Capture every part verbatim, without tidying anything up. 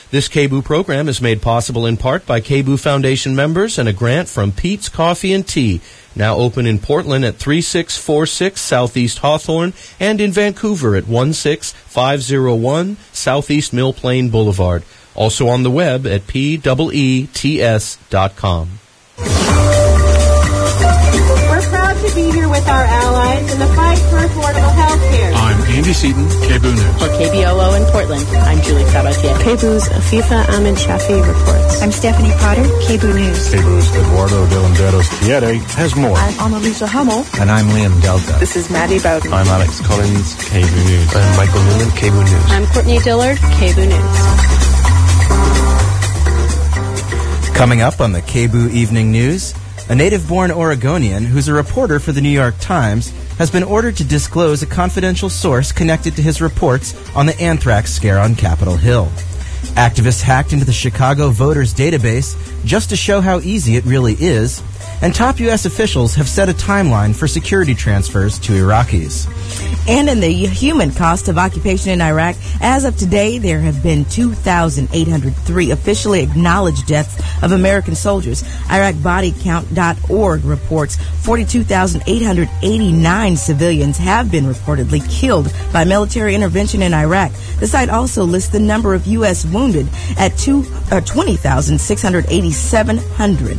This K B O O program is made possible in part by K B O O Foundation members and a grant from Pete's Coffee and Tea, now open in Portland at three six four six Southeast Hawthorne and in Vancouver at one six five zero one Southeast Mill Plain Boulevard. Also on the web at P E E T S dot com. We're proud to be here with our allies in the fight for affordable health care. I'm Andy Seaton, K B O O News. For K B O O in Portland, I'm Julie Sabatier. K B O O's Afifa Ahmed Shafi reports. I'm Stephanie Potter, K B O O News. K B O O's Eduardo Delanderos Tiede has more. I'm Annalisa Hummel. And I'm Liam Delta. This is Maddie Bowden. I'm Alex Collins, K B O O News. I'm Michael Newman, K B O O News. I'm Courtney Dillard, K B O O News. Coming up on the K B O O Evening News, a native-born Oregonian who's a reporter for the New York Times has been ordered to disclose a confidential source connected to his reports on the anthrax scare on Capitol Hill. Activists hacked into the Chicago voters database just to show how easy it really is, and top U S officials have set a timeline for security transfers to Iraqis. And in the human cost of occupation in Iraq, as of today, there have been two thousand eight hundred three officially acknowledged deaths of American soldiers. Iraq Body Count dot org reports forty-two thousand eight hundred eighty-nine civilians have been reportedly killed by military intervention in Iraq. The site also lists the number of U S wounded at two, uh, twenty thousand six hundred eighty-seven hundred.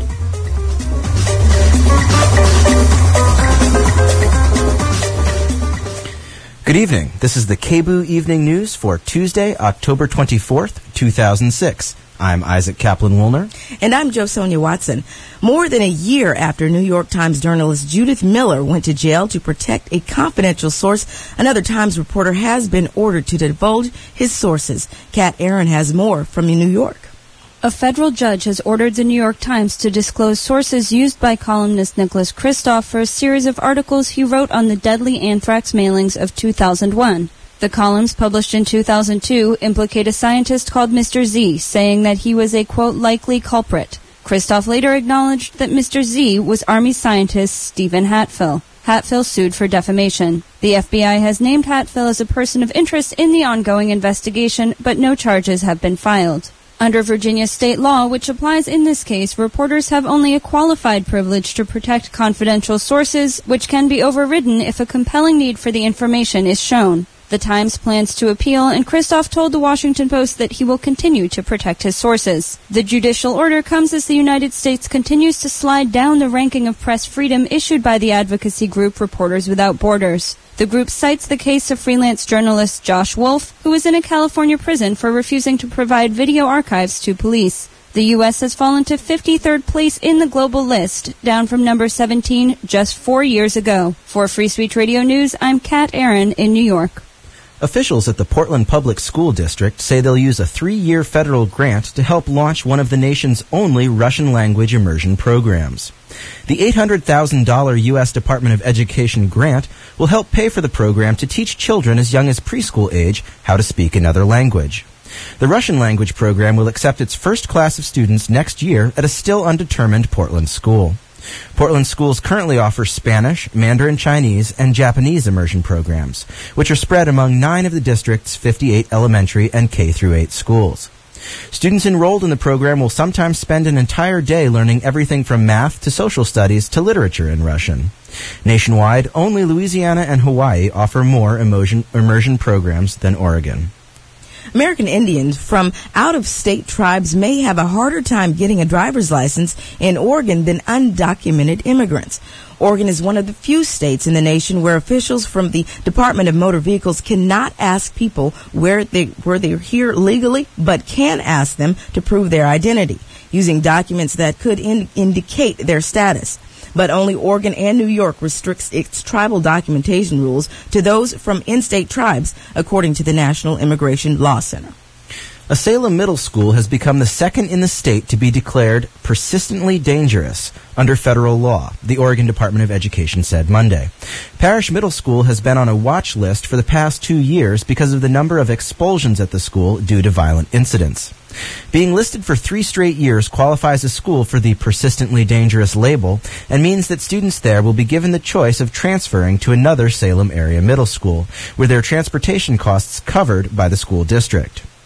Good evening. This is the K B O O Evening News for Tuesday, October twenty-fourth, two thousand six. I'm Isaac Kaplan-Woolner. And I'm Jo Sonia Watson. More than a year after New York Times journalist Judith Miller went to jail to protect a confidential source, another Times reporter has been ordered to divulge his sources. Kat Aaron has more from New York. A federal judge has ordered the New York Times to disclose sources used by columnist Nicholas Kristof for a series of articles he wrote on the deadly anthrax mailings of two thousand one. The columns, published in two thousand two, implicate a scientist called Mister Z, saying that he was a, quote, likely culprit. Kristof later acknowledged that Mister Z was Army scientist Stephen Hatfill. Hatfill sued for defamation. The F B I has named Hatfill as a person of interest in the ongoing investigation, but no charges have been filed. Under Virginia state law, which applies in this case, reporters have only a qualified privilege to protect confidential sources, which can be overridden if a compelling need for the information is shown. The Times plans to appeal, and Kristof told the Washington Post that he will continue to protect his sources. The judicial order comes as the United States continues to slide down the ranking of press freedom issued by the advocacy group Reporters Without Borders. The group cites the case of freelance journalist Josh Wolf, who is in a California prison for refusing to provide video archives to police. The U S has fallen to fifty-third place in the global list, down from number seventeen just four years ago. For Free Speech Radio News, I'm Kat Aaron in New York. Officials at the Portland Public School District say they'll use a three-year federal grant to help launch one of the nation's only Russian-language immersion programs. The eight hundred thousand dollars U S Department of Education grant will help pay for the program to teach children as young as preschool age how to speak another language. The Russian language program will accept its first class of students next year at a still undetermined Portland school. Portland schools currently offer Spanish, Mandarin Chinese, and Japanese immersion programs, which are spread among nine of the district's fifty-eight elementary and K through eight schools. Students enrolled in the program will sometimes spend an entire day learning everything from math to social studies to literature in Russian. Nationwide, only Louisiana and Hawaii offer more immersion, immersion programs than Oregon. American Indians from out-of-state tribes may have a harder time getting a driver's license in Oregon than undocumented immigrants. Oregon is one of the few states in the nation where officials from the Department of Motor Vehicles cannot ask people where they where they're here legally, but can ask them to prove their identity using documents that could in, indicate their status. But only Oregon and New York restricts its tribal documentation rules to those from in-state tribes, according to the National Immigration Law Center. A Salem middle school has become the second in the state to be declared persistently dangerous under federal law, the Oregon Department of Education said Monday. Parrish Middle School has been on a watch list for the past two years because of the number of expulsions at the school due to violent incidents. Being listed for three straight years qualifies a school for the persistently dangerous label and means that students there will be given the choice of transferring to another Salem area middle school, with their transportation costs covered by the school district.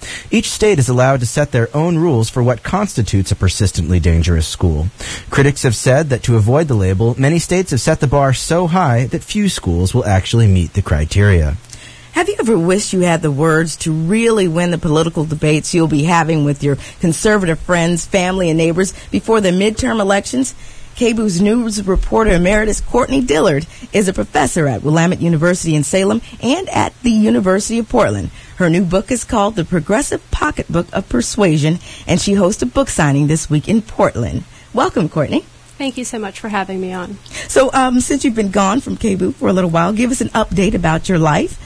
Each state is allowed to set their own rules for what constitutes a persistently dangerous school. Critics have said that to avoid the label, many states have set the bar so high that few schools will actually meet the criteria. Have you ever wished you had the words to really win the political debates you'll be having with your conservative friends, family, and neighbors before the midterm elections? K B O O's news reporter emeritus Courtney Dillard is a professor at Willamette University in Salem and at the University of Portland. Her new book is called The Progressive Pocketbook of Persuasion, and she hosts a book signing this week in Portland. Welcome, Courtney. Thank you so much for having me on. So um, since you've been gone from K B O for a little while, give us an update about your life.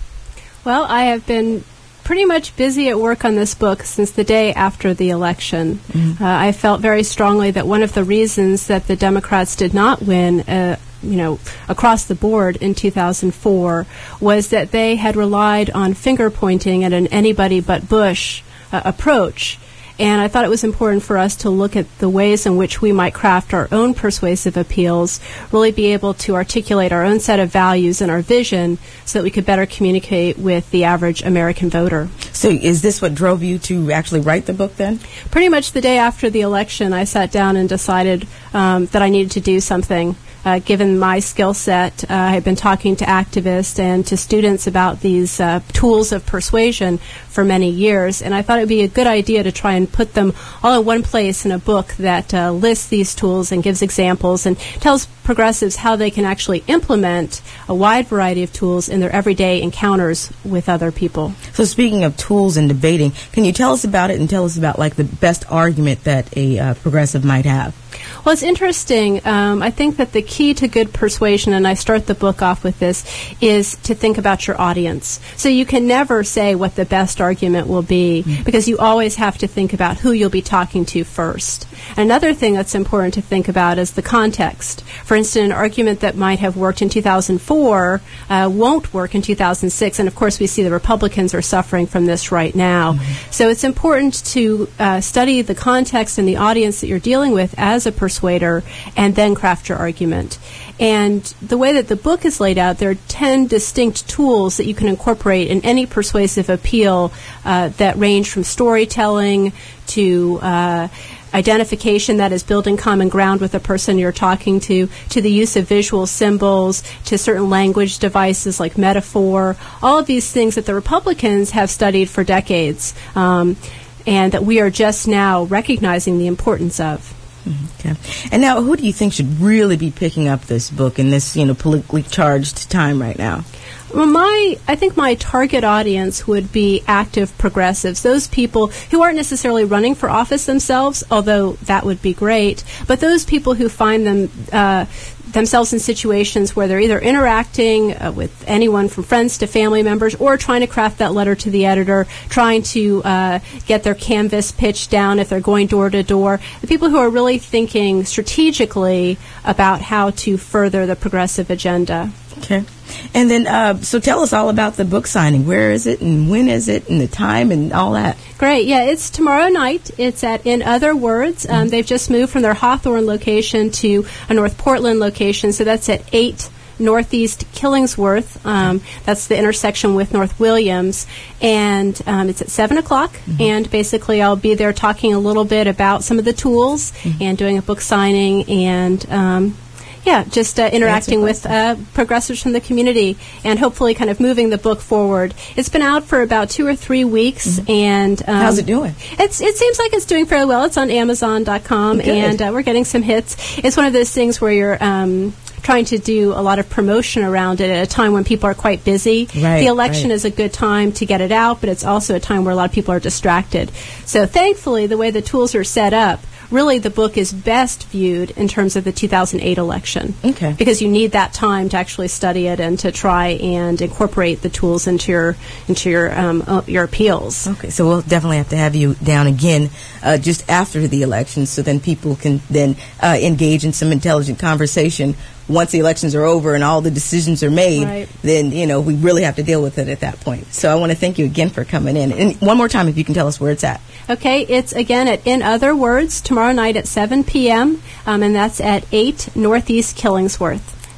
Well, I have been pretty much busy at work on this book since the day after the election. Mm-hmm. Uh, I felt very strongly that one of the reasons that the Democrats did not win, uh, you know, across the board in two thousand four was that they had relied on finger pointing and an anybody but Bush uh, approach. And I thought it was important for us to look at the ways in which we might craft our own persuasive appeals, really be able to articulate our own set of values and our vision so that we could better communicate with the average American voter. So is this what drove you to actually write the book then? Pretty much the day after the election, I sat down and decided um, that I needed to do something. Uh, given my skill set, uh, I had been talking to activists and to students about these uh, tools of persuasion for many years, and I thought it would be a good idea to try and put them all in one place in a book that uh, lists these tools and gives examples and tells progressives how they can actually implement a wide variety of tools in their everyday encounters with other people. So speaking of tools and debating, can you tell us about it and tell us about like the best argument that a uh, progressive might have? Well, it's interesting. Um, I think that the key to good persuasion, and I start the book off with this, is to think about your audience. So you can never say what the best argument will be mm-hmm. because you always have to think about who you'll be talking to first. Another thing that's important to think about is the context. For instance, an argument that might have worked in two thousand four uh, won't work in two thousand six, and of course we see the Republicans are suffering from this right now. Mm-hmm. So it's important to uh, study the context and the audience that you're dealing with as a persuader and then craft your argument. And the way that the book is laid out, there are ten distinct tools that you can incorporate in any persuasive appeal uh, that range from storytelling to uh, identification, that is building common ground with the person you're talking to, to the use of visual symbols, to certain language devices like metaphor, all of these things that the Republicans have studied for decades um, and that we are just now recognizing the importance of. Okay. And now, who do you think should really be picking up this book in this, you know, politically charged time right now? Well, my, I think my target audience would be active progressives, those people who aren't necessarily running for office themselves, although that would be great, but those people who find them uh, themselves in situations where they're either interacting uh, with anyone from friends to family members or trying to craft that letter to the editor, trying to uh, get their canvas pitched down if they're going door to door, the people who are really thinking strategically about how to further the progressive agenda. Okay. And then, uh, so tell us all about the book signing. Where is it and when is it and the time and all that? Great. Yeah, it's tomorrow night. It's at In Other Words. Um, mm-hmm. They've just moved from their Hawthorne location to a North Portland location, so that's at eight Northeast Killingsworth. Um, that's the intersection with North Williams. And um, it's at seven o'clock. Mm-hmm. And basically I'll be there talking a little bit about some of the tools mm-hmm. and doing a book signing and... Um, Yeah, just uh, interacting with uh, progressives from the community and hopefully kind of moving the book forward. It's been out for about two or three weeks. Mm-hmm. and um, How's it doing? It's, it seems like it's doing fairly well. It's on Amazon dot com, Good. and uh, we're getting some hits. It's one of those things where you're... Um, trying to do a lot of promotion around it at a time when people are quite busy. Right, the election right. is a good time to get it out, but it's also a time where a lot of people are distracted. So thankfully, the way the tools are set up, really the book is best viewed in terms of the two thousand eight election. Okay. Because you need that time to actually study it and to try and incorporate the tools into your into your um, uh, your appeals. Okay, so we'll definitely have to have you down again uh, just after the election, so then people can then uh, engage in some intelligent conversation. Once the elections are over and all the decisions are made, right. then, you know, we really have to deal with it at that point. So I want to thank you again for coming in. And one more time, if you can tell us where it's at. Okay, it's again at In Other Words tomorrow night at seven p.m., um, and that's at eight Northeast Killingsworth.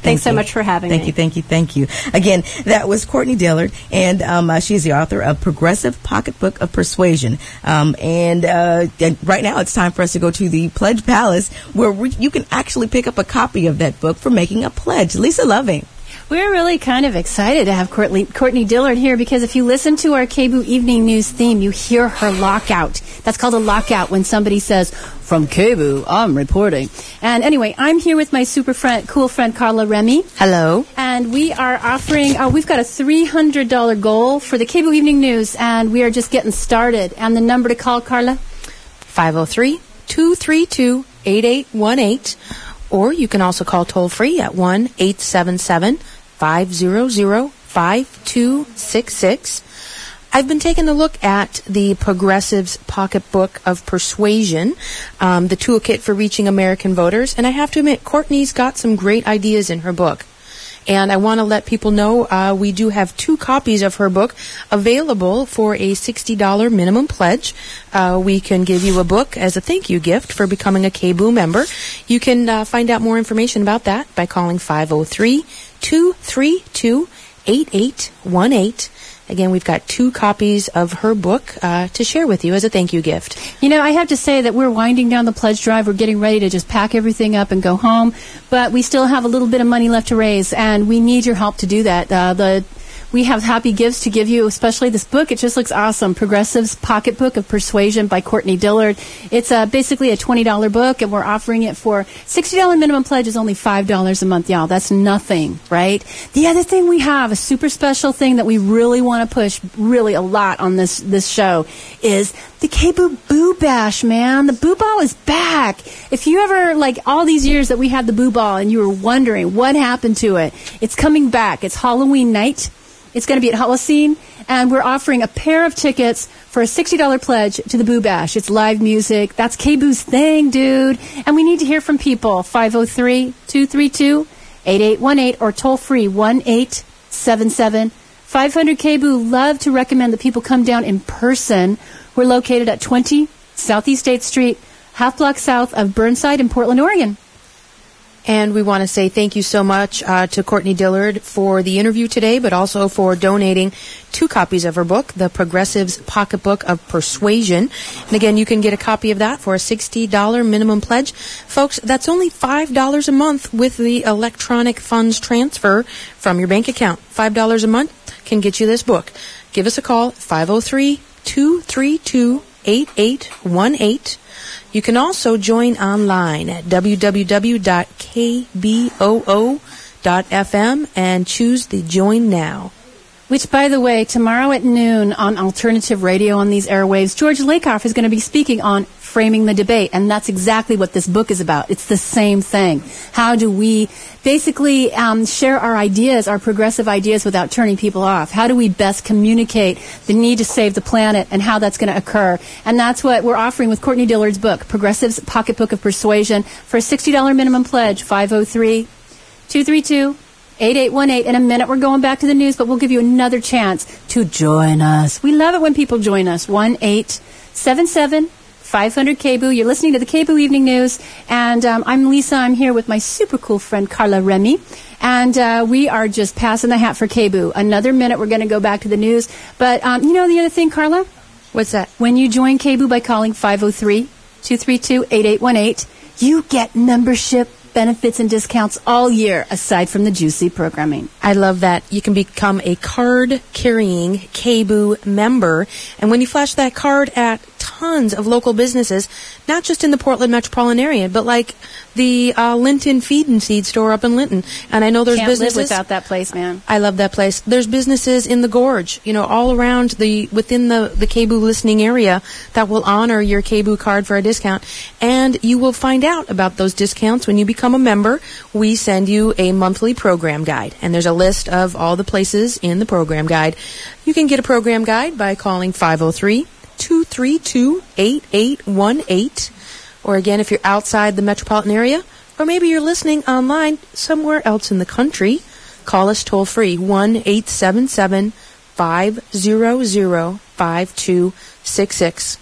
Thanks so much for having thank me. you, thank you, thank you. Again, that was Courtney Dillard, and um, uh, she's the author of Progressive Pocketbook of Persuasion. Um, and, uh, and right now it's time for us to go to the Pledge Palace, where we, you can actually pick up a copy of that book for making a pledge. Lisa Loving. We're really kind of excited to have Courtney, Courtney Dillard here because if you listen to our K B O Evening News theme, you hear her lockout. That's called a lockout when somebody says, "From K B O, I'm reporting." And anyway, I'm here with my super friend, cool friend, Carla Remy. Hello. And we are offering, uh, we've got a three hundred dollars goal for the K B O Evening News, and we are just getting started. And the number to call, Carla? five oh three, two three two, eight eight one eight. Or you can also call toll-free at one eight seven seven, five hundred, five two six six. I've been taking a look at the Progressive's Pocketbook of Persuasion, um, the toolkit for reaching American voters, and I have to admit, Courtney's got some great ideas in her book. And I want to let people know uh, we do have two copies of her book available for a sixty dollars minimum pledge. Uh, we can give you a book as a thank you gift for becoming a K B O member. You can uh, find out more information about that by calling five oh three, two three two, eight eight one eight. Again, we've got two copies of her book uh, to share with you as a thank you gift. You know, I have to say that we're winding down the pledge drive. We're getting ready to just pack everything up and go home. But we still have a little bit of money left to raise, and we need your help to do that. Uh, the We have happy gifts to give you, especially this book. It just looks awesome. Progressive's Pocketbook of Persuasion by Courtney Dillard. It's uh, basically a twenty dollars book, and we're offering it for sixty dollars minimum pledge is only five dollars a month, y'all. That's nothing, right? The other thing we have, a super special thing that we really want to push really a lot on this, this show, is the K B O Boo Bash, man. The Boo Ball is back. If you ever, like all these years that we had the Boo Ball and you were wondering what happened to it, it's coming back. It's Halloween night. It's going to be at Holocene, and we're offering a pair of tickets for a sixty dollars pledge to the Boo Bash. It's live music. That's K B O's thing, dude. And we need to hear from people. five oh three, two three two, eight eight one eight or toll free one eight seven seven, five hundred K B O. Love to recommend that people come down in person. We're located at twenty Southeast eighth Street, half block south of Burnside in Portland, Oregon. And we want to say thank you so much uh, to Courtney Dillard for the interview today, but also for donating two copies of her book, The Progressive's Pocketbook of Persuasion. And again, you can get a copy of that for a sixty dollars minimum pledge. Folks, that's only five dollars a month with the electronic funds transfer from your bank account. five dollars a month can get you this book. Give us a call, five oh three, two three two, eight eight one eight. You can also join online at w w w dot k b o o dot f m and choose the Join Now. Which, by the way, tomorrow at noon on Alternative Radio on these airwaves, George Lakoff is going to be speaking on Framing the Debate, and that's exactly what this book is about. It's the same thing. How do we basically um, share our ideas, our progressive ideas, without turning people off? How do we best communicate the need to save the planet and how that's going to occur? And that's what we're offering with Courtney Dillard's book, Progressive's Pocketbook of Persuasion, for a sixty dollars minimum pledge, five oh three, two three two, eight eight one eight. In a minute, we're going back to the news, but we'll give you another chance to join us. We love it when people join us. one eight seven seven, five hundred K B O. You're listening to the K B O Evening News, and um, I'm Lisa. I'm here with my super cool friend, Carla Remy, and uh, we are just passing the hat for K B O. Another minute, we're going to go back to the news. But um, you know the other thing, Carla? What's that? When you join K B O by calling five oh three, two three two, eight eight one eight, you get membership benefits and discounts all year, aside from the juicy programming. I love that. You can become a card-carrying K B O member, and when you flash that card at tons of local businesses, not just in the Portland metropolitan area, but like the uh, Linton Feed and Seed store up in Linton. And I know there's Can't businesses live without that place, man. I love that place. There's businesses in the Gorge, you know, all around the within the the K B O listening area that will honor your K B O card for a discount, and you will find out about those discounts when you become a member. We send you a monthly program guide, and there's a list of all the places in the program guide. You can get a program guide by calling five oh three, two three two, eight eight one eight. Or again, if you're outside the metropolitan area, or maybe you're listening online somewhere else in the country, call us toll free, one eight seven seven, five hundred, five two six six.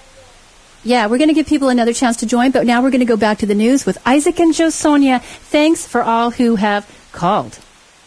Yeah, we're going to give people another chance to join, but now we're going to go back to the news with Isaac and Joe Sonia. Thanks for all who have called.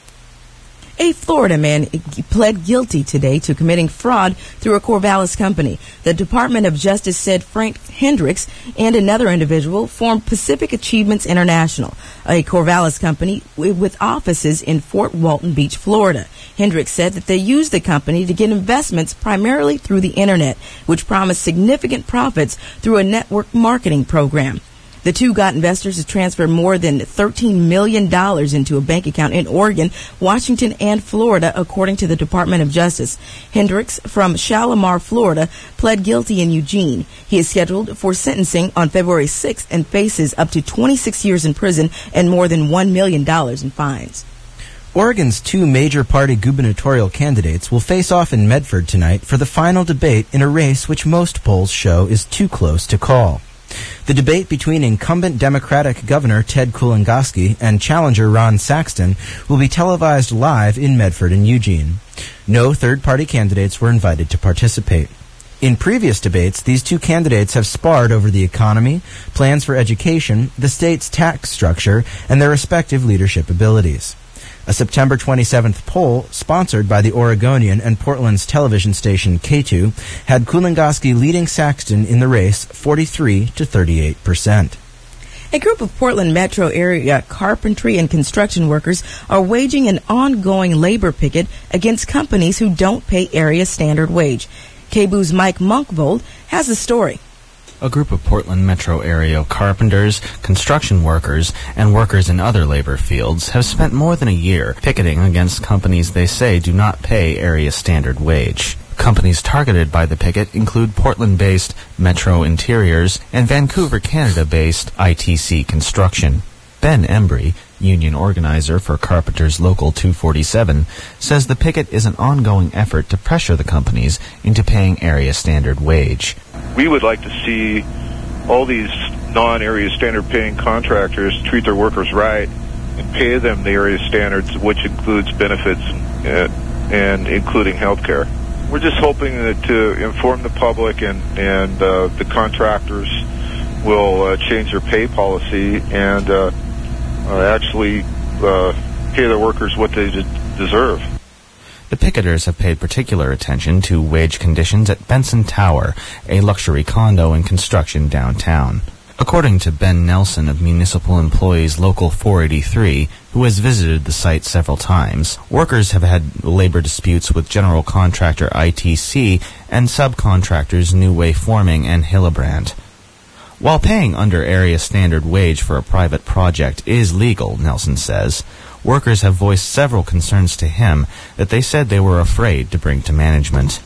A Florida man pled guilty today to committing fraud through a Corvallis company. The Department of Justice said Frank Hendricks and another individual formed Pacific Achievements International, a Corvallis company with offices in Fort Walton Beach, Florida. Hendricks said that they used the company to get investments primarily through the Internet, which promised significant profits through a network marketing program. The two got investors to transfer more than thirteen million dollars into a bank account in Oregon, Washington, and Florida, according to the Department of Justice. Hendricks, from Shalimar, Florida, pled guilty in Eugene. He is scheduled for sentencing on February sixth and faces up to twenty-six years in prison and more than one million dollars in fines. Oregon's two major party gubernatorial candidates will face off in Medford tonight for the final debate in a race which most polls show is too close to call. The debate between incumbent Democratic Governor Ted Kulongoski and challenger Ron Saxton will be televised live in Medford and Eugene. No third-party candidates were invited to participate. In previous debates, these two candidates have sparred over the economy, plans for education, the state's tax structure, and their respective leadership abilities. A September twenty-seventh poll, sponsored by the Oregonian and Portland's television station K two, had Kulongoski leading Saxton in the race forty-three to thirty-eight percent. A group of Portland metro area carpentry and construction workers are waging an ongoing labor picket against companies who don't pay area standard wage. K B O's Mike Monkvold has the story. A group of Portland metro area carpenters, construction workers, and workers in other labor fields have spent more than a year picketing against companies they say do not pay area standard wage. Companies targeted by the picket include Portland-based Metro Interiors and Vancouver, Canada-based I T C Construction. Ben Embry, union organizer for Carpenters Local two forty-seven, says the picket is an ongoing effort to pressure the companies into paying area standard wage. We would like to see all these non-area standard paying contractors treat their workers right and pay them the area standards, which includes benefits and, and including health care. We're just hoping that to inform the public and, and uh, the contractors will uh, change their pay policy and uh, uh, actually uh, pay their workers what they de- deserve. The picketers have paid particular attention to wage conditions at Benson Tower, a luxury condo in construction downtown. According to Ben Nelson of Municipal Employees Local four eighty-three, who has visited the site several times, workers have had labor disputes with general contractor I T C and subcontractors New Way Forming and Hillebrand. While paying under area standard wage for a private project is legal, Nelson says, workers have voiced several concerns to him that they said they were afraid to bring to management.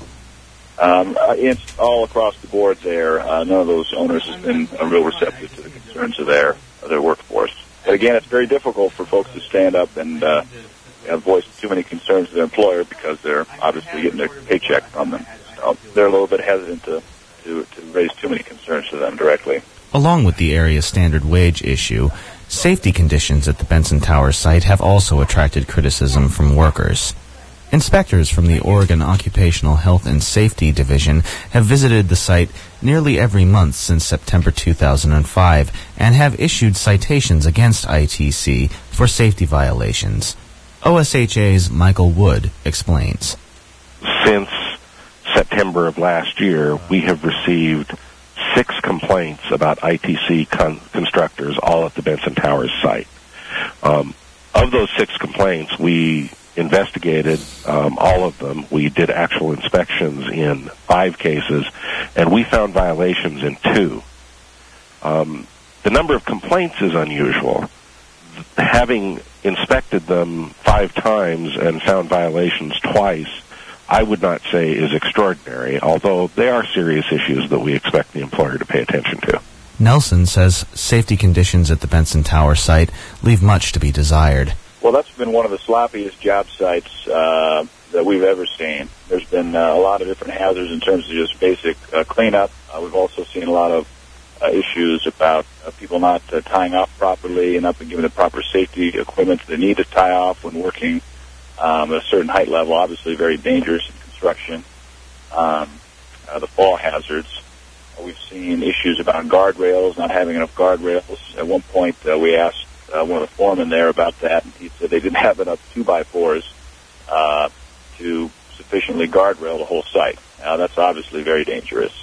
Um, it's all across the board there. Uh, none of those owners has been uh, real receptive to the concerns of their of their workforce. But again, it's very difficult for folks to stand up and uh, voice too many concerns to their employer because they're obviously getting their paycheck from them. So they're a little bit hesitant to, to, to raise too many concerns to them directly. Along with the area standard wage issue, safety conditions at the Benson Tower site have also attracted criticism from workers. Inspectors from the Oregon Occupational Health and Safety Division have visited the site nearly every month since September two thousand five and have issued citations against I T C for safety violations. O S H A's Michael Wood explains. Since September of last year, we have received six complaints about I T C con- constructors, all at the Benson Towers site. Um, of those six complaints, we investigated um, all of them. We did actual inspections in five cases, and we found violations in two. Um, the number of complaints is unusual. Having inspected them five times and found violations twice, I would not say is extraordinary, although they are serious issues that we expect the employer to pay attention to. Nelson says safety conditions at the Benson Tower site leave much to be desired. Well, that's been one of the sloppiest job sites uh, that we've ever seen. There's been uh, a lot of different hazards in terms of just basic uh, cleanup. Uh, we've also seen a lot of uh, issues about uh, people not uh, tying off properly and not being given the proper safety equipment they need to tie off when working um, at a certain height level. Obviously very dangerous in construction. Um, uh, the fall hazards. Uh, we've seen issues about guardrails, not having enough guardrails. At one point, uh, we asked uh, one of the foremen there about that, and he said they didn't have enough two by fours uh, to sufficiently guardrail the whole site. Now, that's obviously very dangerous.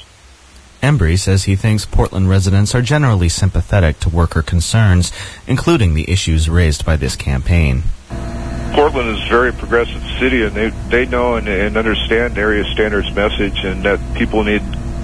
Embry says he thinks Portland residents are generally sympathetic to worker concerns, including the issues raised by this campaign. Portland is a very progressive city, and they they know and, and understand area standards message, and that people need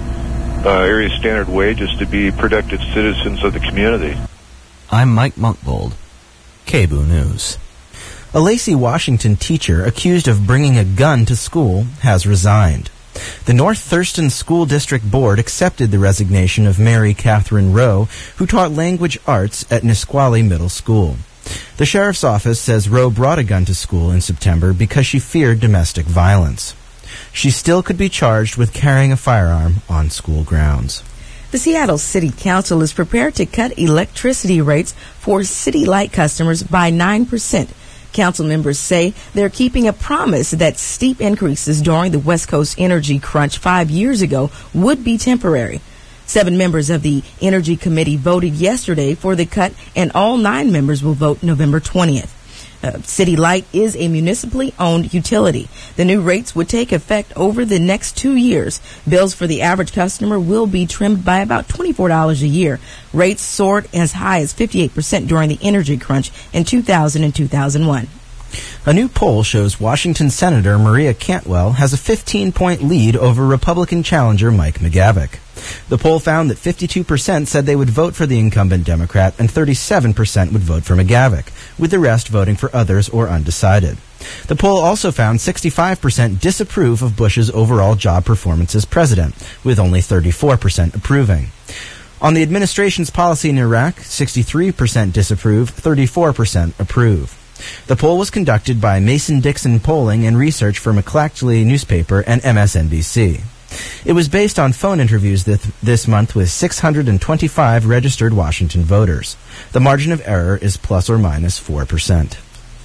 uh, area standard wages to be productive citizens of the community. I'm Mike Monkbold, K B O O News. A Lacey, Washington teacher accused of bringing a gun to school has resigned. The North Thurston School District Board accepted the resignation of Mary Catherine Rowe, who taught language arts at Nisqually Middle School. The sheriff's office says Rowe brought a gun to school in September because she feared domestic violence. She still could be charged with carrying a firearm on school grounds. The Seattle City Council is prepared to cut electricity rates for City Light customers by nine percent. Council members say they're keeping a promise that steep increases during the West Coast energy crunch five years ago would be temporary. Seven members of the Energy Committee voted yesterday for the cut, and all nine members will vote November twentieth. Uh, City Light is a municipally owned utility. The new rates would take effect over the next two years. Bills for the average customer will be trimmed by about twenty-four dollars a year. Rates soared as high as fifty-eight percent during the energy crunch in two thousand and two thousand one. A new poll shows Washington Senator Maria Cantwell has a fifteen-point lead over Republican challenger Mike McGavick. The poll found that fifty-two percent said they would vote for the incumbent Democrat and thirty-seven percent would vote for McGavick, with the rest voting for others or undecided. The poll also found sixty-five percent disapprove of Bush's overall job performance as president, with only thirty-four percent approving. On the administration's policy in Iraq, sixty-three percent disapprove, thirty-four percent approve. The poll was conducted by Mason-Dixon Polling and research for McClatchley newspaper and M S N B C. It was based on phone interviews this, this month with six hundred twenty-five registered Washington voters. The margin of error is plus or minus four percent.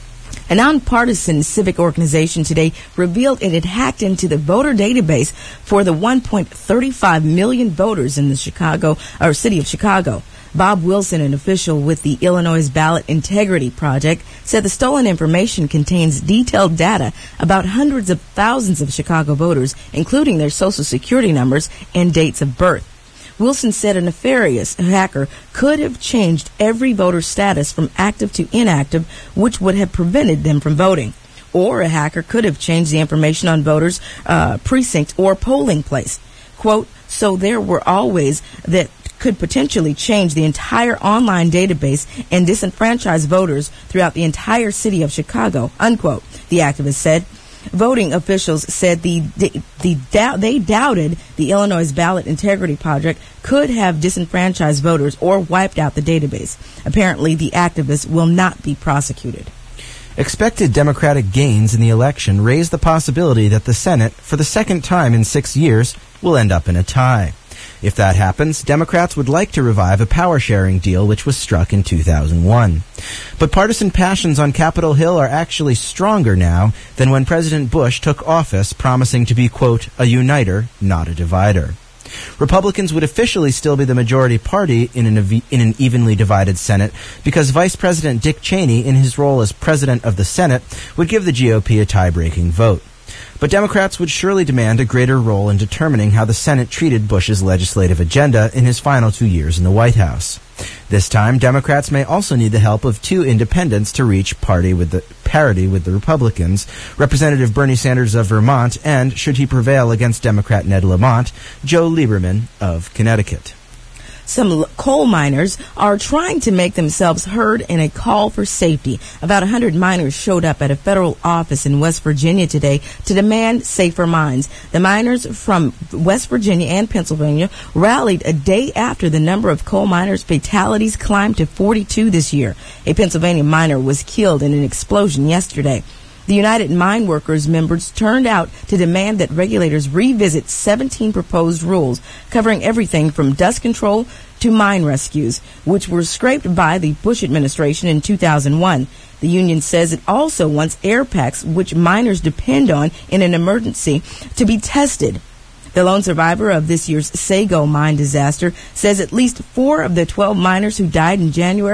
A nonpartisan civic organization today revealed it had hacked into the voter database for the one point three five million voters in the Chicago or city of Chicago. Bob Wilson, an official with the Illinois Ballot Integrity Project, said the stolen information contains detailed data about hundreds of thousands of Chicago voters, including their social security numbers and dates of birth. Wilson said a nefarious hacker could have changed every voter's status from active to inactive, which would have prevented them from voting. Or a hacker could have changed the information on voters' uh, precinct or polling place. Quote, so there were always that could potentially change the entire online database and disenfranchise voters throughout the entire city of Chicago, unquote, the activist said. Voting officials said the, the, the they doubted the Illinois Ballot Integrity Project could have disenfranchised voters or wiped out the database. Apparently, the activists will not be prosecuted. Expected Democratic gains in the election raise the possibility that the Senate, for the second time in six years, will end up in a tie. If that happens, Democrats would like to revive a power-sharing deal which was struck in two thousand one. But partisan passions on Capitol Hill are actually stronger now than when President Bush took office, promising to be, quote, a uniter, not a divider. Republicans would officially still be the majority party in an, ev- in an evenly divided Senate because Vice President Dick Cheney, in his role as President of the Senate, would give the G O P a tie-breaking vote. But Democrats would surely demand a greater role in determining how the Senate treated Bush's legislative agenda in his final two years in the White House. This time, Democrats may also need the help of two independents to reach party with the parity with the Republicans, Representative Bernie Sanders of Vermont and, should he prevail against Democrat Ned Lamont, Joe Lieberman of Connecticut. Some coal miners are trying to make themselves heard in a call for safety. About one hundred miners showed up at a federal office in West Virginia today to demand safer mines. The miners from West Virginia and Pennsylvania rallied a day after the number of coal miners' fatalities climbed to forty-two this year. A Pennsylvania miner was killed in an explosion yesterday. The United Mine Workers members turned out to demand that regulators revisit seventeen proposed rules covering everything from dust control to mine rescues, which were scraped by the Bush administration in two thousand one. The union says it also wants air packs, which miners depend on in an emergency, to be tested. The lone survivor of this year's Sago mine disaster says at least four of the twelve miners who died in January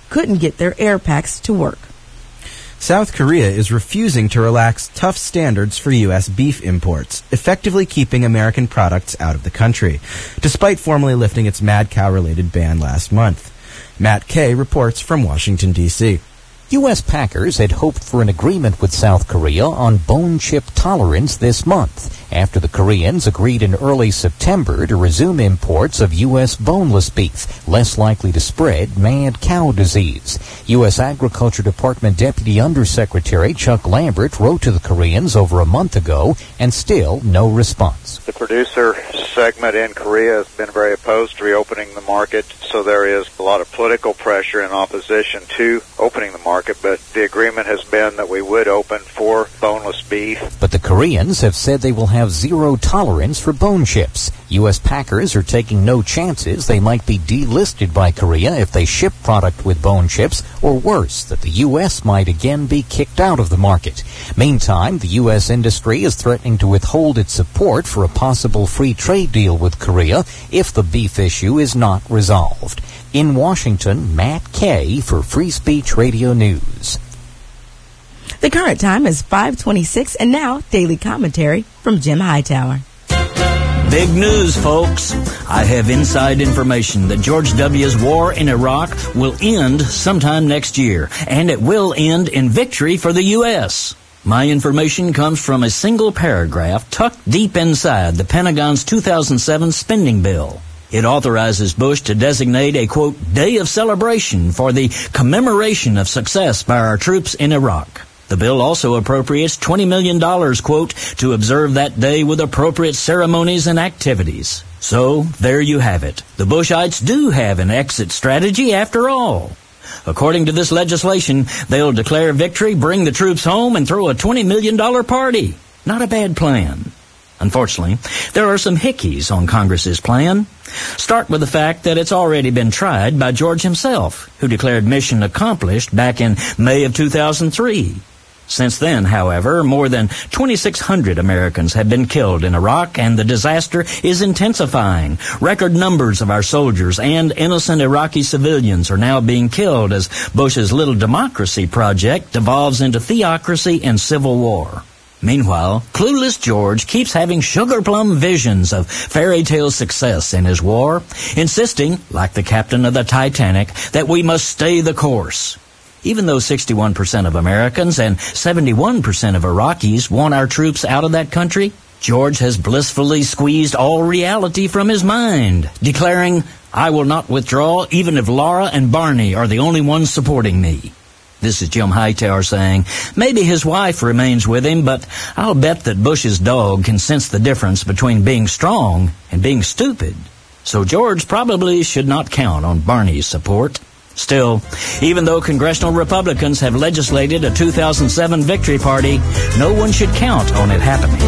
couldn't get their air packs to work. South Korea is refusing to relax tough standards for U S beef imports, effectively keeping American products out of the country, despite formally lifting its mad cow-related ban last month. Matt Kay reports from Washington, D C U S packers had hoped for an agreement with South Korea on bone chip tolerance this month, after the Koreans agreed in early September to resume imports of U S boneless beef, less likely to spread mad cow disease. U S Agriculture Department Deputy Undersecretary Chuck Lambert wrote to the Koreans over a month ago, and still no response. The producer segment in Korea has been very opposed to reopening the market, so there is a lot of political pressure and opposition to opening the market, but the agreement has been that we would open for boneless beef. But the Koreans have said they will have zero tolerance for bone chips. U S packers are taking no chances they might be delisted by Korea if they ship product with bone chips, or worse, that the U S might again be kicked out of the market. Meantime, the U S industry is threatening to withhold its support for a possible free trade deal with Korea if the beef issue is not resolved. In Washington, Matt Kay for Free Speech Radio News. The current time is five twenty-six, and now daily commentary from Jim Hightower. Big news, folks. I have inside information that George W.'s war in Iraq will end sometime next year, and it will end in victory for the U S. My information comes from a single paragraph tucked deep inside the Pentagon's two thousand seven spending bill. It authorizes Bush to designate a, quote, day of celebration for the commemoration of success by our troops in Iraq. The bill also appropriates twenty million dollars, quote, to observe that day with appropriate ceremonies and activities. So, there you have it. The Bushites do have an exit strategy after all. According to this legislation, they'll declare victory, bring the troops home, and throw a twenty million dollars party. Not a bad plan. Unfortunately, there are some hickeys on Congress's plan. Start with the fact that it's already been tried by George himself, who declared mission accomplished back in May of two thousand three. Since then, however, more than twenty-six hundred Americans have been killed in Iraq, and the disaster is intensifying. Record numbers of our soldiers and innocent Iraqi civilians are now being killed as Bush's little democracy project devolves into theocracy and civil war. Meanwhile, clueless George keeps having sugar plum visions of fairy tale success in his war, insisting, like the captain of the Titanic, that we must stay the course. Even though sixty-one percent of Americans and seventy-one percent of Iraqis want our troops out of that country, George has blissfully squeezed all reality from his mind, declaring, I will not withdraw even if Laura and Barney are the only ones supporting me. This is Jim Hightower saying, maybe his wife remains with him, but I'll bet that Bush's dog can sense the difference between being strong and being stupid. So George probably should not count on Barney's support. Still, even though congressional Republicans have legislated a two thousand seven victory party, no one should count on it happening.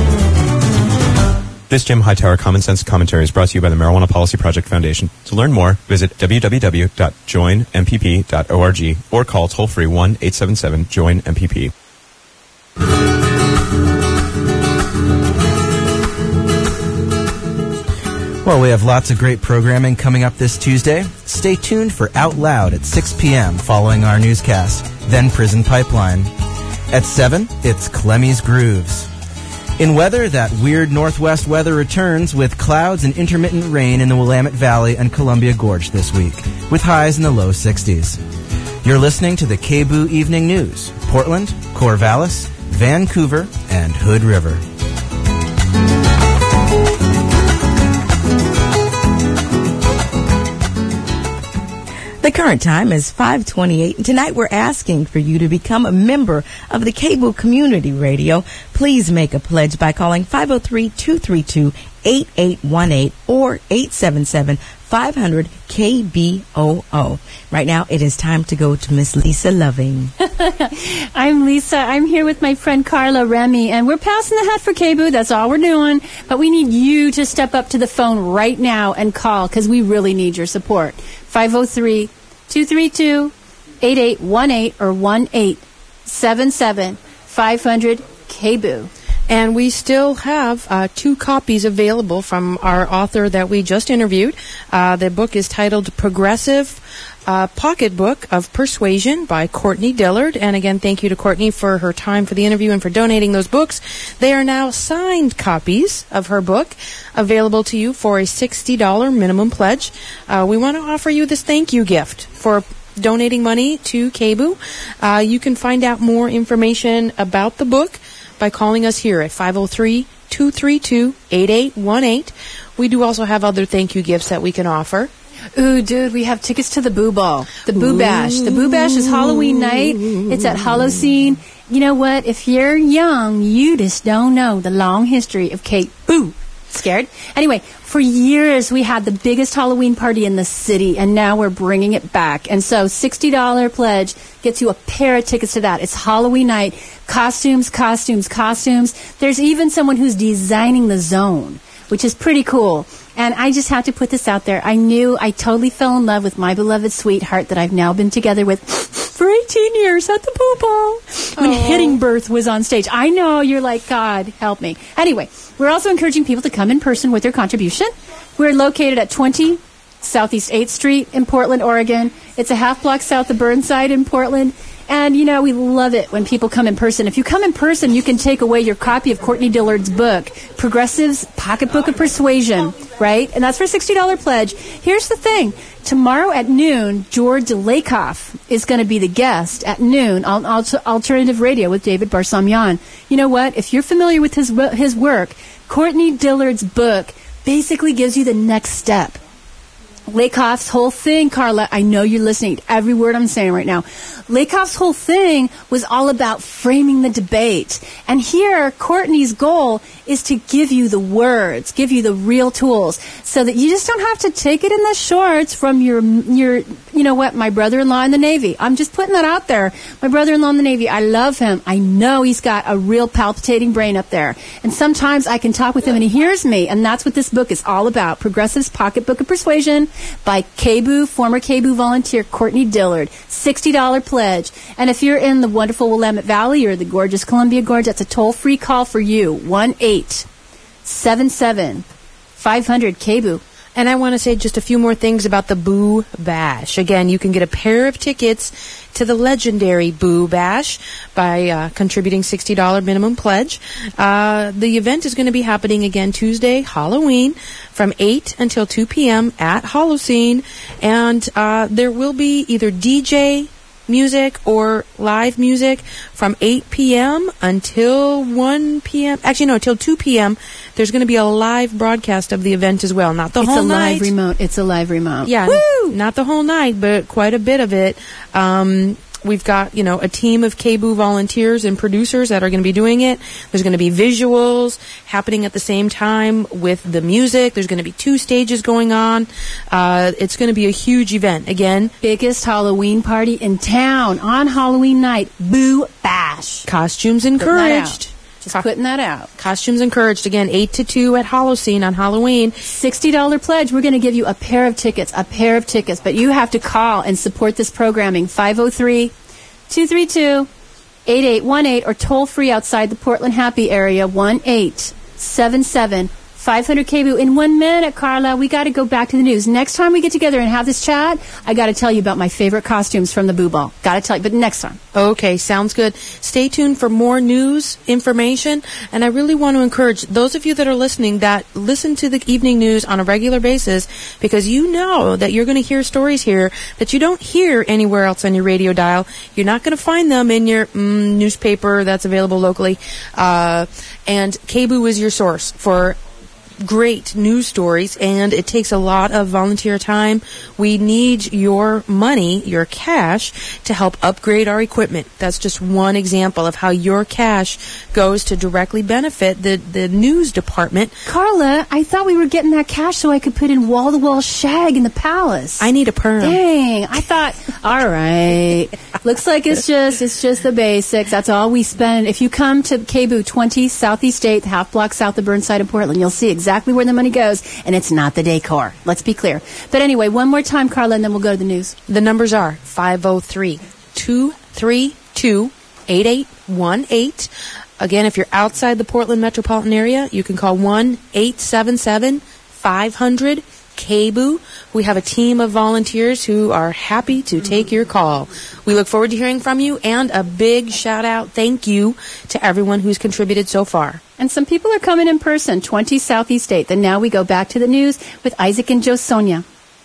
This Jim Hightower Common Sense Commentary is brought to you by the Marijuana Policy Project Foundation. To learn more, visit w w w dot join m p p dot org or call toll-free one eight seven seven join M P P. Well, we have lots of great programming coming up this Tuesday. Stay tuned for Out Loud at six p.m. following our newscast, then Prison Pipeline. At seven, it's Clemmy's Grooves. In weather, that weird northwest weather returns with clouds and intermittent rain in the Willamette Valley and Columbia Gorge this week, with highs in the low sixties. You're listening to the K B O O Evening News, Portland, Corvallis, Vancouver, and Hood River. The current time is five twenty-eight, and tonight we're asking for you to become a member of the K B O O Community Radio. Please make a pledge by calling five oh three, two three two, eight eight one eight or eight seven seven, five hundred, K B O O. Right now, it is time to go to Miss Lisa Loving. I'm Lisa. I'm here with my friend Carla Remy, and we're passing the hat for K B O O. That's all we're doing. But we need you to step up to the phone right now and call, because we really need your support. five oh three, two three two, eight eight one eight or one eight seven seven, five hundred, K B O O. And we still have uh, two copies available from our author that we just interviewed. Uh, the book is titled Progressive uh, Pocketbook of Persuasion by Courtney Dillard. And again, thank you to Courtney for her time for the interview and for donating those books. They are now signed copies of her book, available to you for a sixty dollars minimum pledge. Uh, we want to offer you this thank you gift for donating money to K B U. Uh, you can find out more information about the book by calling us here at five oh three, two three two, eight eight one eight. We do also have other thank you gifts that we can offer. Ooh, dude, we have tickets to the Boo Ball, the Boo Bash. The Boo Bash is Halloween night. It's at Holocene. You know what? If you're young, you just don't know the long history of Kate Boo. Scared? Anyway, for years we had the biggest Halloween party in the city, and now we're bringing it back. And so sixty dollars pledge gets you a pair of tickets to that. It's Halloween night. Costumes, costumes, costumes. There's even someone who's designing the zone, which is pretty cool. And I just have to put this out there. I knew I totally fell in love with my beloved sweetheart that I've now been together with for eighteen years at the Boo Ball when Aww. Hitting Birth was on stage. I know, you're like, God, help me. Anyway, we're also encouraging people to come in person with their contribution. We're located at twenty Southeast eighth Street in Portland, Oregon. It's a half block south of Burnside in Portland. And, you know, we love it when people come in person. If you come in person, you can take away your copy of Courtney Dillard's book, Progressive's Pocketbook of Persuasion, right? And that's for a sixty dollars pledge. Here's the thing. Tomorrow at noon, George Lakoff is going to be the guest at noon on Alter- Alternative Radio with David Barsamian. You know what? If you're familiar with his his work, Courtney Dillard's book basically gives you the next step. Lakoff's whole thing, Carla, I know you're listening to every word I'm saying right now. Lakoff's whole thing was all about framing the debate. And here, Courtney's goal is to give you the words, give you the real tools, so that you just don't have to take it in the shorts from your, your, you know what, my brother-in-law in the Navy. I'm just putting that out there. My brother-in-law in the Navy, I love him. I know he's got a real palpitating brain up there. And sometimes I can talk with him and he hears me. And that's what this book is all about. Progressive's Pocketbook of Persuasion by K B U, former K B U volunteer Courtney Dillard. sixty dollars pledge. And if you're in the wonderful Willamette Valley or the gorgeous Columbia Gorge, that's a toll-free call for you. one eight seven seven five hundred K B U. And I want to say just a few more things about the Boo Bash. Again, you can get a pair of tickets to the legendary Boo Bash by uh, contributing sixty dollars minimum pledge. Uh, the event is going to be happening again Tuesday, Halloween, from eight until two p.m. at Holocene. And uh, there will be either D J music or live music from eight p.m. until one p.m. Actually, no, until two p.m. There's going to be a live broadcast of the event as well. Not the it's whole a night. Live remote. It's a live remote. Yeah, Woo! Not the whole night, but quite a bit of it. Um, we've got, you know, a team of K B U volunteers and producers that are going to be doing it. There's going to be visuals happening at the same time with the music. There's going to be two stages going on. Uh, it's going to be a huge event. Again, biggest Halloween party in town on Halloween night. Boo Bash. Costumes encouraged. Just Co- putting that out. Costumes encouraged. Again, eight to two at Holocene on Halloween. sixty dollars pledge. We're going to give you a pair of tickets, a pair of tickets. But you have to call and support this programming. five oh three, two three two, eight eight one eight or toll free outside the Portland Happy area, one eight seven seven five hundred K B U. In one minute, Carla, we got to go back to the news. Next time we get together and have this chat, I got to tell you about my favorite costumes from the Boo Ball. Got to tell you, but next time. Okay, sounds good. Stay tuned for more news, information, and I really want to encourage those of you that are listening that listen to the evening news on a regular basis, because you know that you're going to hear stories here that you don't hear anywhere else on your radio dial. You're not going to find them in your mm, newspaper that's available locally, uh, and K B U is your source for great news stories, and it takes a lot of volunteer time. We need your money, your cash, to help upgrade our equipment. That's just one example of how your cash goes to directly benefit the, the news department. Carla, I thought we were getting that cash so I could put in wall-to-wall shag in the palace. I need a perm. Dang, I thought, all right. Looks like it's just it's just the basics. That's all we spend. If you come to K B U twenty Southeast eighth, half block south of Burnside and Portland, you'll see exactly exactly where the money goes, and it's not the decor. Let's be clear. But anyway, one more time, Carla, and then we'll go to the news. The numbers are five oh three, two three two, eight eight one eight. Again, if you're outside the Portland metropolitan area, you can call one eight seven seven, five hundred, K B O O. We have a team of volunteers who are happy to take your call. We look forward to hearing from you, and a big shout out, thank you to everyone who's contributed so far. And some people are coming in person, twenty Southeast eighth. And now we go back to the news with Isaac and Joe Sonia.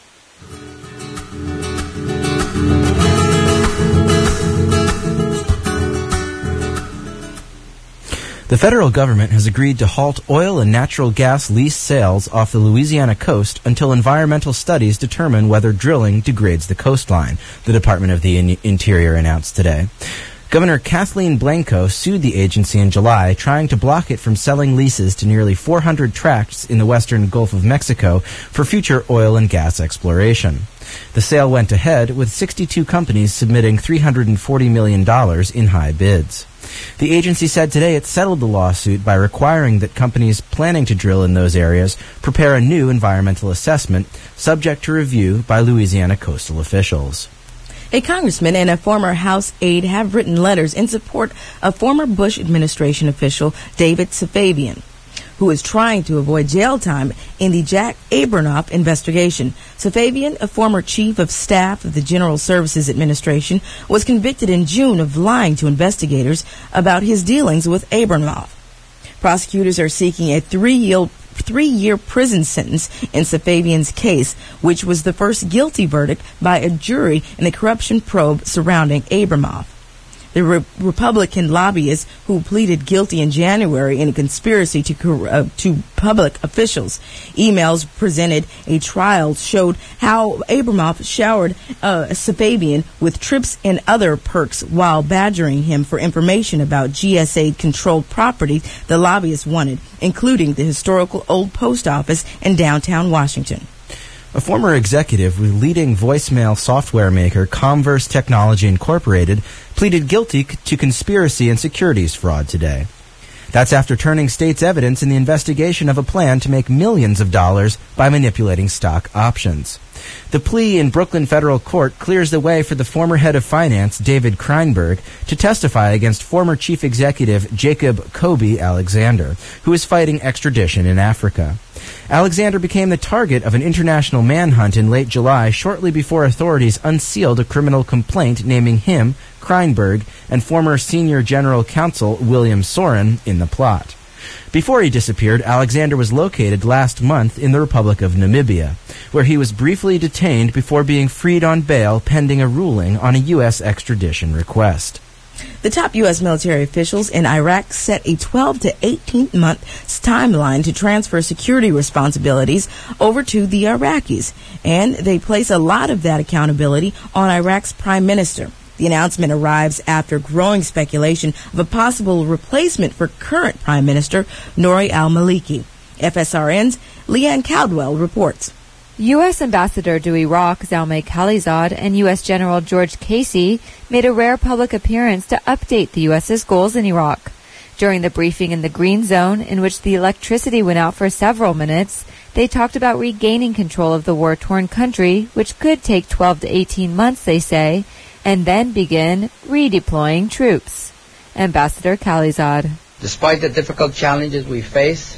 The federal government has agreed to halt oil and natural gas lease sales off the Louisiana coast until environmental studies determine whether drilling degrades the coastline, the Department of the In- Interior announced today. Governor Kathleen Blanco sued the agency in July, trying to block it from selling leases to nearly four hundred tracts in the western Gulf of Mexico for future oil and gas exploration. The sale went ahead, with sixty-two companies submitting three hundred forty million dollars in high bids. The agency said today it settled the lawsuit by requiring that companies planning to drill in those areas prepare a new environmental assessment, subject to review by Louisiana coastal officials. A congressman and a former House aide have written letters in support of former Bush administration official David Safavian, who is trying to avoid jail time in the Jack Abramoff investigation. Safavian, a former chief of staff of the General Services Administration, was convicted in June of lying to investigators about his dealings with Abramoff. Prosecutors are seeking a three-year three-year prison sentence in Safavian's case, which was the first guilty verdict by a jury in the corruption probe surrounding Abramoff. The Re- Republican lobbyist who pleaded guilty in January in a conspiracy to cor- uh, to public officials. Emails presented a trial showed how Abramoff showered uh, Safavian with trips and other perks while badgering him for information about G S A-controlled property the lobbyist wanted, including the historical old post office in downtown Washington. A former executive with leading voicemail software maker Comverse Technology Incorporated pleaded guilty c- to conspiracy and securities fraud today. That's after turning state's evidence in the investigation of a plan to make millions of dollars by manipulating stock options. The plea in Brooklyn federal court clears the way for the former head of finance, David Kreinberg, to testify against former chief executive Jacob Kobe Alexander, who is fighting extradition in Africa. Alexander became the target of an international manhunt in late July, shortly before authorities unsealed a criminal complaint naming him, Kreinberg, and former senior general counsel William Soren in the plot. Before he disappeared, Alexander was located last month in the Republic of Namibia, where he was briefly detained before being freed on bail pending a ruling on a U S extradition request. The top U S military officials in Iraq set a twelve to eighteen month timeline to transfer security responsibilities over to the Iraqis, and they place a lot of that accountability on Iraq's prime minister. The announcement arrives after growing speculation of a possible replacement for current Prime Minister Nouri al-Maliki. F S R N's Leanne Caldwell reports. U S Ambassador to Iraq Zalmay Khalilzad and U S General George Casey made a rare public appearance to update the U S's goals in Iraq. During the briefing in the Green Zone, in which the electricity went out for several minutes, they talked about regaining control of the war-torn country, which could take twelve to eighteen months, they say, and then begin redeploying troops. Ambassador Khalilzad. Despite the difficult challenges we face,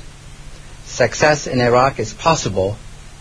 success in Iraq is possible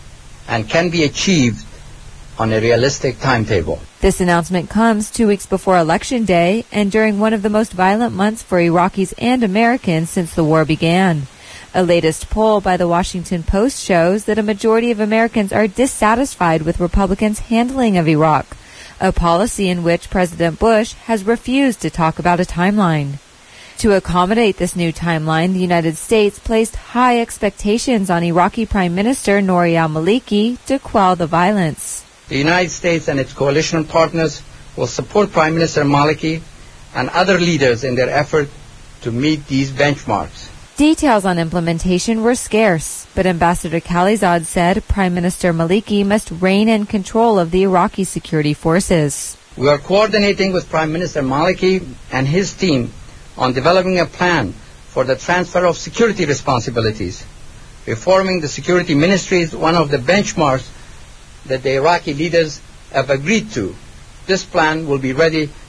and can be achieved on a realistic timetable. This announcement comes two weeks before Election Day and during one of the most violent months for Iraqis and Americans since the war began. A latest poll by the Washington Post shows that a majority of Americans are dissatisfied with Republicans' handling of Iraq, a policy in which President Bush has refused to talk about a timeline. To accommodate this new timeline, the United States placed high expectations on Iraqi Prime Minister Nouri al-Maliki to quell the violence. The United States and its coalition partners will support Prime Minister Maliki and other leaders in their effort to meet these benchmarks. Details on implementation were scarce, but Ambassador Khalilzad said Prime Minister Maliki must rein in control of the Iraqi security forces. We are coordinating with Prime Minister Maliki and his team on developing a plan for the transfer of security responsibilities. Reforming the security ministry is one of the benchmarks that the Iraqi leaders have agreed to. This plan will be ready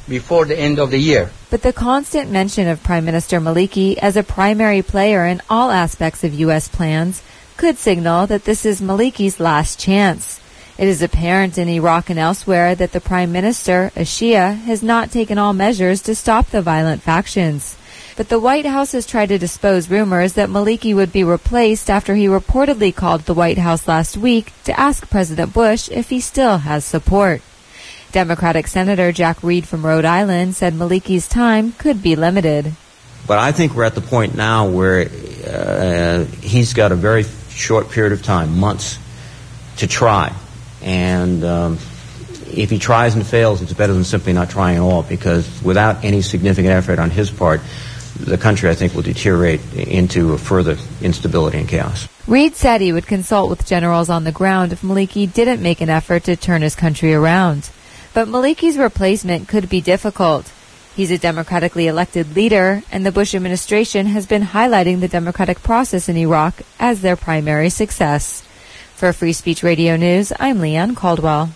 before the end of the year. But the constant mention of Prime Minister Maliki as a primary player in all aspects of U S plans could signal that this is Maliki's last chance. It is apparent in Iraq and elsewhere that the Prime Minister, a Shia, has not taken all measures to stop the violent factions. But the White House has tried to dispose rumors that Maliki would be replaced after he reportedly called the White House last week to ask President Bush if he still has support. Democratic Senator Jack Reed from Rhode Island said Maliki's time could be limited. But I think we're at the point now where uh, he's got a very short period of time, months, to try. And um, if he tries and fails, it's better than simply not trying at all, because without any significant effort on his part, the country, I think, will deteriorate into a further instability and chaos. Reed said he would consult with generals on the ground if Maliki didn't make an effort to turn his country around. But Maliki's replacement could be difficult. He's a democratically elected leader, and the Bush administration has been highlighting the democratic process in Iraq as their primary success. For Free Speech Radio News, I'm Leanne Caldwell.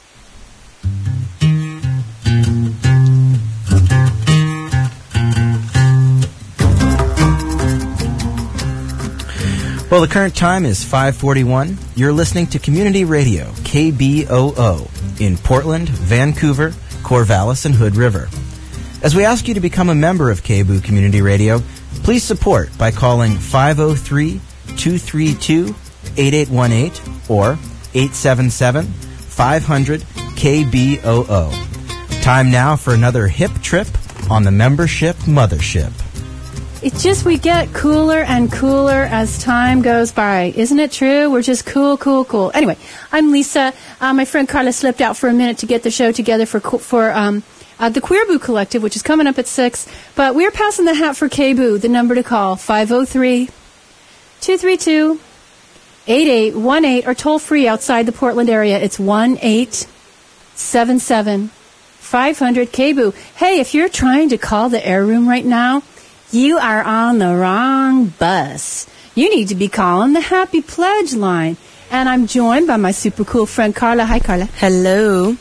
Well, the current time is five forty-one. You're listening to Community Radio, K B O O, in Portland, Vancouver, Corvallis, and Hood River. As we ask you to become a member of K B O O Community Radio, please support by calling five oh three, two three two, eight eight one eight or eight seven seven, five hundred, K B O O. Time now for another hip trip on the membership mothership. It's just we get cooler and cooler as time goes by. Isn't it true? We're just cool, cool, cool. Anyway, I'm Lisa. Uh, my friend Carla slipped out for a minute to get the show together for for um, uh, the Queer Boo Collective, which is coming up at six. But we're passing the hat for K B O O. The number to call, five oh three, two three two, eight eight one eight, or toll free outside the Portland area. It's one eight seven seven, five hundred, K B O O. Hey, if you're trying to call the air room right now, you are on the wrong bus. You need to be calling the Happy Pledge line. And I'm joined by my super cool friend Carla. Hi, Carla. Hello.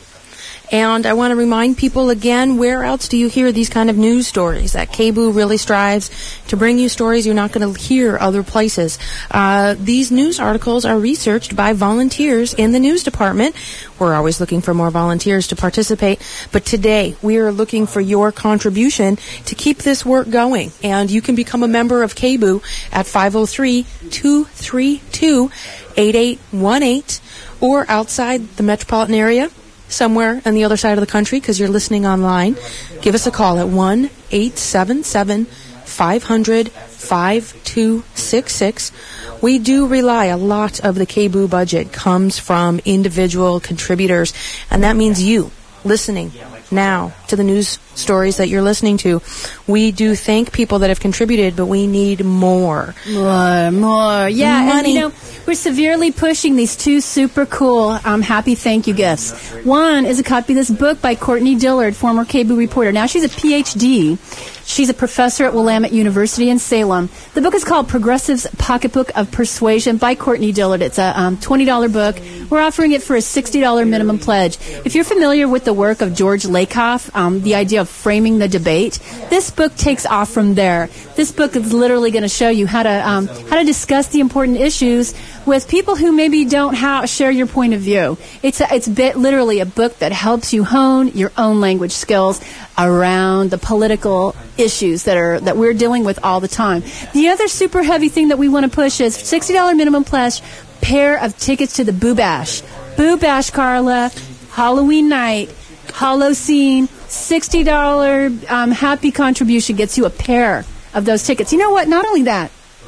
And I want to remind people again, where else do you hear these kind of news stories? That K B O O really strives to bring you stories you're not going to hear other places. Uh, these news articles are researched by volunteers in the news department. We're always looking for more volunteers to participate. But today, we are looking for your contribution to keep this work going. And you can become a member of K B O O at five oh three, two three two, eight eight one eight or outside the metropolitan area, somewhere on the other side of the country, because you're listening online. Give us a call at one eight seven seven, five hundred, five two six six. We do rely, a lot of the K B O O budget comes from individual contributors, and that means you listening now to the news stories that you're listening to. We do thank people that have contributed, but we need more. More, more. Yeah, Money. And, you know, we're severely pushing these two super cool um, happy thank you gifts. One is a copy of this book by Courtney Dillard, former K B O O reporter. Now she's a P H D. She's a professor at Willamette University in Salem. The book is called Progressive's Pocketbook of Persuasion by Courtney Dillard. It's a um, twenty dollars book. We're offering it for a sixty dollars minimum pledge. If you're familiar with the work of George Lakoff, um, the idea of framing the debate, this book takes off from there. This book is literally going to show you how to um, how to discuss the important issues with people who maybe don't ha- share your point of view. It's a, it's bit, literally a book that helps you hone your own language skills around the political issues that are that we're dealing with all the time. The other super heavy thing that we want to push is sixty dollars minimum pledge, pair of tickets to the Boo Bash. Boo Bash, Carla, Halloween night, Holocene, sixty dollars um, happy contribution gets you a pair of those tickets. You know what? Not only that,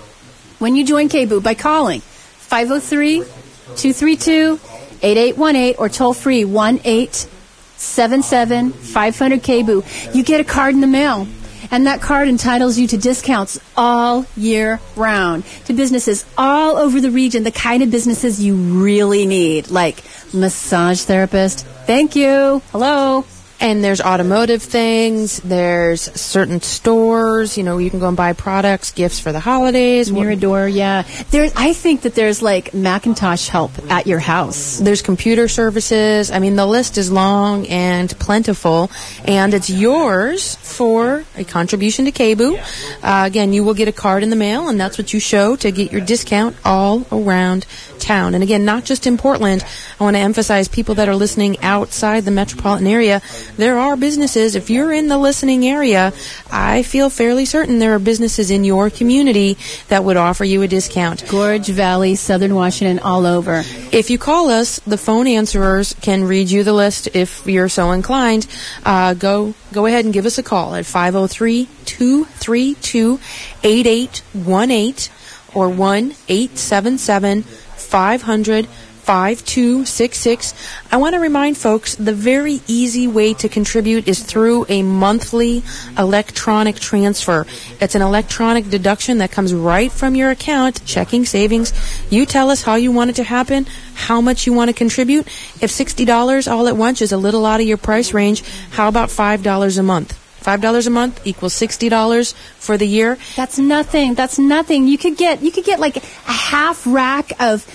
when you join K B O O by calling five oh three, two three two, eight eight one eight or toll free one eight seven seven, five hundred, K B O O, you get a card in the mail. And that card entitles you to discounts all year round to businesses all over the region, the kind of businesses you really need, like massage therapist. Thank you. Hello. And there's automotive things, there's certain stores, you know, you can go and buy products, gifts for the holidays. Mirador, yeah. There, I think that there's like Macintosh help at your house. There's computer services. I mean, the list is long and plentiful, and it's yours for a contribution to K B U. Uh, again, you will get a card in the mail, and that's what you show to get your discount all around town. And again, not just in Portland. I want to emphasize people that are listening outside the metropolitan area. There are businesses, if you're in the listening area, I feel fairly certain there are businesses in your community that would offer you a discount. Gorge Valley, Southern Washington, all over. If you call us, the phone answerers can read you the list if you're so inclined. Uh, go go ahead and give us a call at five oh three, two three two, eight eight one eight or one eight seven seven, five hundred, five two six six. I want to remind folks the very easy way to contribute is through a monthly electronic transfer. It's an electronic deduction that comes right from your account, checking, savings. You tell us how you want it to happen, how much you want to contribute. If sixty dollars all at once is a little out of your price range, how about five dollars a month? five dollars a month equals sixty dollars for the year. That's nothing. That's nothing. You could get you could get like a half rack of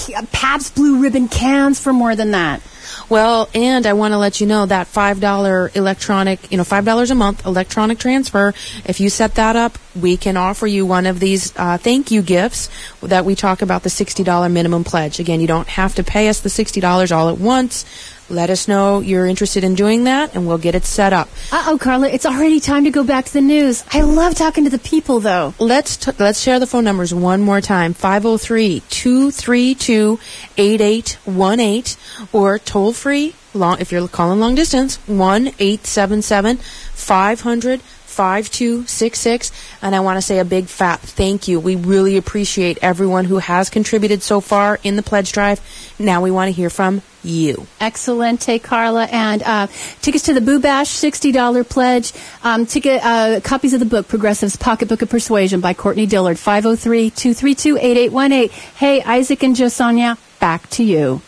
Pabst Blue Ribbon cans for more than that. Well, and I want to let you know that five dollars electronic, you know, five dollars a month electronic transfer, if you set that up, we can offer you one of these uh, thank you gifts that we talk about, the sixty dollars minimum pledge. Again, you don't have to pay us the sixty dollars all at once. Let us know you're interested in doing that, and we'll get it set up. Uh-oh, Carla, it's already time to go back to the news. I love talking to the people, though. Let's t- let's share the phone numbers one more time. five oh three, two three two, eight eight one eight or toll-free, long, if you're calling long distance, one eight seven seven, five hundred, five two six six. And I want to say a big fat thank you. We really appreciate everyone who has contributed so far in the pledge drive. Now we want to hear from you. Excellente, Carla. And uh, tickets to the Boo Bash, sixty dollars pledge. Um, ticket uh, copies of the book, Progressive's Pocketbook of Persuasion by Courtney Dillard, five oh three, two three two, eight eight one eight. Hey, Isaac and Josonia, back to you.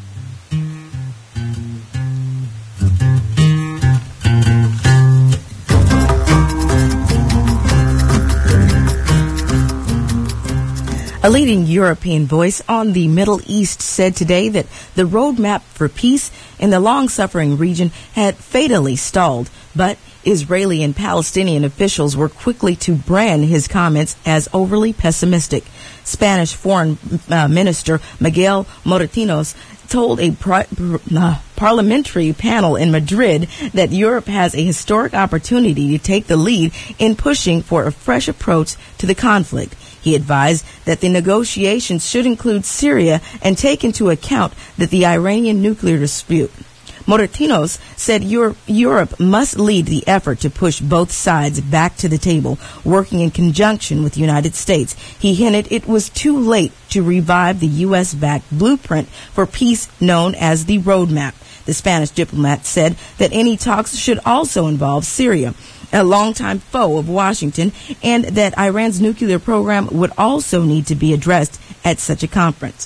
A leading European voice on the Middle East said today that the roadmap for peace in the long-suffering region had fatally stalled, but Israeli and Palestinian officials were quickly to brand his comments as overly pessimistic. Spanish Foreign uh, Minister Miguel Moratinos told a pri- uh, parliamentary panel in Madrid that Europe has a historic opportunity to take the lead in pushing for a fresh approach to the conflict. He advised that the negotiations should include Syria and take into account that the Iranian nuclear dispute. Moratinos said Europe, Europe must lead the effort to push both sides back to the table, working in conjunction with the United States. He hinted it was too late to revive the U S-backed blueprint for peace known as the Roadmap. The Spanish diplomat said that any talks should also involve Syria, a longtime foe of Washington, and that Iran's nuclear program would also need to be addressed at such a conference.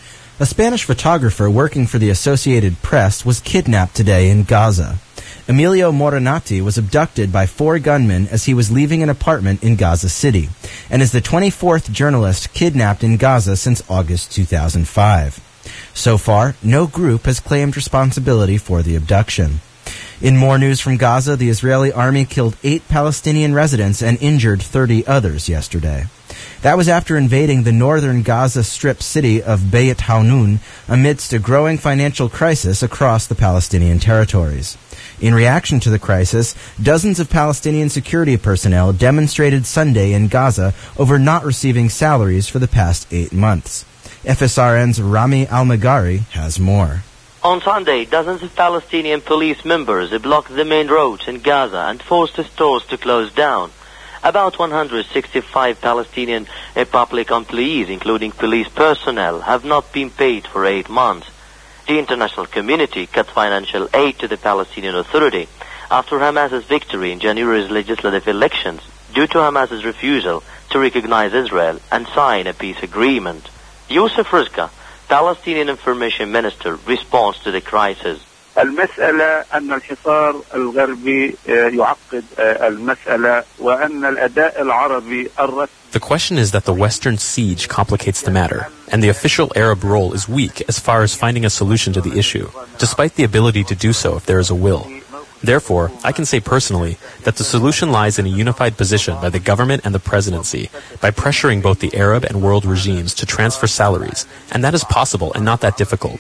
A Spanish photographer working for the Associated Press was kidnapped today in Gaza. Emilio Morinati was abducted by four gunmen as he was leaving an apartment in Gaza City, and is the twenty-fourth journalist kidnapped in Gaza since August two thousand five. So far, no group has claimed responsibility for the abduction. In more news from Gaza, the Israeli army killed eight Palestinian residents and injured thirty others yesterday. That was after invading the northern Gaza Strip city of Beit Hanun amidst a growing financial crisis across the Palestinian territories. In reaction to the crisis, dozens of Palestinian security personnel demonstrated Sunday in Gaza over not receiving salaries for the past eight months. F S R N's Rami Al-Magari has more. On Sunday, dozens of Palestinian police members blocked the main roads in Gaza and forced the stores to close down. About one hundred sixty-five Palestinian public employees, including police personnel, have not been paid for eight months. The international community cut financial aid to the Palestinian Authority after Hamas's victory in January's legislative elections due to Hamas's refusal to recognize Israel and sign a peace agreement. Youssef Rizka, Palestinian Information Minister, responds to the crisis. المسألة أن الحصار الغربي يعقد المسألة وأن الأداء العربي الرسمي. The question is that the Western siege complicates the matter, and the official Arab role is weak as far as finding a solution to the issue, despite the ability to do so if there is a will. Therefore, I can say personally that the solution lies in a unified position by the government and the presidency, by pressuring both the Arab and world regimes to transfer salaries, and that is possible and not that difficult.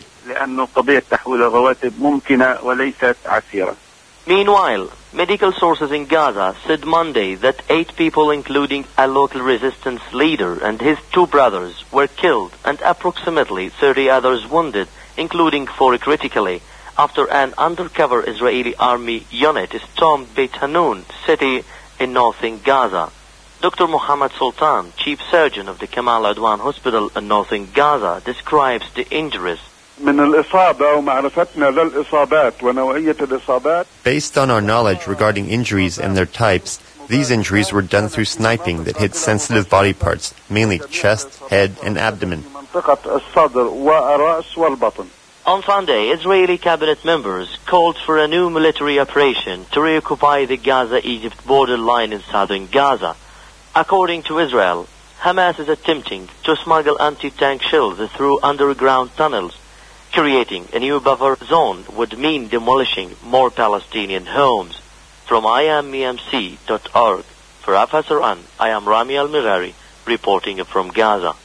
Meanwhile, medical sources in Gaza said Monday that eight people, including a local resistance leader and his two brothers, were killed and approximately thirty others wounded, including four critically, after an undercover Israeli army unit stormed Beit Hanun city in northern Gaza. Doctor Mohammed Sultan, chief surgeon of the Kamal Adwan Hospital in northern Gaza, describes the injuries. Based on our knowledge regarding injuries and their types, these injuries were done through sniping that hit sensitive body parts, mainly chest, head, and abdomen. On Sunday, Israeli cabinet members called for a new military operation to reoccupy the Gaza-Egypt borderline in southern Gaza. According to Israel, Hamas is attempting to smuggle anti-tank shells through underground tunnels. Creating a new buffer zone would mean demolishing more Palestinian homes. From I am E M C dot org, for Afasaran, I am Rami Al-Mirari, reporting from Gaza.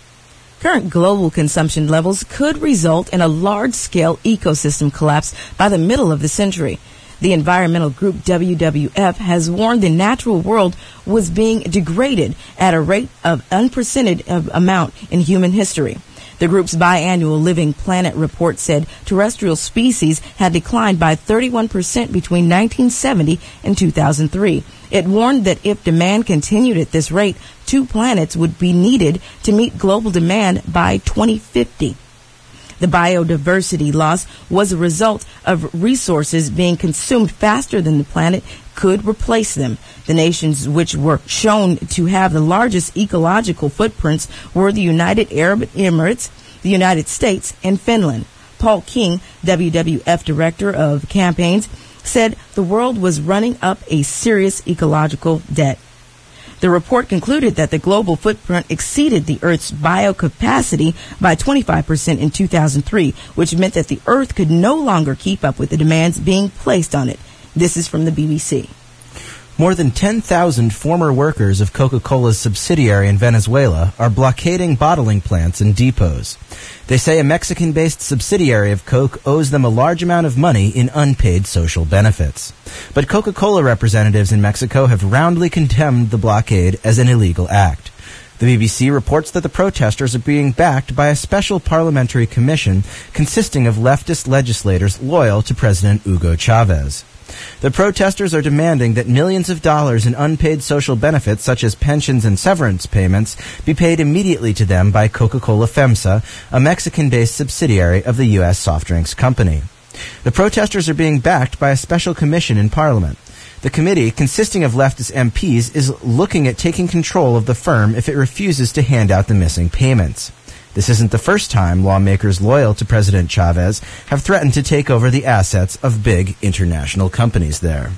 Current global consumption levels could result in a large-scale ecosystem collapse by the middle of the century. The environmental group W W F has warned the natural world was being degraded at a rate of unprecedented amount in human history. The group's biannual Living Planet report said terrestrial species had declined by thirty-one percent between nineteen seventy and two thousand three. It warned that if demand continued at this rate, two planets would be needed to meet global demand by twenty fifty. The biodiversity loss was a result of resources being consumed faster than the planet could replace them. The nations which were shown to have the largest ecological footprints were the United Arab Emirates, the United States, and Finland. Paul King, W W F Director of Campaigns, said the world was running up a serious ecological debt. The report concluded that the global footprint exceeded the Earth's biocapacity by twenty-five percent in two thousand three, which meant that the Earth could no longer keep up with the demands being placed on it. This is from the B B C. More than ten thousand former workers of Coca-Cola's subsidiary in Venezuela are blockading bottling plants and depots. They say a Mexican-based subsidiary of Coke owes them a large amount of money in unpaid social benefits. But Coca-Cola representatives in Mexico have roundly condemned the blockade as an illegal act. The B B C reports that the protesters are being backed by a special parliamentary commission consisting of leftist legislators loyal to President Hugo Chavez. The protesters are demanding that millions of dollars in unpaid social benefits, such as pensions and severance payments, be paid immediately to them by Coca-Cola FEMSA, a Mexican-based subsidiary of the U S soft drinks company. The protesters are being backed by a special commission in Parliament. The committee, consisting of leftist M Ps, is looking at taking control of the firm if it refuses to hand out the missing payments. This isn't the first time lawmakers loyal to President Chavez have threatened to take over the assets of big international companies there.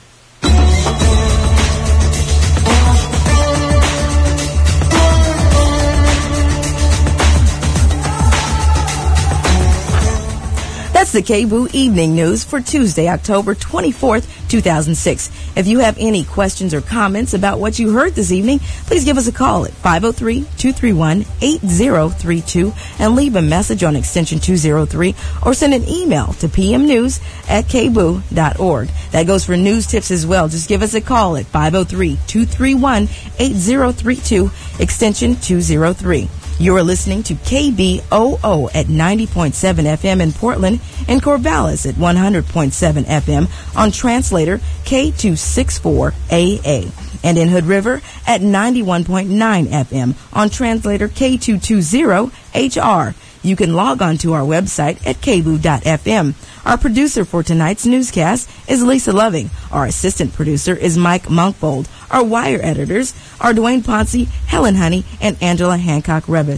That's the K B O O Evening News for Tuesday, October twenty-fourth, two thousand six. If you have any questions or comments about what you heard this evening, please give us a call at five oh three, two three one, eight oh three two and leave a message on extension two oh three or send an email to p m news at k b o o dot org. That goes for news tips as well. Just give us a call at five oh three, two three one, eight oh three two, extension two oh three. You are listening to K B O O at ninety point seven F M in Portland and Corvallis at one hundred point seven F M on translator K two sixty-four A A. And in Hood River at ninety-one point nine F M on translator K two twenty H R. You can log on to our website at k b o o dot f m. Our producer for tonight's newscast is Lisa Loving. Our assistant producer is Mike Monkbold. Our wire editors are Dwayne Ponce, Helen Honey, and Angela Hancock Rebus.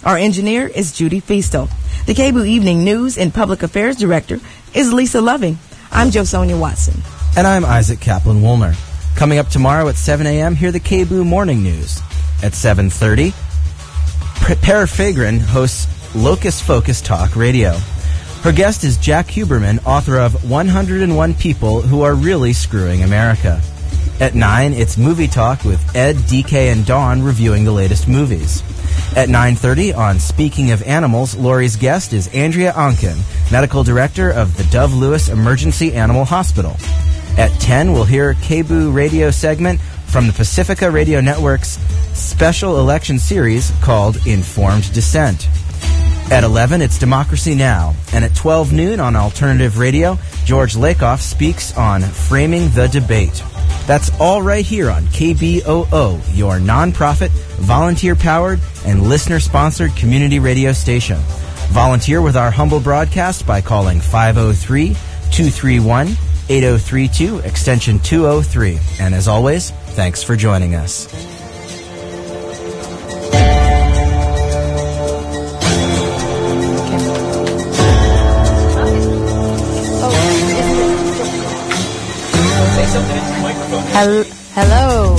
Our engineer is Judy Feastel. The K B O O Evening News and Public Affairs Director is Lisa Loving. I'm Josonia Watson. And I'm Isaac Kaplan-Woolner. Coming up tomorrow at seven a.m., hear the K B O O Morning News. At seven thirty, Per Fagrin hosts Locust Focus Talk Radio. Her guest is Jack Huberman, author of one hundred one People Who Are Really Screwing America. At nine, it's Movie Talk with Ed, D K, and Dawn reviewing the latest movies. At nine thirty, on Speaking of Animals, Lori's guest is Andrea Onken, Medical Director of the Dove Lewis Emergency Animal Hospital. At ten, we'll hear a K B O O radio segment from the Pacifica Radio Network's special election series called Informed Dissent. At eleven, it's Democracy Now! And at twelve noon on Alternative Radio, George Lakoff speaks on Framing the Debate. That's all right here on K B O O, your nonprofit, volunteer-powered, and listener-sponsored community radio station. Volunteer with our humble broadcast by calling five oh three, two three one, eight oh three two, extension two oh three. And as always, thanks for joining us. Hel- Hello.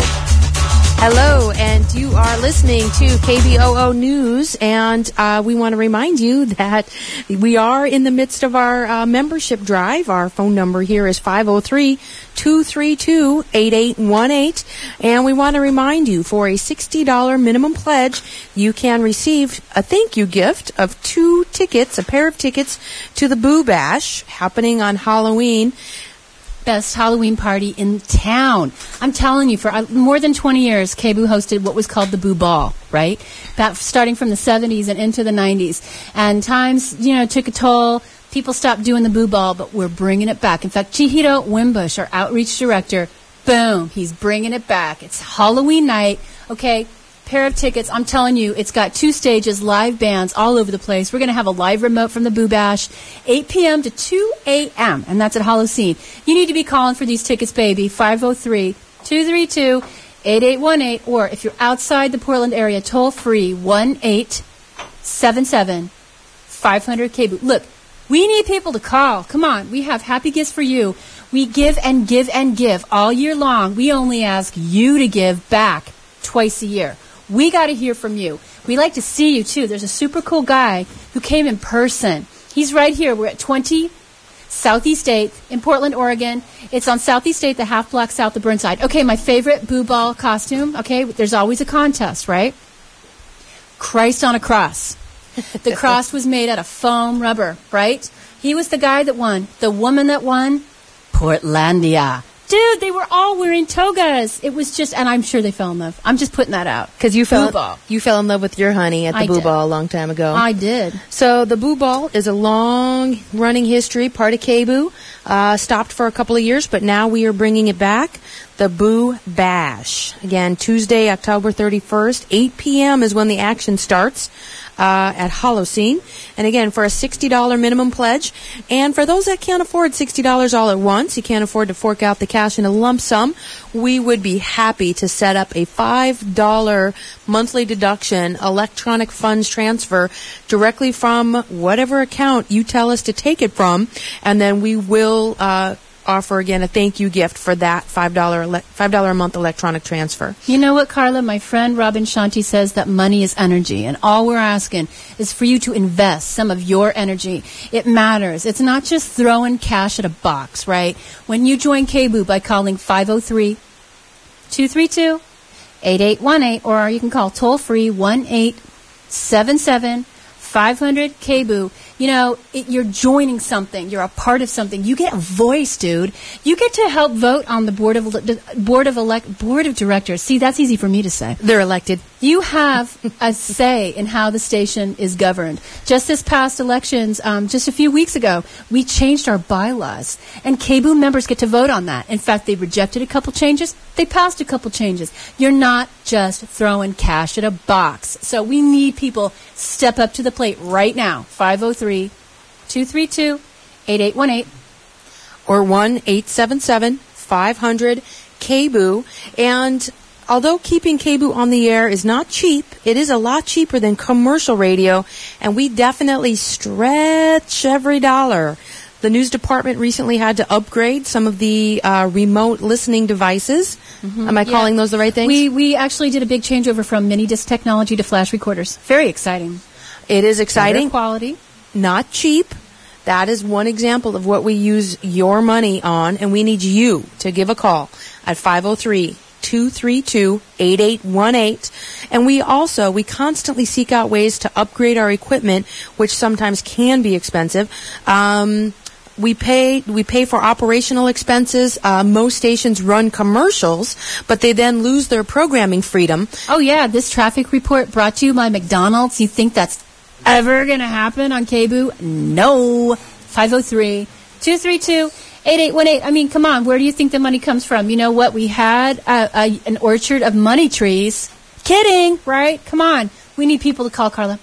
Hello, and you are listening to K B O O News, and uh, we want to remind you that we are in the midst of our uh, membership drive. Our phone number here is five oh three, two three two, eight eight one eight, and we want to remind you, for a sixty dollars minimum pledge, you can receive a thank you gift of two tickets, a pair of tickets to the Boo Bash, happening on Halloween. Best Halloween party in town. I'm telling you, for uh, more than twenty years, K B O O hosted what was called the Boo Ball, right? That starting from the seventies and into the nineties. And times, you know, took a toll. People stopped doing the Boo Ball, but we're bringing it back. In fact, Chihiro Wimbush, our outreach director, boom, he's bringing it back. It's Halloween night, okay? Pair of tickets. I'm telling you, it's got two stages, live bands all over the place. We're going to have a live remote from the Boo Bash, eight p.m. to two a.m., and that's at Holocene. You need to be calling for these tickets, baby, five oh three, two three two, eight eight one eight, or if you're outside the Portland area, toll free, one eight seven seven, five hundred K B O O. Look, we need people to call. Come on, we have happy gifts for you. We give and give and give all year long. We only ask you to give back twice a year. We got to hear from you. We like to see you, too. There's a super cool guy who came in person. He's right here. We're at twenty Southeast eighth in Portland, Oregon. It's on Southeast eighth, the half block south of Burnside. Okay, my favorite Boo Ball costume. Okay, there's always a contest, right? Christ on a cross. The cross was made out of foam rubber, right? He was the guy that won. The woman that won, Portlandia. Dude, they were all wearing togas. It was just, and I'm sure they fell in love. I'm just putting that out. Because you fell, Boo Ball. you fell in love with your honey at the I Boo did. Ball a long time ago. I did. So the Boo Ball is a long-running history, part of K B O O. Uh, stopped for a couple of years, but now we are bringing it back. The Boo Bash. Again, Tuesday, October thirty-first, eight p.m. is when the action starts. Uh, at Holocene. And again, for a sixty dollars minimum pledge. And for those that can't afford sixty dollars all at once, you can't afford to fork out the cash in a lump sum, we would be happy to set up a five dollars monthly deduction electronic funds transfer directly from whatever account you tell us to take it from. And then we will uh, offer, again, a thank you gift for that five dollars ele- five dollars a month electronic transfer. You know what, Carla? My friend Robin Shanti says that money is energy, and all we're asking is for you to invest some of your energy. It matters. It's not just throwing cash at a box, right? When you join K B O O by calling five oh three, two three two, eight eight one eight, or you can call toll-free one eight seven seven, five hundred K B O O. You know, it, you're joining something. You're a part of something. You get a voice, dude. You get to help vote on the board of the board of elect board of directors. See, that's easy for me to say. They're elected. You have a say in how the station is governed. Just this past elections, um, just a few weeks ago, we changed our bylaws, and K B O O members get to vote on that. In fact, they rejected a couple changes. They passed a couple changes. You're not just throwing cash at a box. So we need people step up to the plate right now. five oh three, two three two, eight eight one eight. Or one eight seven seven, five hundred K B O O. And although keeping K B O O on the air is not cheap, it is a lot cheaper than commercial radio, and we definitely stretch every dollar. The news department recently had to upgrade some of the uh, remote listening devices. Mm-hmm. Am I yeah. calling those the right things? We we actually did a big changeover from mini disc technology to flash recorders. Very exciting. It is exciting. Better quality. Not cheap. That is one example of what we use your money on, and we need you to give a call at five oh three, two three two, eight eight one eight. And we also, we constantly seek out ways to upgrade our equipment, which sometimes can be expensive. Um... We pay we pay for operational expenses. Uh, most stations run commercials, but they then lose their programming freedom. Oh, yeah. This traffic report brought to you by McDonald's. You think that's ever going to happen on K B O O? No. five oh three, two three two, eight eight one eight. I mean, come on. Where do you think the money comes from? You know what? We had a, a, an orchard of money trees. Kidding, right? Come on. We need people to call, Carla.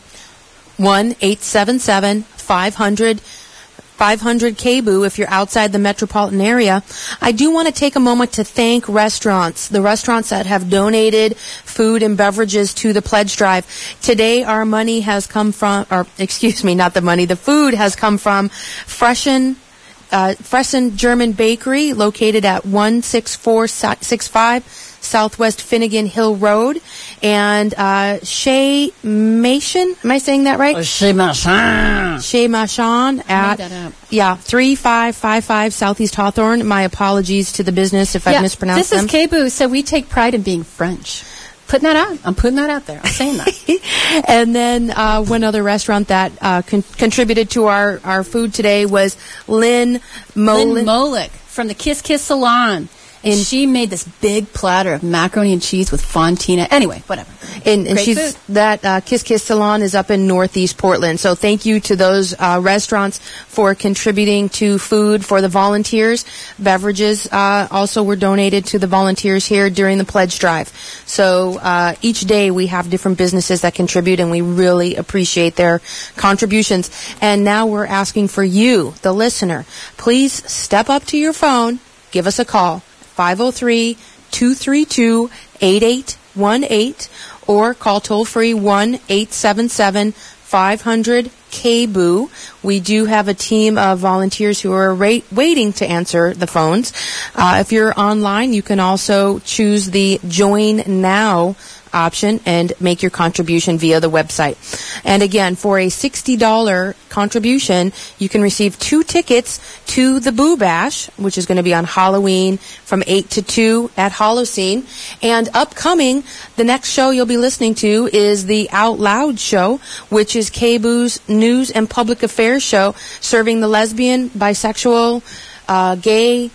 one eight seven seven, five hundred five hundred K B O O if you're outside the metropolitan area. I do want to take a moment to thank restaurants, the restaurants that have donated food and beverages to the pledge drive. Today our money has come from, or excuse me, not the money, the food has come from Freshen, uh, Freshen German Bakery, located at one six four six five Southwest Finnegan Hill Road, and uh, Chez Machin, am I saying that right? Uh, Chez Machin. Chez Machin at, yeah, three five five five Southeast Hawthorne. My apologies to the business if yeah, I've mispronounced this them. This is K B O O, so we take pride in being French. Putting that out. I'm putting that out there. I'm saying that. And then uh, one other restaurant that uh, con- contributed to our, our food today was Lynn Molick. Lynn Molick from the Kiss Kiss Salon. And she made this big platter of macaroni and cheese with fontina. Anyway, whatever. And, and Great she's food. that uh, Kiss Kiss Salon is up in Northeast Portland. So thank you to those uh, restaurants for contributing to food for the volunteers. Beverages uh, also were donated to the volunteers here during the pledge drive. So uh, each day we have different businesses that contribute, and we really appreciate their contributions. And now we're asking for you, the listener, please step up to your phone, give us a call. five oh three, two three two, eight eight one eight or call toll-free one eight seven seven, five hundred K B O O. We do have a team of volunteers who are ra- waiting to answer the phones. Uh, if you're online, you can also choose the Join Now option and make your contribution via the website. And again, for a sixty dollars contribution, you can receive two tickets to the Boo Bash, which is going to be on Halloween from eight to two at Holocene. And upcoming, the next show you'll be listening to is the Out Loud show, which is K B O O's news and public affairs show, serving the lesbian, bisexual, uh, gay,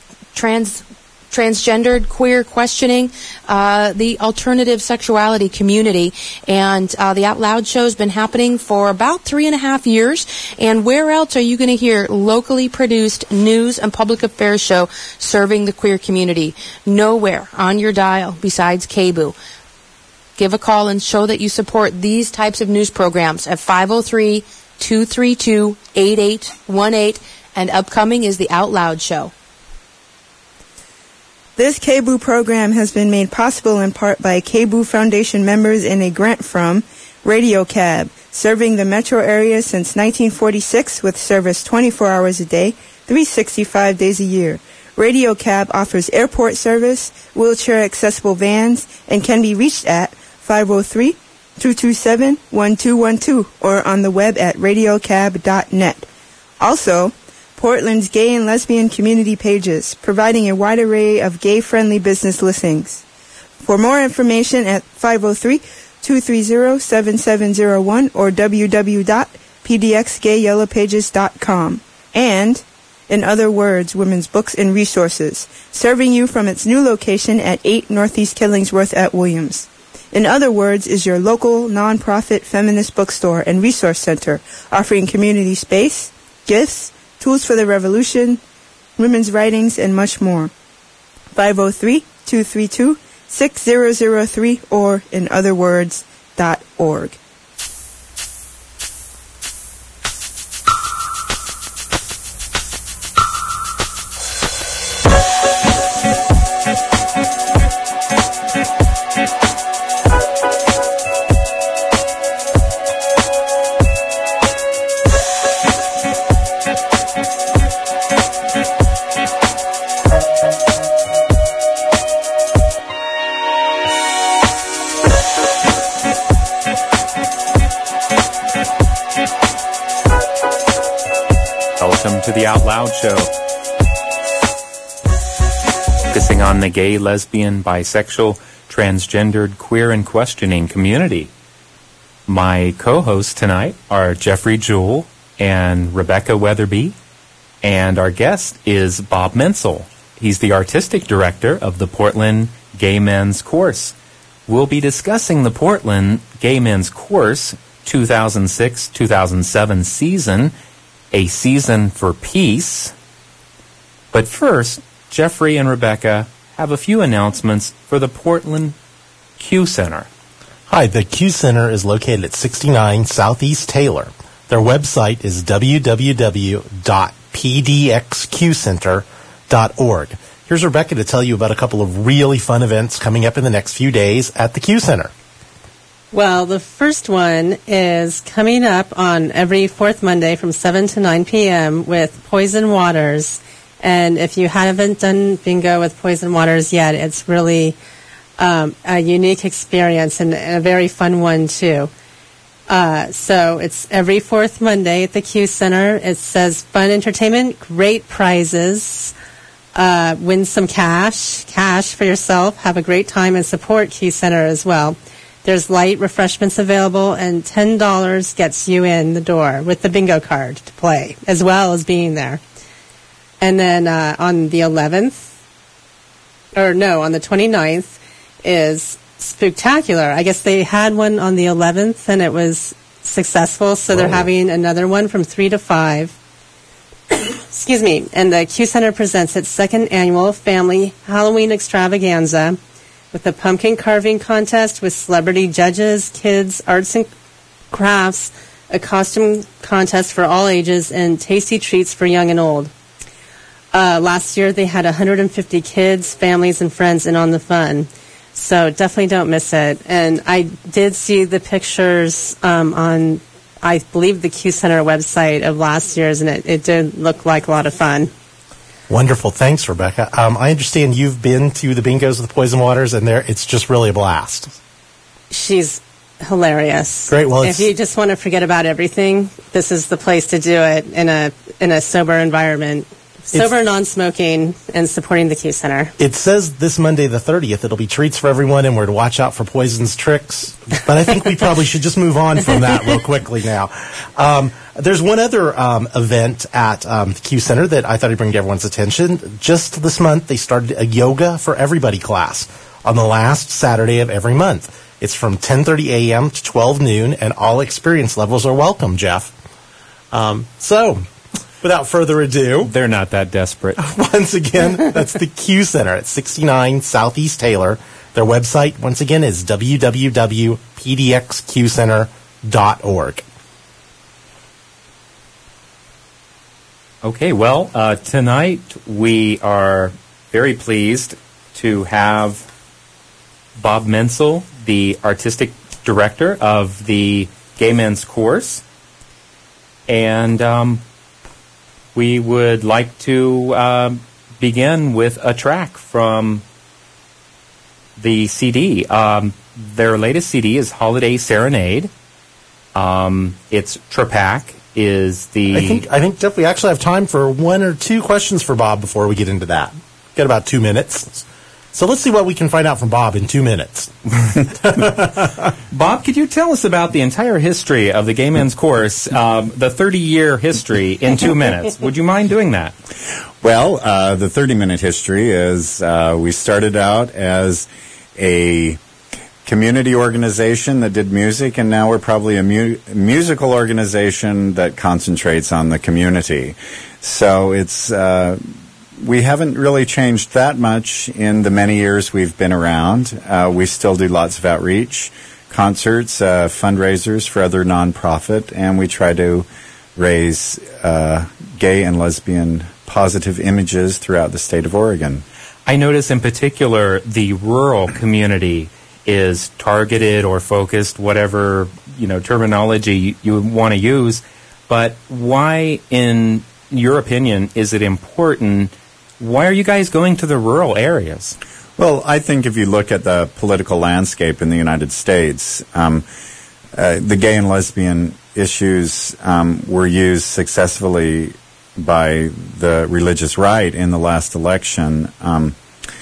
trans transgendered, queer, questioning, uh, the alternative sexuality community. And uh, the Out Loud show has been happening for about three and a half years. And where else are you going to hear locally produced news and public affairs show serving the queer community? Nowhere on your dial besides K B O O. Give a call and show that you support these types of news programs at five oh three, two three two, eight eight one eight. And upcoming is the Out Loud show. This K B O O program has been made possible in part by K B O O Foundation members and a grant from Radio Cab, serving the metro area since nineteen forty-six with service twenty-four hours a day, three hundred sixty-five days a year. Radio Cab offers airport service, wheelchair-accessible vans, and can be reached at five oh three, two two seven, one two one two or on the web at radio cab dot net. Also, Portland's gay and lesbian community pages, providing a wide array of gay-friendly business listings. For more information at five oh three, two three zero, seven seven zero one or w w w dot p d x gay yellow pages dot com. And, in other words, Women's Books and Resources, serving you from its new location at eight Northeast Killingsworth at Williams. In other words, is your local, nonprofit feminist bookstore and resource center, offering community space, gifts, tools for the revolution, women's writings, and much more. five oh three, two three two, six zero zero three or, in other words, dot org. Welcome to the Out Loud Show, focusing on the gay, lesbian, bisexual, transgendered, queer, and questioning community. My co-hosts tonight are Jeffrey Jewell and Rebecca Weatherby, and our guest is Bob Menzel. He's the artistic director of the Portland Gay Men's Course. We'll be discussing the Portland Gay Men's Course two thousand six two thousand seven season, A Season for Peace. But first, Jeffrey and Rebecca have a few announcements for the Portland Q Center. Hi, the Q Center is located at sixty-nine Southeast Taylor. Their website is w w w dot p d x q center dot org. Here's Rebecca to tell you about a couple of really fun events coming up in the next few days at the Q Center. Well, the first one is coming up on every fourth Monday from seven to nine p.m. with Poison Waters. And if you haven't done bingo with Poison Waters yet, it's really um, a unique experience and a very fun one, too. Uh, so it's every fourth Monday at the Q Center. It says fun entertainment, great prizes, uh, win some cash, cash for yourself, have a great time, and support Q Center as well. There's light refreshments available, and ten dollars gets you in the door with the bingo card to play, as well as being there. And then uh, on the eleventh, or no, on the twenty-ninth, is Spooktacular. I guess they had one on the eleventh, and it was successful, so they're having another one from three to five. Excuse me. And the Q Center presents its second annual Family Halloween Extravaganza, with a pumpkin carving contest with celebrity judges, kids, arts and crafts, a costume contest for all ages, and tasty treats for young and old. Uh, last year, they had one hundred fifty kids, families, and friends in on the fun. So definitely don't miss it. And I did see the pictures um, on, I believe, the Q Center website of last year's, and it, it did look like a lot of fun. Wonderful. Thanks, Rebecca. Um, I understand you've been to the bingos with Poison Waters, and there it's just really a blast. She's hilarious. Great. Well, if you just want to forget about everything, this is the place to do it in a in a sober environment. Sober, non-smoking, and supporting the Q Center. It says this Monday the thirtieth, it'll be treats for everyone, and we're to watch out for Poison's tricks. But I think we probably should just move on from that real quickly now. Um, there's one other um, event at um, the Q Center that I thought I'd bring to everyone's attention. Just this month, they started a Yoga for Everybody class on the last Saturday of every month. It's from ten thirty a.m. to twelve noon, and all experience levels are welcome, Jeff. Um, so... Without further ado... They're not that desperate. Once again, that's the Q Center at sixty-nine Southeast Taylor. Their website, once again, is w w w dot p d x q center dot org. Okay, well, uh, tonight we are very pleased to have Bob Menzel, the artistic director of the Gay Men's Course. And... Um, We would like to uh, begin with a track from the C D. Um, their latest C D is Holiday Serenade. Um, it's Trepak is the... I think, I think, Jeff, we actually have time for one or two questions for Bob before we get into that. Got about two minutes. So let's see what we can find out from Bob in two minutes. Bob, could you tell us about the entire history of the Gay Men's Course, um, the thirty-year history, in two minutes? Would you mind doing that? Well, uh, the thirty-minute history is uh, we started out as a community organization that did music, and now we're probably a mu- musical organization that concentrates on the community. So it's... Uh, We haven't really changed that much in the many years we've been around. Uh, we still do lots of outreach, concerts, uh, fundraisers for other nonprofit, and we try to raise uh, gay and lesbian positive images throughout the state of Oregon. I notice in particular the rural community is targeted or focused, whatever you know terminology you, you want to use. But why in your opinion, is it important? Why are you guys going to the rural areas? Well, I think if you look at the political landscape in the United States, um, uh, the gay and lesbian issues um, were used successfully by the religious right in the last election. Um,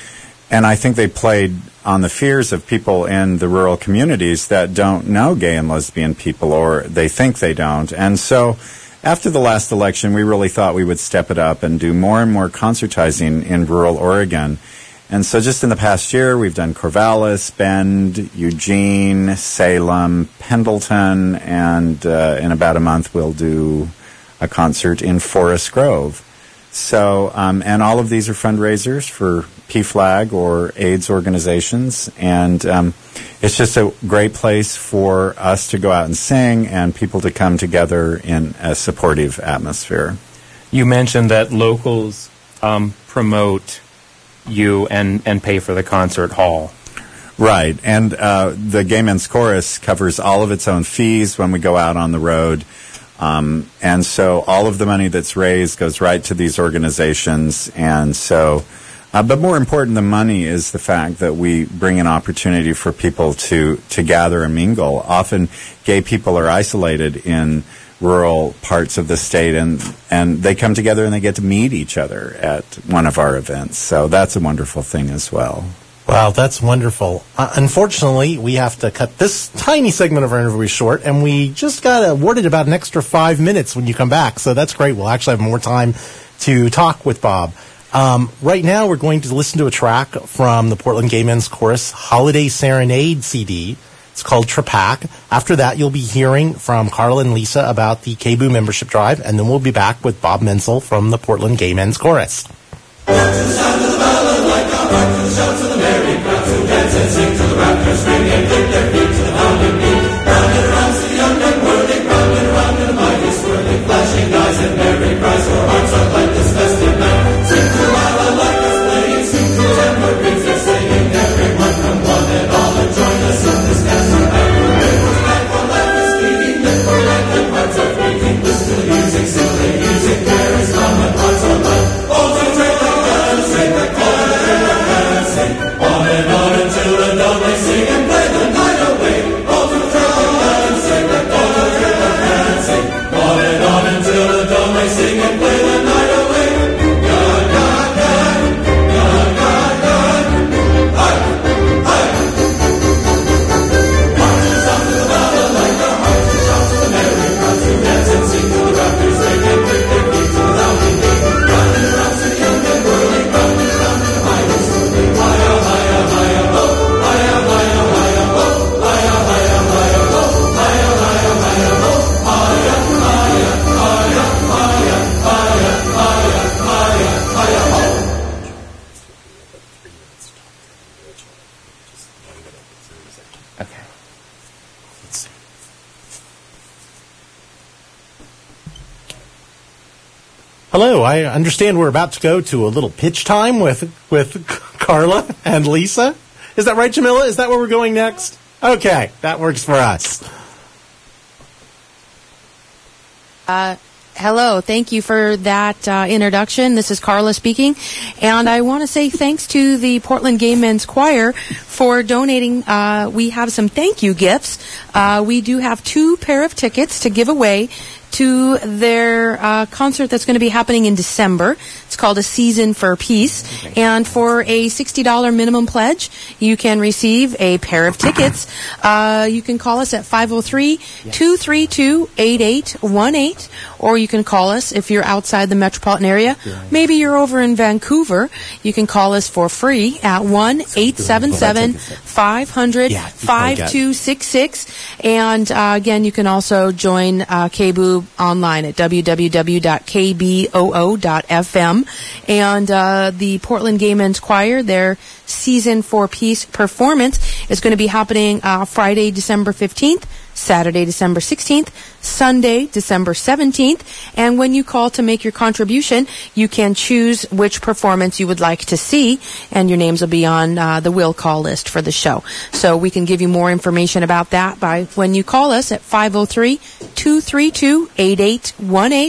and I think they played on the fears of people in the rural communities that don't know gay and lesbian people, or they think they don't. And so after the last election, we really thought we would step it up and do more and more concertizing in rural Oregon. And so just in the past year, we've done Corvallis, Bend, Eugene, Salem, Pendleton, and uh, in about a month we'll do a concert in Forest Grove. So, um, and all of these are fundraisers for P FLAG or AIDS organizations, and um, it's just a great place for us to go out and sing and people to come together in a supportive atmosphere. You mentioned that locals um, promote you and, and pay for the concert hall. Right, and uh, the Gay Men's Chorus covers all of its own fees when we go out on the road. Um, and so all of the money that's raised goes right to these organizations. And so, uh, but more important than money is the fact that we bring an opportunity for people to, to gather and mingle. Often gay people are isolated in rural parts of the state, and, and they come together and they get to meet each other at one of our events. So that's a wonderful thing as well. Wow, that's wonderful. Uh, unfortunately, we have to cut this tiny segment of our interview short, and we just got awarded about an extra five minutes when you come back, so that's great. We'll actually have more time to talk with Bob. Um, right now, we're going to listen to a track from the Portland Gay Men's Chorus Holiday Serenade C D. It's called Trepak. After that, you'll be hearing from Carla and Lisa about the K B U membership drive, and then we'll be back with Bob Menzel from the Portland Gay Men's Chorus. Hello, I understand we're about to go to a little pitch time with with Carla and Lisa. Is that right, Jamila? Is that where we're going next? Okay, that works for us. Uh, hello, thank you for that uh, introduction. This is Carla speaking, and I want to say thanks to the Portland Gay Men's Choir for donating. Uh, we have some thank you gifts. Uh, we do have two pair of tickets to give away to their uh, concert that's going to be happening in December. It's called A Season for Peace. Okay. And for a sixty dollars minimum pledge, you can receive a pair of tickets. Uh, you can call us at five oh three, two three two, eight eight one eight, or you can call us if you're outside the metropolitan area. Maybe you're over in Vancouver. You can call us for free at one eight seven seven, five hundred, five two six six. And uh, again, you can also join uh, K B U online at w w w dot k b o o dot f m. And uh, the Portland Gay Men's Choir, their Season for Peace performance is going to be happening uh, Friday, December fifteenth, Saturday, December sixteenth, Sunday, December seventeenth. And when you call to make your contribution, you can choose which performance you would like to see, and your names will be on uh, the will call list for the show. So we can give you more information about that by when you call us at five oh three, two three two, eight eight one eight,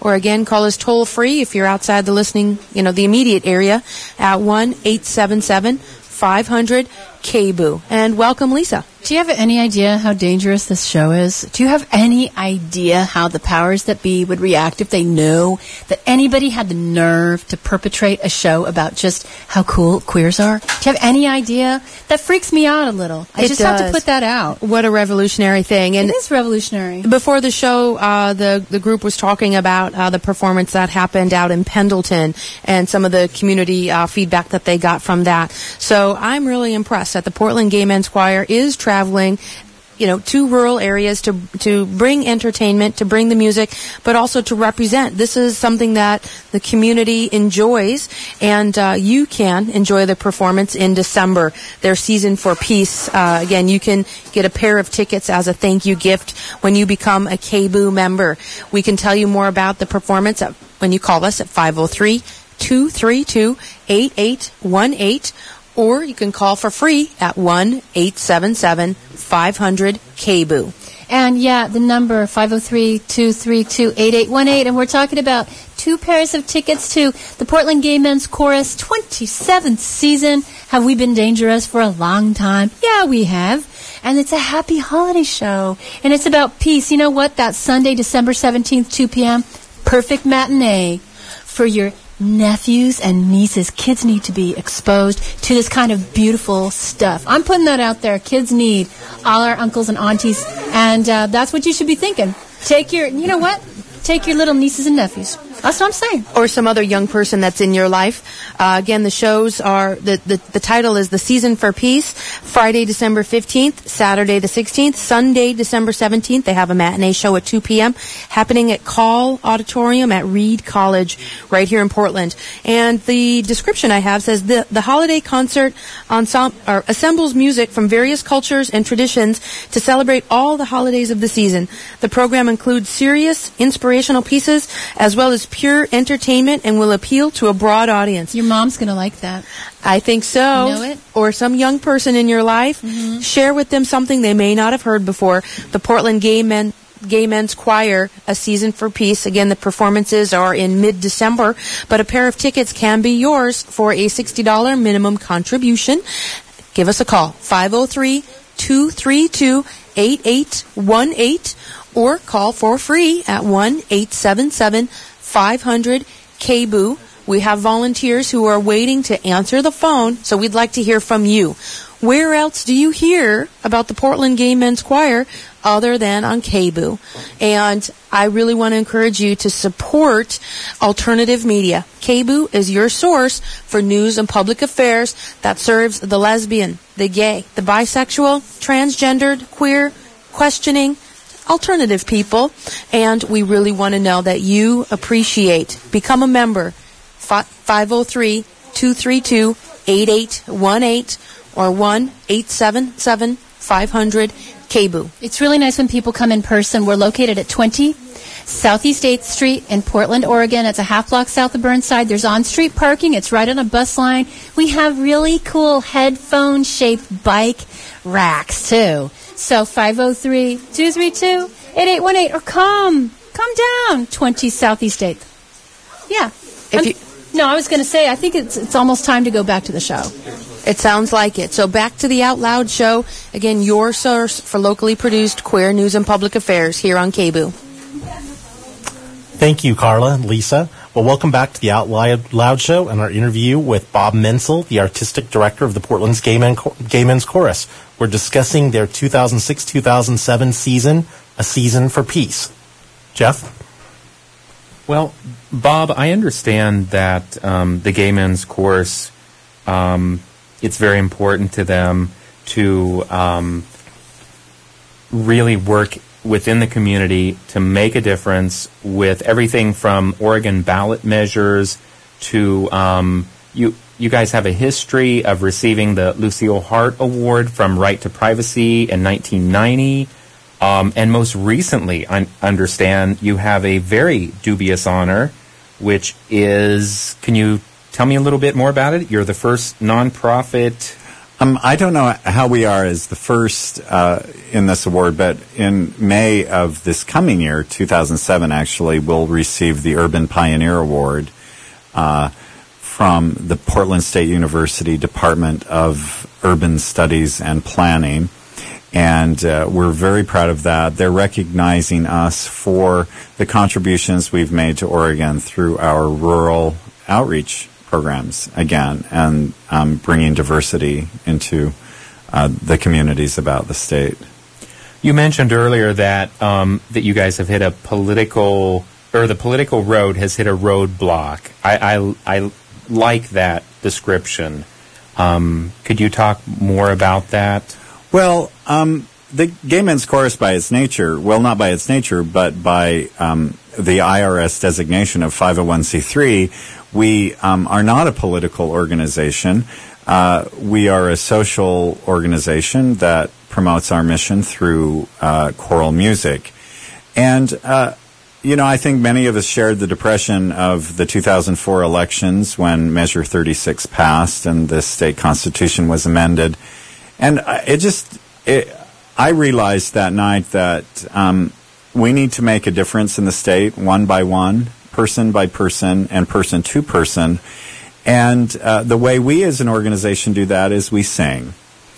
Or again, call us toll free if you're outside the listening, you know, the immediate area at one eight seven seven five hundred K B O O. And welcome, Lisa. Do you have any idea how dangerous this show is? Do you have any idea how the powers that be would react if they knew that anybody had the nerve to perpetrate a show about just how cool queers are? Do you have any idea? That freaks me out a little. I It just have to does. put that out. What a revolutionary thing. And it is revolutionary. Before the show, uh, the, the group was talking about uh, the performance that happened out in Pendleton and some of the community uh, feedback that they got from that. So I'm really impressed that the Portland Gay Men's Choir is traveling, you know, to rural areas to to bring entertainment, to bring the music, but also to represent. This is something that the community enjoys, and uh, you can enjoy the performance in December, their Season for Peace. Uh, again, you can get a pair of tickets as a thank you gift when you become a K B O O member. We can tell you more about the performance at, when you call us at five oh three, two three two, eight eight one eight. Or you can call for free at one eight seven seven five hundred K B O O. And yeah, the number five oh three, two three two, eight eight one eight. And we're talking about two pairs of tickets to the Portland Gay Men's Chorus twenty-seventh season. Have we been dangerous for a long time? Yeah, we have. And it's a happy holiday show. And it's about peace. You know what? That Sunday, December seventeenth, two p.m., perfect matinee for your nephews and nieces. Kids need to be exposed to this kind of beautiful stuff. I'm putting that out there. Kids need all our uncles and aunties, and uh, that's what you should be thinking. Take your, you know what? Take your little nieces and nephews. That's what I'm saying. Or some other young person that's in your life. Uh, again, the shows are, the, the, the title is The Season for Peace, Friday, December fifteenth, Saturday the sixteenth, Sunday, December seventeenth. They have a matinee show at two p.m. happening at Call Auditorium at Reed College right here in Portland. And the description I have says the, the holiday concert ensemble, or assembles music from various cultures and traditions to celebrate all the holidays of the season. The program includes serious, inspirational pieces as well as pure entertainment and will appeal to a broad audience. Your mom's going to like that. I think so. You know it? Or some young person in your life. Mm-hmm. Share with them something they may not have heard before. The Portland Gay Men Gay Men's Choir, A Season for Peace. Again, the performances are in mid-December, but a pair of tickets can be yours for a sixty dollars minimum contribution. Give us a call, five oh three, two three two, eight eight one eight, or call for free at one eight seven seven five hundred K B O O. We have volunteers who are waiting to answer the phone, so we'd like to hear from you. Where else do you hear about the Portland Gay Men's Choir other than on K B O O? And I really want to encourage you to support alternative media. K B O O is your source for news and public affairs that serves the lesbian, the gay, the bisexual, transgendered, queer, questioning, alternative people, and we really want to know that you appreciate. Become a member, five oh three, two three two, eight eight one eight or one eight seven seven five hundred K B O O. It's really nice when people come in person. We're located at twenty Southeast eighth Street in Portland, Oregon. It's a half block south of Burnside. There's on-street parking. It's right on a bus line. We have really cool headphone-shaped bike racks, too. So five oh three, two three two, eight eight one eight, or come, come down, twenty Southeast eighth. Yeah. If you, no, I was going to say, I think it's it's almost time to go back to the show. It sounds like it. So back to the Out Loud show. Again, your source for locally produced queer news and public affairs here on K B O O. Thank you, Carla and Lisa. Well, welcome back to the Out Loud show and our interview with Bob Menzel, the artistic director of the Portland's Gay, Men, Gay Men's Chorus. We're discussing their two thousand six two thousand seven season, A Season for Peace. Jeff? Well, Bob, I understand that um, the Gay Men's Chorus, um, it's very important to them to um, really work within the community to make a difference with everything from Oregon ballot measures to um, you. You guys have a history of receiving the Lucille Hart Award from Right to Privacy in nineteen ninety. Um, and most recently, I understand you have a very dubious honor, which is, can you tell me a little bit more about it? You're the first nonprofit Um, I don't know how we are as the first uh, in this award, but in May of this coming year, two thousand seven, actually, we'll receive the Urban Pioneer Award uh, from the Portland State University Department of Urban Studies and Planning. And uh, we're very proud of that. They're recognizing us for the contributions we've made to Oregon through our rural outreach programs, again, and um, bringing diversity into uh, the communities about the state. You mentioned earlier that um, that you guys have hit a political, or the political road has hit a roadblock. I, I, I like that description. Um, could you talk more about that? Well, um, the Gay Men's Chorus, by its nature, well, not by its nature, but by um, the I R S designation of five oh one c three, we um, are not a political organization. Uh, we are a social organization that promotes our mission through uh, choral music. And, uh, you know, I think many of us shared the depression of the two thousand four elections when Measure thirty-six passed and the state constitution was amended. And it just, it, I realized that night that um, we need to make a difference in the state, one by one, person by person, and person to person. And uh, the way we as an organization do that is we sing.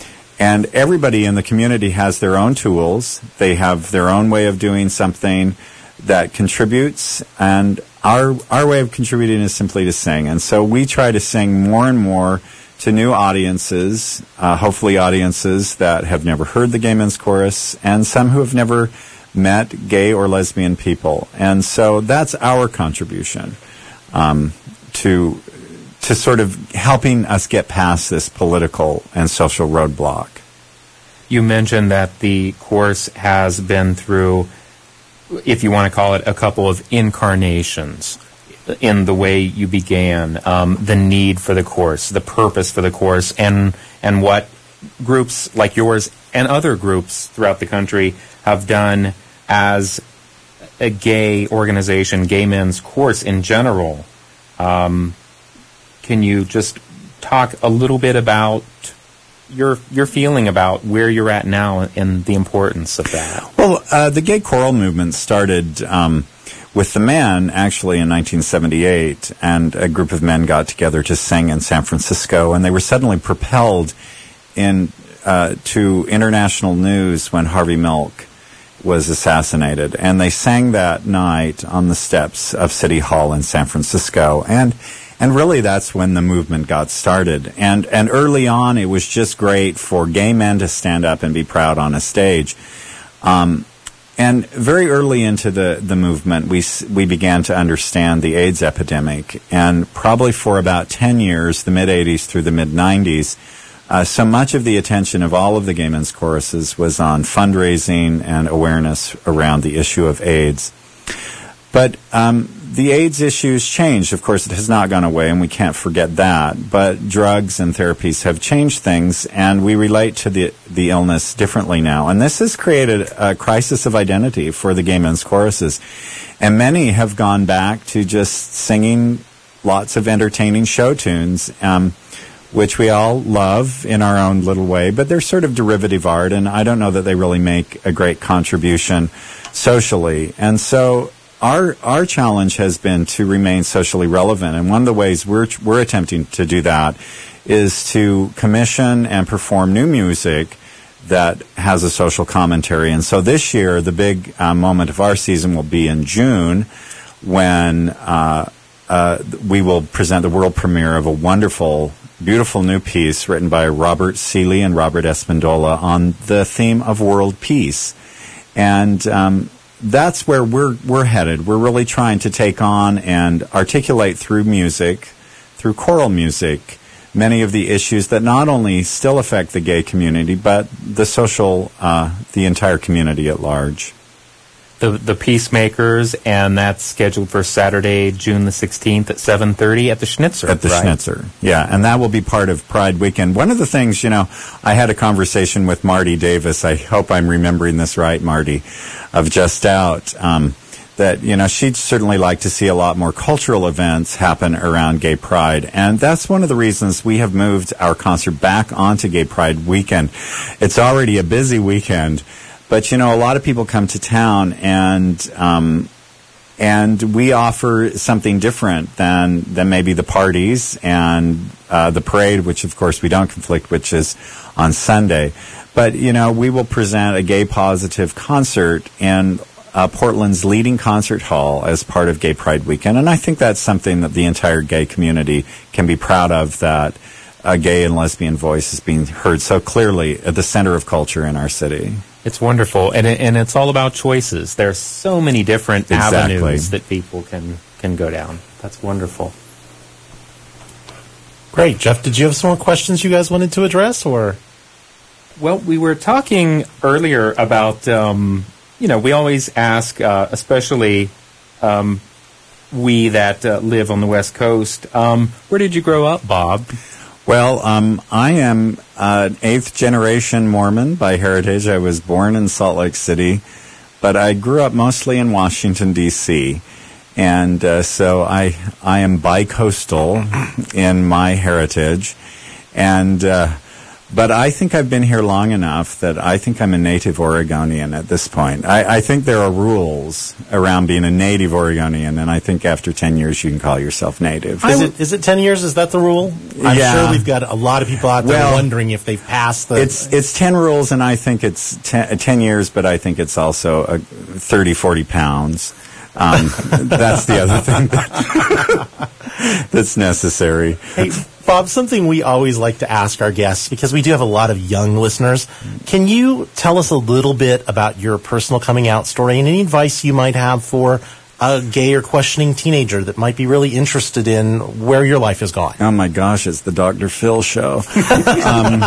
And everybody in the community has their own tools. They have their own way of doing something that contributes. And our our way of contributing is simply to sing. And so we try to sing more and more to new audiences, uh, hopefully audiences that have never heard the Gay Men's Chorus, and some who have never met gay or lesbian people. And so that's our contribution um, to to sort of helping us get past this political and social roadblock. You mentioned that the course has been through, if you want to call it, a couple of incarnations in the way you began, um, the need for the course, the purpose for the course, and and what groups like yours and other groups throughout the country have done as a gay organization, Gay Men's Course in general. Um, can you just talk a little bit about your your feeling about where you're at now and the importance of that? Well, uh, the gay choral movement started um, with the men, actually, in nineteen seventy-eight, and a group of men got together to sing in San Francisco, and they were suddenly propelled in uh, to international news when Harvey Milk was assassinated, and they sang that night on the steps of City Hall in San Francisco, and and really that's when the movement got started. And and early on, it was just great for gay men to stand up and be proud on a stage. Um, And very early into the, the movement, we we began to understand the AIDS epidemic. And probably for about ten years, the mid-eighties through the mid-nineties, uh, so much of the attention of all of the Gay Men's Choruses was on fundraising and awareness around the issue of AIDS. But um, the AIDS issues changed. Of course, it has not gone away, and we can't forget that. But drugs and therapies have changed things, and we relate to the the illness differently now. And this has created a crisis of identity for the Gay Men's Choruses. And many have gone back to just singing lots of entertaining show tunes, um, which we all love in our own little way, but they're sort of derivative art, and I don't know that they really make a great contribution socially. And so Our our challenge has been to remain socially relevant, and one of the ways we're we're attempting to do that is to commission and perform new music that has a social commentary. And so this year, the big uh, moment of our season will be in June, when uh, uh, we will present the world premiere of a wonderful, beautiful new piece written by Robert Seeley and Robert Espindola on the theme of world peace. And um, that's where we're we're headed. We're really trying to take on and articulate through music, through choral music, many of the issues that not only still affect the gay community, but the social, uh, the entire community at large. The the Peacemakers, and that's scheduled for Saturday, June the sixteenth at seven thirty at the Schnitzer. At the right? Schnitzer, yeah, and that will be part of Pride Weekend. One of the things, you know, I had a conversation with Marty Davis. I hope I'm remembering this right, Marty, of Just Out, um, that, you know, she'd certainly like to see a lot more cultural events happen around Gay Pride. And that's one of the reasons we have moved our concert back onto Gay Pride weekend. It's already a busy weekend, but, you know, a lot of people come to town, and um, and we offer something different than, than maybe the parties and uh, the parade, which, of course, we don't conflict, which is on Sunday. But, you know, we will present a gay-positive concert in Uh, Portland's leading concert hall as part of Gay Pride Weekend, and I think that's something that the entire gay community can be proud of, that a gay and lesbian voice is being heard so clearly at the center of culture in our city. It's wonderful, and it, and it's all about choices. There's so many different Exactly. avenues that people can, can go down. That's wonderful. Great. Jeff, did you have some more questions you guys wanted to address, or? Well, we were talking earlier about... Um, You know, we always ask, uh, especially um, we that uh, live on the West Coast, um, where did you grow up, Bob? Well, um, I am uh, an eighth-generation Mormon by heritage. I was born in Salt Lake City, but I grew up mostly in Washington, D C, and uh, so I I am bi-coastal in my heritage, and... Uh, But I think I've been here long enough that I think I'm a native Oregonian at this point. I, I think there are rules around being a native Oregonian, and I think after ten years you can call yourself native. Is it, is it ten years? Is that the rule? I'm Yeah. sure we've got a lot of people out there Well, wondering if they've passed the... It's it's ten rules, and I think it's ten, ten years, but I think it's also uh, thirty, forty pounds. Um, that's the other thing that, that's necessary. Hey, Bob, something we always like to ask our guests, because we do have a lot of young listeners, can you tell us a little bit about your personal coming out story and any advice you might have for a gay or questioning teenager that might be really interested in where your life has gone? Oh my gosh, it's the Doctor Phil show. um,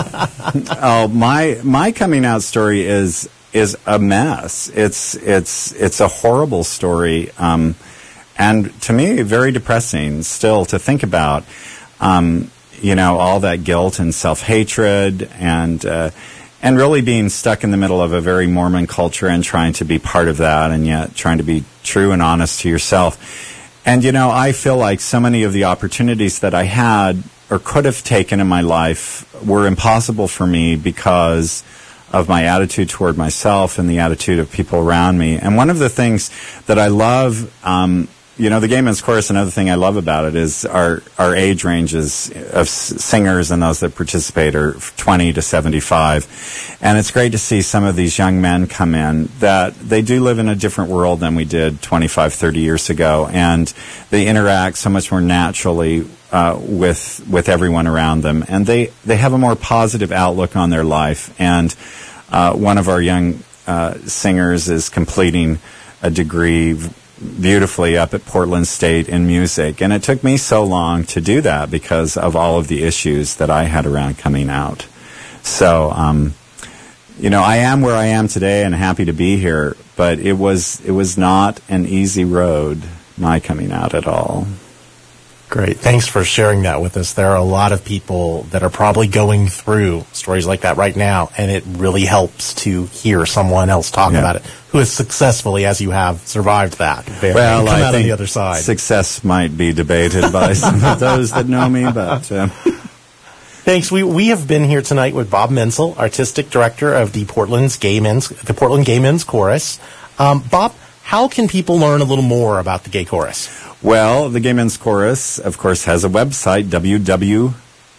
oh, my my coming out story is is a mess. It's it's it's a horrible story, um, and to me, very depressing still to think about. Um, you know, all that guilt and self-hatred, and uh, and really being stuck in the middle of a very Mormon culture and trying to be part of that, and yet trying to be true and honest to yourself. And, you know, I feel like so many of the opportunities that I had or could have taken in my life were impossible for me because of my attitude toward myself and the attitude of people around me. And one of the things that I love... Um, You know, the Gay Men's Chorus, another thing I love about it is our, our age ranges of s- singers and those that participate are twenty to seventy-five. And it's great to see some of these young men come in that they do live in a different world than we did twenty-five, thirty years ago. And they interact so much more naturally uh, with with everyone around them. And they, they have a more positive outlook on their life. And uh, one of our young uh, singers is completing a degree beautifully up at Portland State in music, and it took me so long to do that because of all of the issues that I had around coming out. So, um, you know, I am where I am today and happy to be here, but it was it was not an easy road, my coming out at all. Great. Thanks for sharing that with us. There are a lot of people that are probably going through stories like that right now, and it really helps to hear someone else talk Yeah. about it who has successfully, as you have, survived that. Well, come I out think on the other side. Success might be debated by some of those that know me, but... Uh, Thanks. We we have been here tonight with Bob Menzel, artistic director of the Portland's Gay Men's the Portland Gay Men's Chorus. Um, Bob, how can people learn a little more about the Gay Chorus? Well, the Gay Men's Chorus, of course, has a website, w w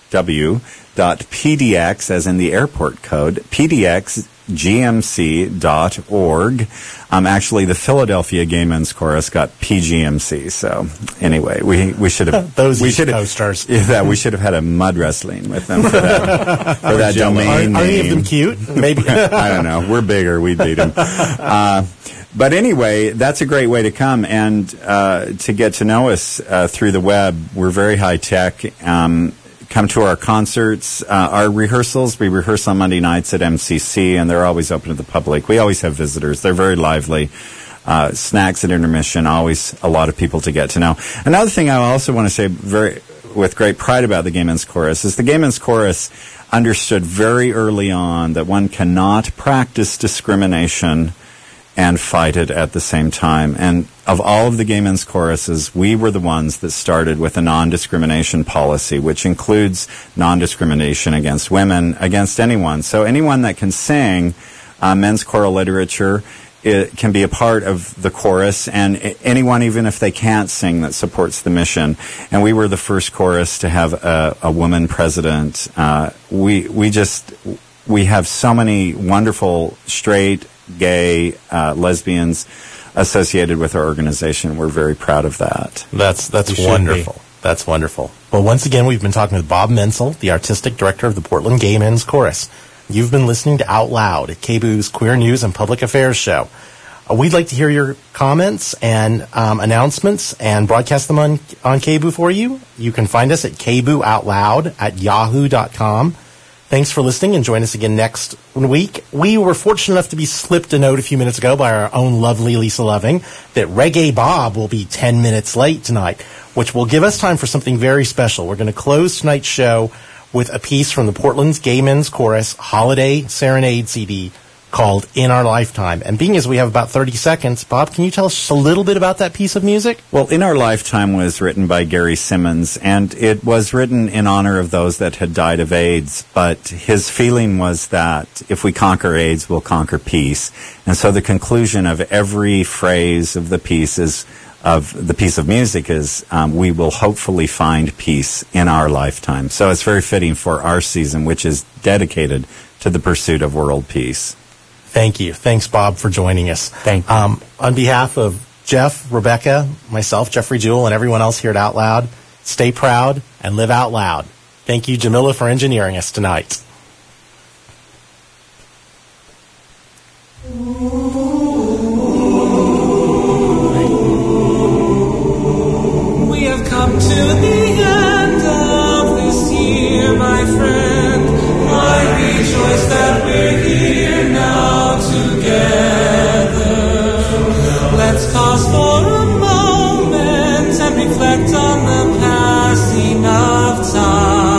w dot p d x, as in the airport code, p d x g m c dot org. Um, actually, the Philadelphia Gay Men's Chorus got P G M C. So, anyway, we we should have those we East should have Coasters. Yeah, we should have had a mud wrestling with them for that for that domain Are, are any of name. them cute? Maybe. I don't know. We're bigger. We'd beat them. Uh, But anyway, that's a great way to come and uh, to get to know us uh, through the web. We're very high tech. Um, come to our concerts, uh, our rehearsals. We rehearse on Monday nights at M C C, and they're always open to the public. We always have visitors. They're very lively. Uh, snacks at intermission, always a lot of people to get to know. Another thing I also want to say very with great pride about the Gay Men's Chorus is the Gay Men's Chorus understood very early on that one cannot practice discrimination and fight it at the same time. And of all of the gay men's choruses, we were the ones that started with a non-discrimination policy, which includes non-discrimination against women, against anyone. So anyone that can sing uh, men's choral literature, it can be a part of the chorus, and anyone, even if they can't sing, that supports the mission. And we were the first chorus to have a, a woman president. Uh, we we just we have so many wonderful straight, gay, uh, lesbians associated with our organization. We're very proud of that. That's that's We should wonderful. be. That's wonderful. Well, once again, we've been talking with Bob Menzel, the artistic director of the Portland Gay Men's Chorus. You've been listening to Out Loud at K B Oo's Queer News and Public Affairs show. Uh, we'd like to hear your comments and um, announcements and broadcast them on on K B O O for you. You can find us at k b o out loud at yahoo dot com. Thanks for listening, and join us again next week. We were fortunate enough to be slipped a note a few minutes ago by our own lovely Lisa Loving that Reggae Bob will be ten minutes late tonight, which will give us time for something very special. We're going to close tonight's show with a piece from the Portland's Gay Men's Chorus Holiday Serenade C D called In Our Lifetime. And being as we have about thirty seconds, Bob, can you tell us just a little bit about that piece of music? Well, In Our Lifetime was written by Gary Simmons, and it was written in honor of those that had died of AIDS. But his feeling was that if we conquer AIDS, we'll conquer peace. And so the conclusion of every phrase of the piece is of the piece of music is um, we will hopefully find peace in our lifetime. So it's very fitting for our season, which is dedicated to the pursuit of world peace. Thank you. Thanks, Bob, for joining us. Thank you. Um, on behalf of Jeff, Rebecca, myself, Jeffrey Jewell, and everyone else here at Out Loud, stay proud and live out loud. Thank you, Jamila, for engineering us tonight. We have come to the end of this year, my friend. I rejoice that we're here now together. Let's pause for a moment and reflect on the passing of time.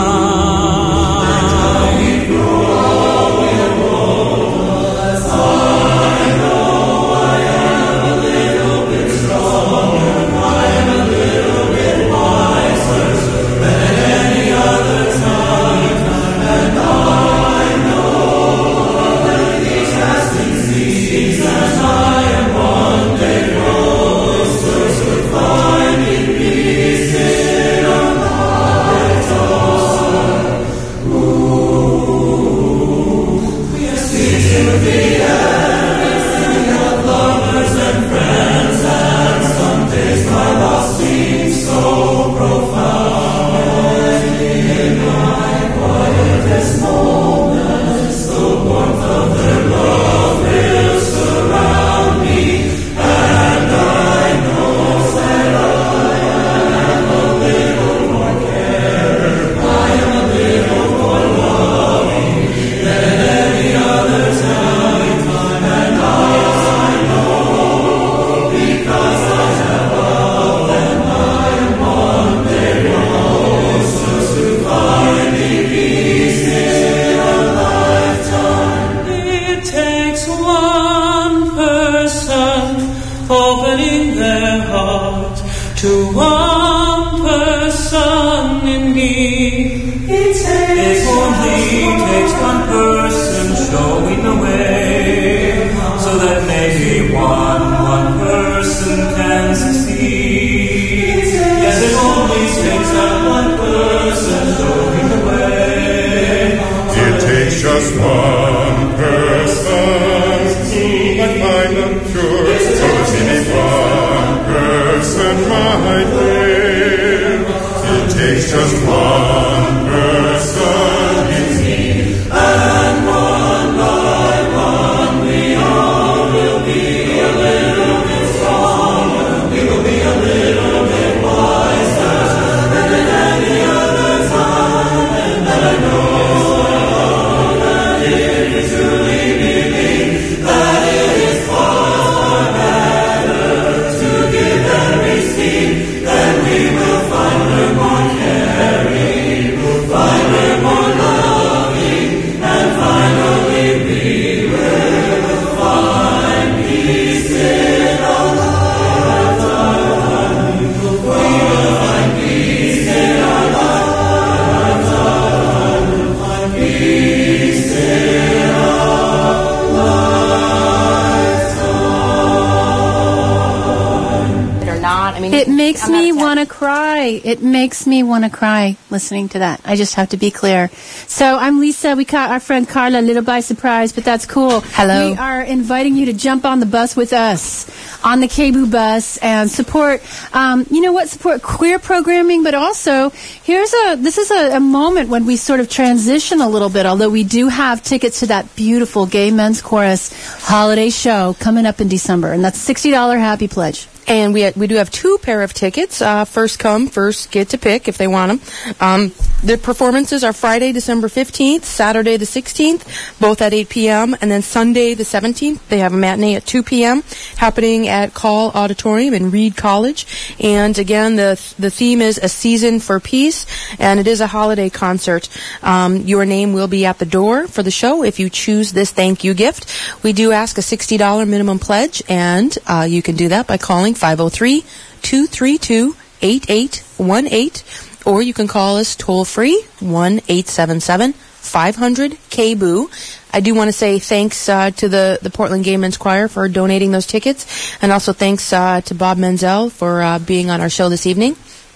And how we grow and grow. I know I am a little bit stronger. I am a little bit wiser than any other time. And I know that these lasting seasons I am one day closer to finding peace in a lifetime. Ooh, we have seen to the end of lovers and friends, and some days my loss seems so profound. In my quietest moments, the warmth of their love will surround me, and I know that I am a little more caring, I am a little more loving than any other time, and I know because I have loved them, I am one day closer to finding peace in a lifetime. It takes one person opening their heart to one person in need. It only takes one person showing the way, so that maybe one, one person can succeed. Yes, it only takes that one person showing the way. It takes just one person to find the cure, so that any one person might live. It takes just one person in need, and one by one we all will be a little bit stronger. We will be a little bit wiser than at any other time, and I know that if we truly believe that it is far better to give than receive, then we will find her more caring, find her more It makes me want to cry. It makes me want to cry listening to that. I just have to be clear. So I'm Lisa. We caught our friend Carla a little by surprise, but that's cool. Hello. We are inviting you to jump on the bus with us, on the K B O O bus, and support, um, you know what, support queer programming, but also here's a, this is a, a moment when we sort of transition a little bit, although we do have tickets to that beautiful Gay Men's Chorus holiday show coming up in December, and that's sixty dollars Happy Pledge. And we we do have two pair of tickets. Uh, first come, first get to pick if they want them. Um, the performances are Friday, December fifteenth, Saturday the sixteenth, both at eight p.m., and then Sunday the seventeenth. They have a matinee at two p.m. happening at Call Auditorium in Reed College. And again, the the theme is A Season for Peace, and it is a holiday concert. Um, your name will be at the door for the show if you choose this thank you gift. We do ask a sixty dollars minimum pledge, and uh, you can do that by calling five oh three, two three two, eight eight one eight, or you can call us toll free one eight seven seven, five hundred, K B O O. I do want to say thanks uh, to the, the Portland Gay Men's Choir for donating those tickets, and also thanks uh, to Bob Menzel for uh, being on our show this evening.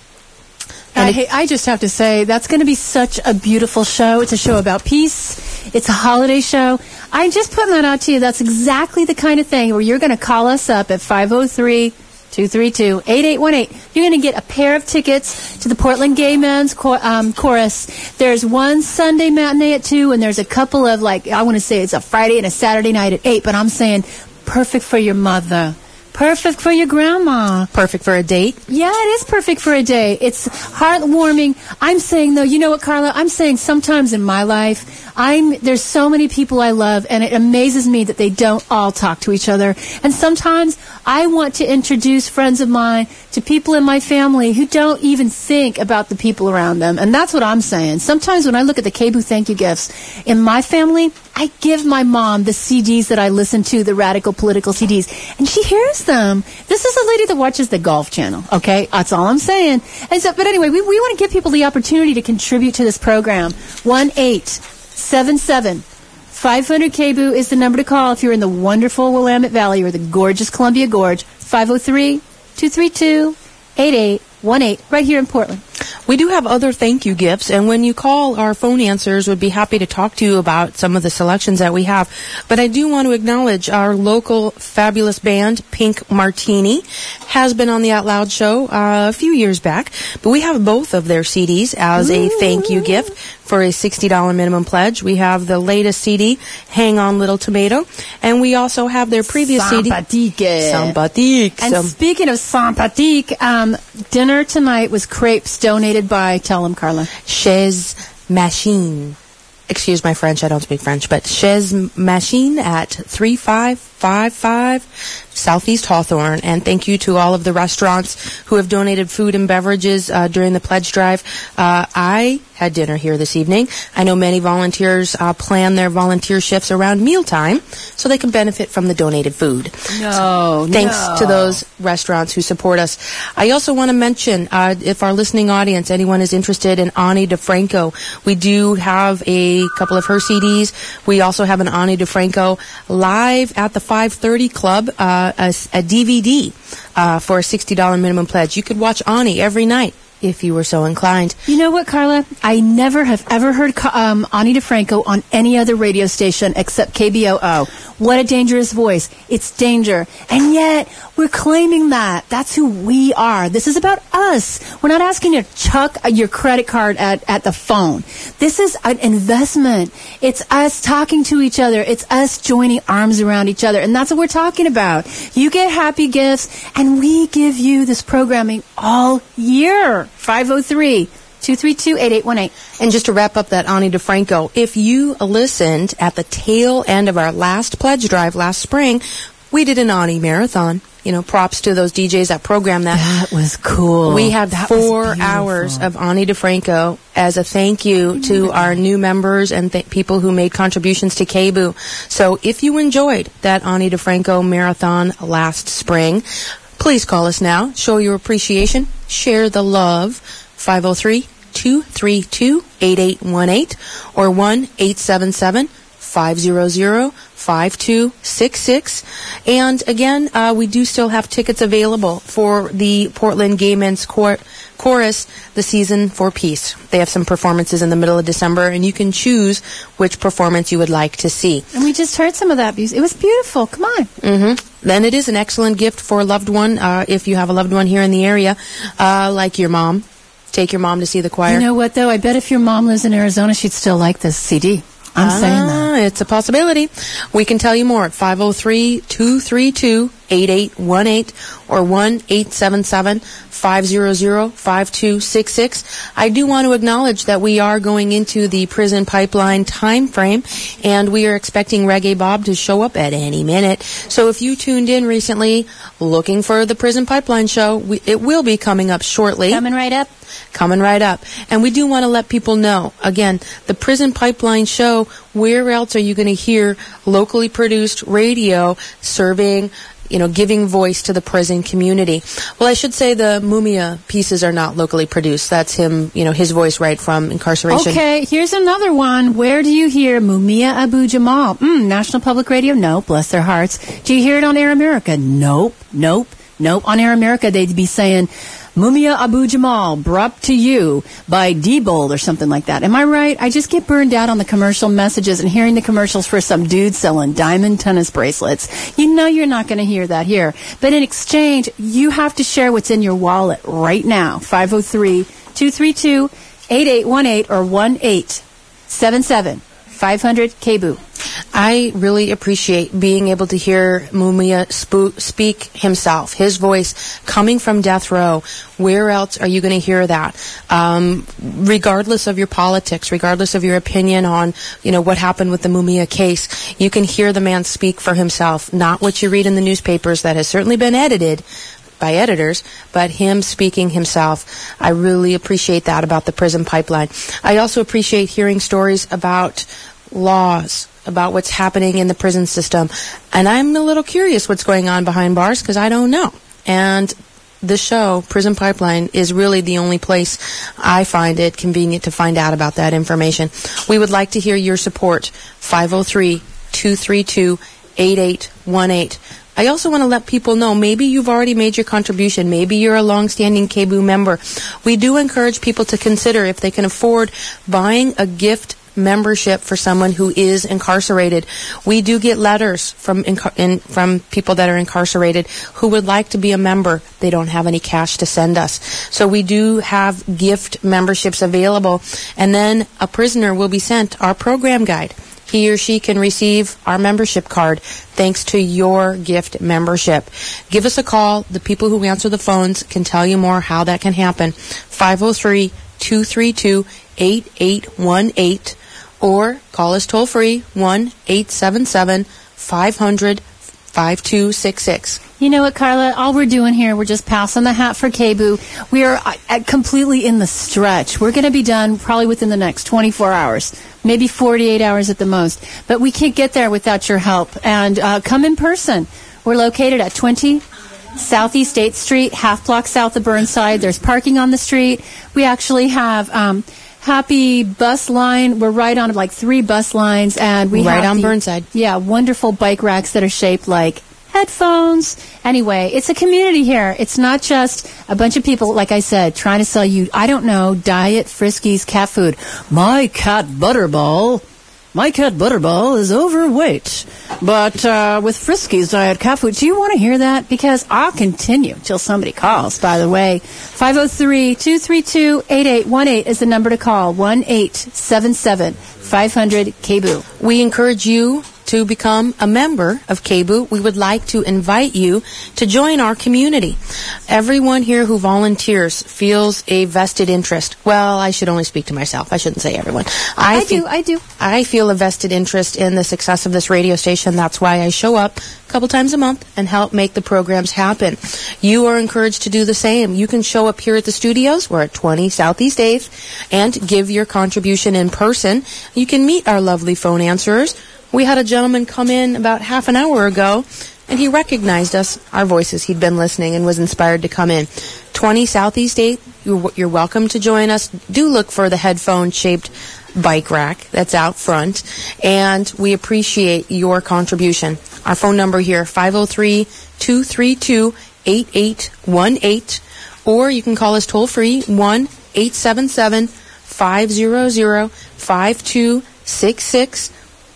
I, hey, I just have to say, that's going to be such a beautiful show. It's a show about peace. It's a holiday show. I'm just putting that out to you. That's exactly the kind of thing where you're going to call us up at five oh three, two three two, eight eight one eight. You're going to get a pair of tickets to the Portland Gay Men's Chor- um, Chorus. There's one Sunday matinee at two, and there's a couple of, like, I want to say it's a Friday and a Saturday night at eight, but I'm saying perfect for your mother. Perfect for your grandma. Perfect for a date. Yeah, it is perfect for a date. It's heartwarming. I'm saying, though, you know what, Carla? I'm saying sometimes in my life, I'm there's so many people I love, and it amazes me that they don't all talk to each other. And sometimes I want to introduce friends of mine to people in my family who don't even think about the people around them. And that's what I'm saying. Sometimes when I look at the K B O O thank you gifts in my family, I give my mom the C Ds that I listen to, the radical political C Ds, and she hears them. This is a lady that watches the Golf Channel, okay? That's all I'm saying. And so, but anyway, we, we want to give people the opportunity to contribute to this program. one eight seven seven, five hundred, K B O O is the number to call if you're in the wonderful Willamette Valley or the gorgeous Columbia Gorge. five oh three, two three two, eight eight one eight, right here in Portland. We do have other thank you gifts, and when you call, our phone answers would be happy to talk to you about some of the selections that we have. But I do want to acknowledge our local fabulous band, Pink Martini, has been on the Out Loud show uh, a few years back. But we have both of their C Ds as a thank you gift for a sixty dollars minimum pledge. We have the latest C D, Hang On Little Tomato, and we also have their previous C D. Sympathique. Sympathique. And So- speaking of sympathique, um, dinner tonight was crepes donated by, tell them, Carla. Chez Machine. Excuse my French, I don't speak French, but Chez Machine at three five five five Southeast Hawthorne. And thank you to all of the restaurants who have donated food and beverages uh, during the pledge drive. Uh, I had dinner here this evening. I know many volunteers uh, plan their volunteer shifts around mealtime so they can benefit from the donated food. No, Thanks no. to those restaurants who support us. I also want to mention, uh, if our listening audience, anyone is interested in Ani DeFranco, we do have a couple of her C Ds. We also have an Ani DeFranco live at the five thirty Club, uh, a, a D V D uh, for a sixty dollars minimum pledge. You could watch Ani every night if you were so inclined. You know what, Carla? I never have ever heard um, Ani DeFranco on any other radio station except K B O O. What a dangerous voice. It's danger. And yet, we're claiming that. That's who we are. This is about us. We're not asking you to chuck your credit card at, at the phone. This is an investment. It's us talking to each other. It's us joining arms around each other. And that's what we're talking about. You get happy gifts, and we give you this programming all year. five oh three, two three two, eight eight one eight. And just to wrap up that Ani DeFranco, if you listened at the tail end of our last pledge drive last spring, we did an Ani marathon. You know, props to those D Js that programmed that. That was cool. We had That four was hours of Ani DeFranco as a thank you to our new members and th- people who made contributions to K B O O. So if you enjoyed that Ani DeFranco marathon last spring, please call us now. Show your appreciation. Share the love. five oh three, two three two, eight eight one eight or one eight seven seven, five hundred, five two six six. And again, uh, we do still have tickets available for the Portland Gay Men's Chor- Chorus, the Season for Peace. They have some performances in the middle of December, and you can choose which performance you would like to see. And we just heard some of that music. It was beautiful. Come on. Mm-hmm. Then it is an excellent gift for a loved one, uh, if you have a loved one here in the area, uh, like your mom. Take your mom to see the choir. You know what, though? I bet if your mom lives in Arizona, she'd still like this C D. I'm ah, saying that. It's a possibility. We can tell you more at five oh three, two three two, eight eight one eight or one eight seven seven, five hundred, five two six six. I do want to acknowledge that we are going into the prison pipeline time frame, and we are expecting Reggae Bob to show up at any minute. So if you tuned in recently looking for the Prison Pipeline show, we, it will be coming up shortly. Coming right up. Coming right up. And we do want to let people know, again, the Prison Pipeline show, where else are you going to hear locally produced radio serving, you know, giving voice to the prison community? Well, I should say the Mumia pieces are not locally produced. That's him, you know, his voice right from incarceration. Okay, here's another one. Where do you hear Mumia Abu Jamal? Mm, National Public Radio? No, bless their hearts. Do you hear it on Air America? Nope, nope, nope. On Air America, they'd be saying, Mumia Abu Jamal, brought to you by Diebold or something like that. Am I right? I just get burned out on the commercial messages and hearing the commercials for some dude selling diamond tennis bracelets. You know you're not going to hear that here. But in exchange, you have to share what's in your wallet right now. five oh three, two three two, eight eight one eight or one eight seven seven, five hundred, K B O O. I really appreciate being able to hear Mumia sp- speak himself, his voice coming from death row. Where else are you going to hear that? Um, regardless of your politics, regardless of your opinion on, you know, what happened with the Mumia case, you can hear the man speak for himself, not what you read in the newspapers that has certainly been edited by editors, but him speaking himself. I really appreciate that about the prison pipeline. I also appreciate hearing stories about laws, about what's happening in the prison system. And I'm a little curious what's going on behind bars because I don't know. And the show, Prison Pipeline, is really the only place I find it convenient to find out about that information. We would like to hear your support. five oh three, two three two, eight eight one eight. I also want to let people know, maybe you've already made your contribution. Maybe you're a long-standing K B O O member. We do encourage people to consider if they can afford buying a gift membership for someone who is incarcerated. We do get letters from incar- in, from people that are incarcerated who would like to be a member. They don't have any cash to send us. So we do have gift memberships available. And then a prisoner will be sent our program guide. He or she can receive our membership card thanks to your gift membership. Give us a call. The people who answer the phones can tell you more how that can happen. five oh three, two three two, eight eight one eight or call us toll free one eight seven seven, five hundred, five two six six. You know what, Carla? All we're doing here, we're just passing the hat for K B O O. We are uh, completely in the stretch. We're going to be done probably within the next twenty-four hours, maybe forty-eight hours at the most. But we can't get there without your help. And uh, come in person. We're located at twenty Southeast eighth Street, half block south of Burnside. There's parking on the street. We actually have Um, Happy bus line. We're right on like three bus lines, and we right have on the, Burnside. Yeah, wonderful bike racks that are shaped like headphones. Anyway, it's a community here. It's not just a bunch of people, like I said, trying to sell you, I don't know, Diet Friskies cat food. My cat Butterball. My cat Butterball is overweight, but uh, with Friskies Diet Cat Food. Do you want to hear that? Because I'll continue till somebody calls, by the way. five oh three, two three two, eight eight one eight is the number to call. one eight seven seven, five hundred, K B O O. We encourage you to become a member of K B O O. We would like to invite you to join our community. Everyone here who volunteers feels a vested interest. Well, I should only speak to myself. I shouldn't say everyone. I, I do, I do. I feel a vested interest in the success of this radio station. That's why I show up a couple times a month and help make the programs happen. You are encouraged to do the same. You can show up here at the studios. We're at twenty Southeast eighth and give your contribution in person. You can meet our lovely phone answerers. We had a gentleman come in about half an hour ago, and he recognized us, our voices. He'd been listening and was inspired to come in. twenty Southeast eighth, you're, you're welcome to join us. Do look for the headphone-shaped bike rack that's out front, and we appreciate your contribution. Our phone number here, five oh three, two three two, eight eight one eight, or you can call us toll-free, one eight seven seven, five hundred, five two six six.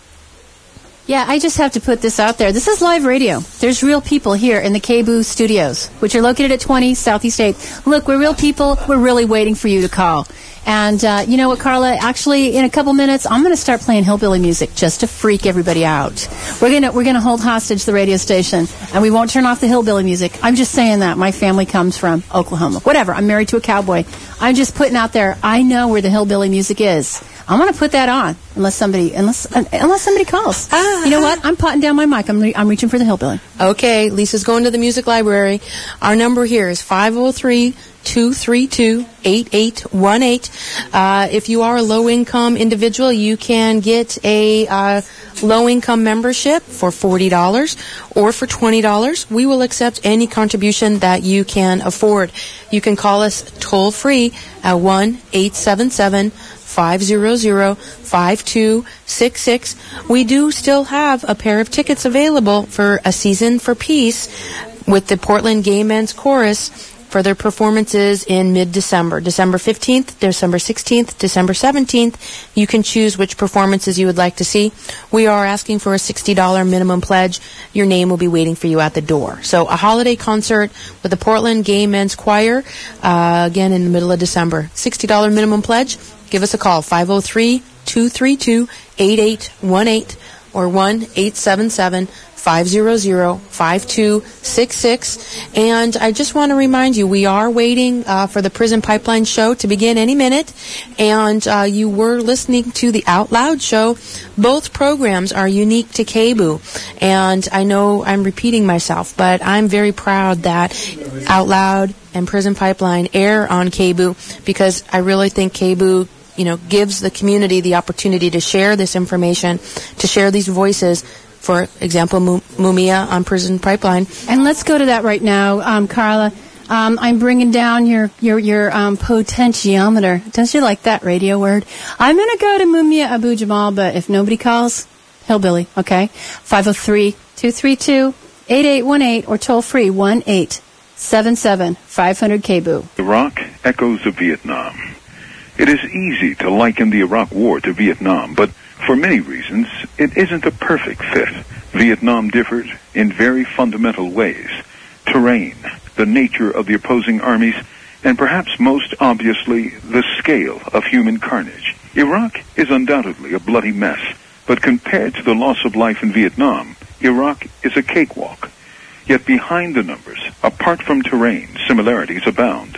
Yeah, I just have to put this out there. This is live radio. There's real people here in the K B O O studios, which are located at twenty Southeast eighth. Look, we're real people. We're really waiting for you to call. And uh, you know what, Carla? Actually, in a couple minutes, I'm going to start playing hillbilly music just to freak everybody out. We're going to we're going to hold hostage the radio station, and we won't turn off the hillbilly music. I'm just saying that. My family comes from Oklahoma. Whatever. I'm married to a cowboy. I'm just putting out there. I know where the hillbilly music is. I'm going to put that on unless somebody unless uh, unless somebody calls. Ah, you know what? I'm potting down my mic. I'm re- I'm reaching for the hillbilly. Okay, Lisa's going to the music library. Our number here is five oh three, two three two, eight eight one eight. Uh, if you are a low-income individual, you can get a uh, low-income membership for forty dollars or for twenty dollars. We will accept any contribution that you can afford. You can call us toll-free at one eight seven seven, five hundred, five two six six. We do still have a pair of tickets available for A Season for Peace with the Portland Gay Men's Chorus for their performances in mid-December. December fifteenth, December sixteenth, December seventeenth. You can choose which performances you would like to see. We are asking for a sixty dollars minimum pledge. Your name will be waiting for you at the door. So a holiday concert with the Portland Gay Men's Choir, uh, again in the middle of December. sixty dollars minimum pledge. Give us a call, five oh three, two three two, eight eight one eight or one eight seven seven, five hundred, five two six six. And I just want to remind you, we are waiting uh, for the Prison Pipeline show to begin any minute. And uh, you were listening to the Out Loud show. Both programs are unique to K B O O. And I know I'm repeating myself, but I'm very proud that Out Loud and Prison Pipeline air on K B O O because I really think K B O O, you know, gives the community the opportunity to share this information, to share these voices. For example, Mumia on Prison Pipeline. And let's go to that right now, um, Carla. Um, I'm bringing down your your your um, potentiometer. Don't you like that radio word? I'm going to go to Mumia Abu Jamal, but if nobody calls, hillbilly, okay? five oh three, two three two, eight eight one eight or toll free one eight seven seven, five hundred K B O O. Iraq echoes of Vietnam. It is easy to liken the Iraq War to Vietnam, but for many reasons, it isn't a perfect fit. Vietnam differed in very fundamental ways. Terrain, the nature of the opposing armies, and perhaps most obviously, the scale of human carnage. Iraq is undoubtedly a bloody mess, but compared to the loss of life in Vietnam, Iraq is a cakewalk. Yet behind the numbers, apart from terrain, similarities abound.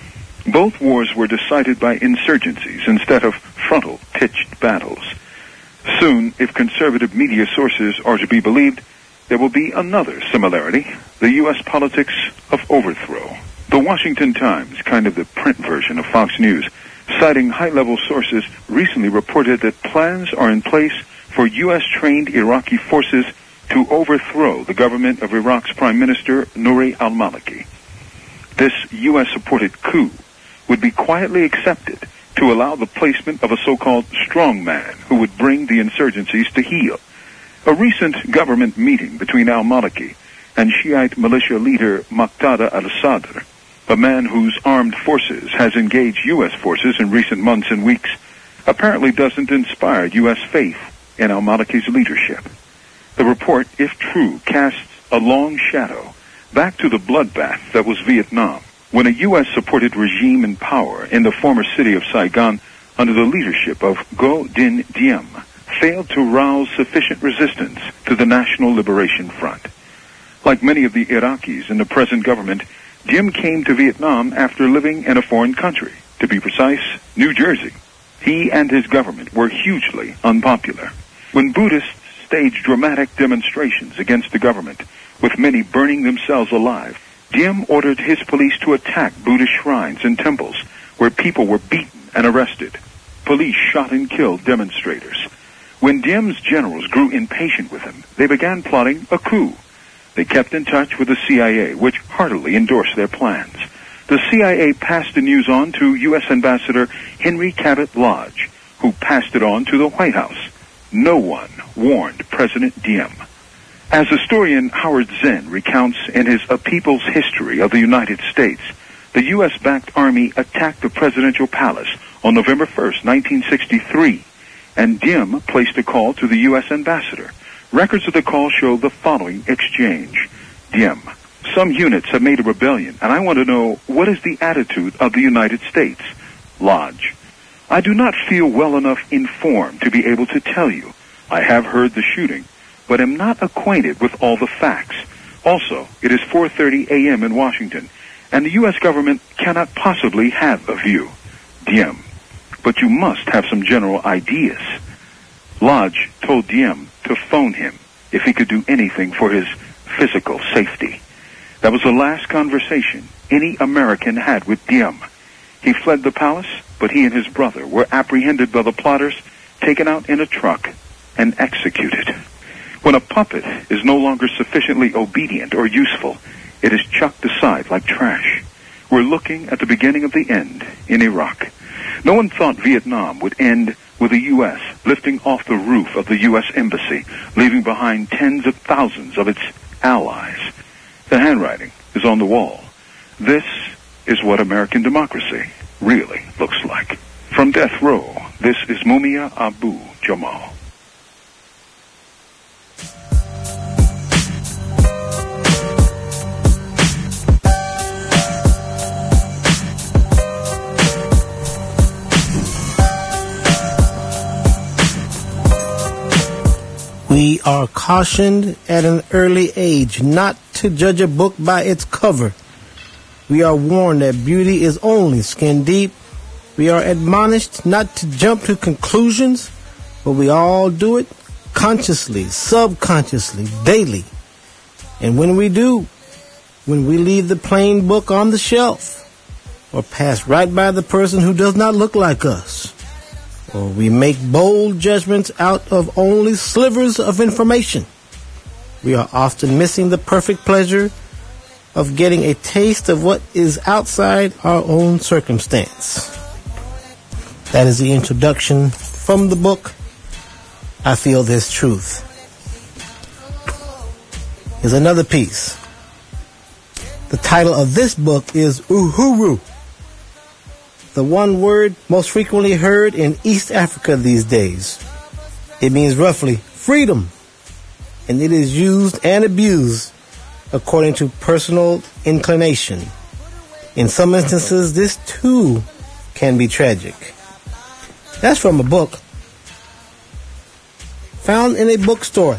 Both wars were decided by insurgencies instead of frontal, pitched battles. Soon, if conservative media sources are to be believed, there will be another similarity, the U S politics of overthrow. The Washington Times, kind of the print version of Fox News, citing high-level sources, recently reported that plans are in place for U S-trained Iraqi forces to overthrow the government of Iraq's Prime Minister, Nouri al-Maliki. This U S-supported coup would be quietly accepted to allow the placement of a so-called strongman who would bring the insurgencies to heel. A recent government meeting between al-Maliki and Shiite militia leader Muqtada al-Sadr, a man whose armed forces has engaged U S forces in recent months and weeks, apparently doesn't inspire U S faith in al-Maliki's leadership. The report, if true, casts a long shadow back to the bloodbath that was Vietnam, when a U S-supported regime in power in the former city of Saigon under the leadership of Ngo Dinh Diem failed to rouse sufficient resistance to the National Liberation Front. Like many of the Iraqis in the present government, Diem came to Vietnam after living in a foreign country, to be precise, New Jersey. He and his government were hugely unpopular. When Buddhists staged dramatic demonstrations against the government, with many burning themselves alive, Diem ordered his police to attack Buddhist shrines and temples where people were beaten and arrested. Police shot and killed demonstrators. When Diem's generals grew impatient with him, they began plotting a coup. They kept in touch with the C I A, which heartily endorsed their plans. the C I A passed the news on to U S Ambassador Henry Cabot Lodge, who passed it on to the White House. No one warned President Diem. As historian Howard Zinn recounts in his A People's History of the United States, the U S-backed Army attacked the presidential palace on November first, nineteen sixty-three, and Diem placed a call to the U S ambassador. Records of the call show the following exchange. Diem: some units have made a rebellion, and I want to know what is the attitude of the United States. Lodge: I do not feel well enough informed to be able to tell you. I have heard the shooting, but am not acquainted with all the facts. Also, it is four thirty a.m. in Washington, and the U S government cannot possibly have a view. Diem: but you must have some general ideas. Lodge told Diem to phone him if he could do anything for his physical safety. That was the last conversation any American had with Diem. He fled the palace, but he and his brother were apprehended by the plotters, taken out in a truck, and executed. When a puppet is no longer sufficiently obedient or useful, it is chucked aside like trash. We're looking at the beginning of the end in Iraq. No one thought Vietnam would end with the U S lifting off the roof of the U S Embassy, leaving behind tens of thousands of its allies. The handwriting is on the wall. This is what American democracy really looks like. From death row, this is Mumia Abu Jamal. We are cautioned at an early age not to judge a book by its cover. We are warned that beauty is only skin deep. We are admonished not to jump to conclusions, but we all do it consciously, subconsciously, daily. And when we do, when we leave the plain book on the shelf, or pass right by the person who does not look like us, or we make bold judgments out of only slivers of information, we are often missing the perfect pleasure of getting a taste of what is outside our own circumstance. That is the introduction from the book, I Feel This Truth. Here's another piece. The title of this book is Uhuru, the one word most frequently heard in East Africa these days. It means roughly freedom, and it is used and abused according to personal inclination. In some instances, this too can be tragic. That's from a book found in a bookstore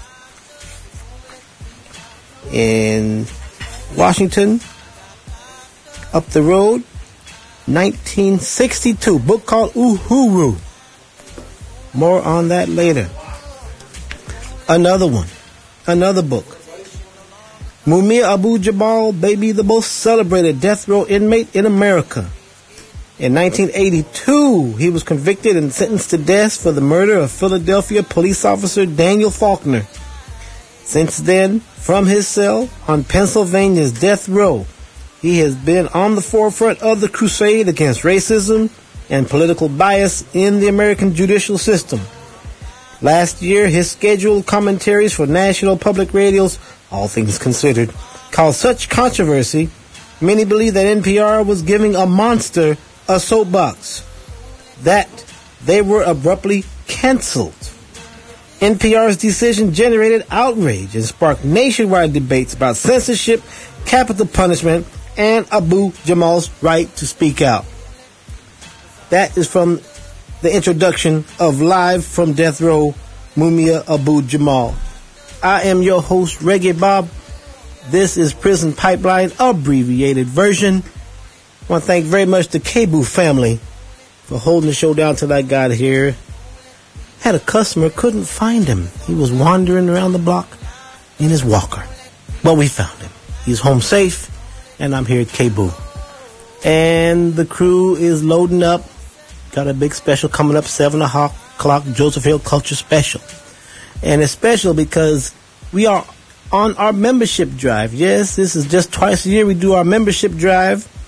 in Washington, up the road, nineteen sixty-two, book called Uhuru. More on that later. Another one, another book. Mumia Abu Jamal, Baby, the most celebrated death row inmate in America. In nineteen eighty-two, he was convicted and sentenced to death for the murder of Philadelphia police officer Daniel Faulkner. Since then, from his cell on Pennsylvania's death row, he has been on the forefront of the crusade against racism and political bias in the American judicial system. Last year, his scheduled commentaries for National Public Radio's All Things Considered caused such controversy, many believe that N P R was giving a monster a soapbox, that they were abruptly canceled. N P R's decision generated outrage and sparked nationwide debates about censorship, capital punishment, and Abu Jamal's right to speak out. That is from the introduction of Live from Death Row, Mumia Abu Jamal. I am your host, Reggae Bob. This is Prison Pipeline, abbreviated version. I want to thank very much the Kebu family for holding the show down till I got here. Had a customer, couldn't find him. He was wandering around the block in his walker. But we found him. He's home safe, and I'm here at Kebu. And the crew is loading up. Got a big special coming up, seven o'clock, Joseph Hill Culture Special. And it's special because we are on our membership drive. Yes, this is just twice a year we do our membership drive.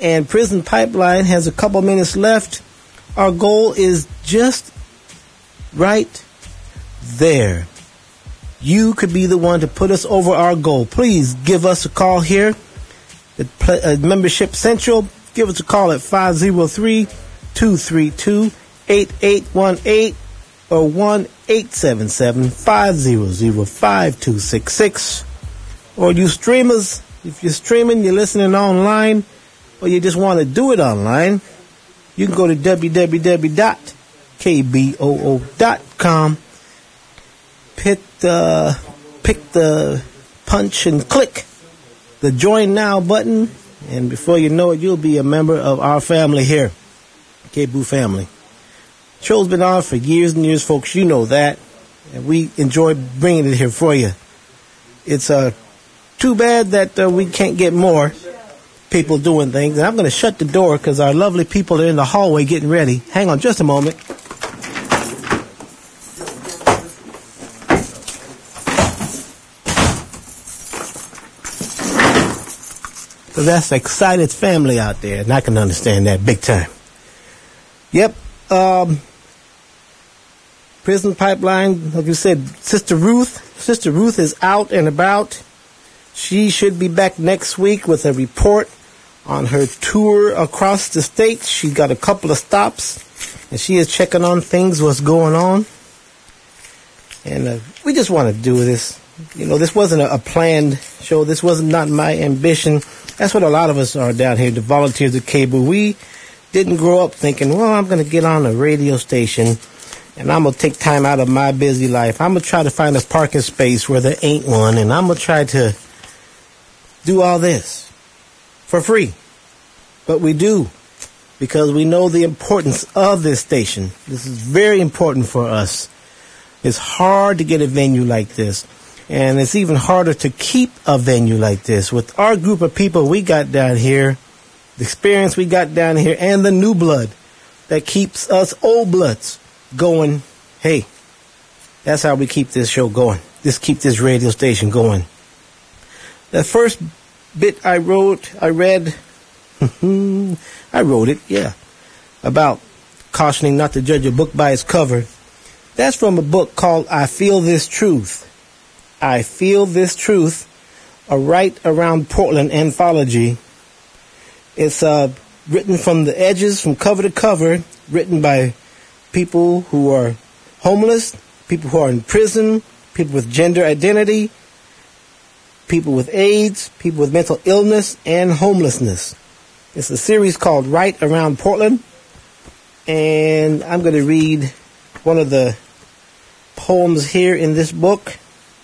and Prison Pipeline has a couple minutes left. Our goal is just right there. You could be the one to put us over our goal. Please give us a call here at uh, Membership Central. Give us a call at five oh three, two three two, eight eight one eight or one eight seven seven, five hundred, five two six six. Or you streamers, if you're streaming, you're listening online, or you just want to do it online, you can go to w w w dot k b o o dot com. Pick the, pick the punch and click the Join Now button, and before you know it, you'll be a member of our family here, K B O O family. Show's been on for years and years, folks. You know that, and we enjoy bringing it here for you. It's uh, too bad that uh, we can't get more people doing things. And I'm going to shut the door because our lovely people are in the hallway getting ready. Hang on just a moment. So that's excited family out there, and I can understand that big time. Yep. Um, Prison Pipeline, like you said, Sister Ruth. Sister Ruth is out and about. She should be back next week with a report on her tour across the state. She got a couple of stops, and she is checking on things, what's going on. And uh, we just want to do this. You know, this wasn't a, a planned show. This wasn't not my ambition. That's what a lot of us are down here, the volunteers at K B O O. We didn't grow up thinking, well, I'm going to get on a radio station and I'm going to take time out of my busy life. I'm going to try to find a parking space where there ain't one, and I'm going to try to do all this for free. But we do, because we know the importance of this station. This is very important for us. It's hard to get a venue like this, and it's even harder to keep a venue like this. With our group of people we got down here, the experience we got down here, and the new blood that keeps us old bloods going, hey, that's how we keep this show going. Just keep this radio station going. The first bit I wrote, I read, I wrote it, yeah, about cautioning not to judge a book by its cover. That's from a book called I Feel This Truth. I Feel This Truth, a Right Around Portland anthology. It's uh, written from the edges, from cover to cover, written by people who are homeless, people who are in prison, people with gender identity, people with AIDS, people with mental illness, and homelessness. It's a series called Right Around Portland, and I'm going to read one of the poems here in this book,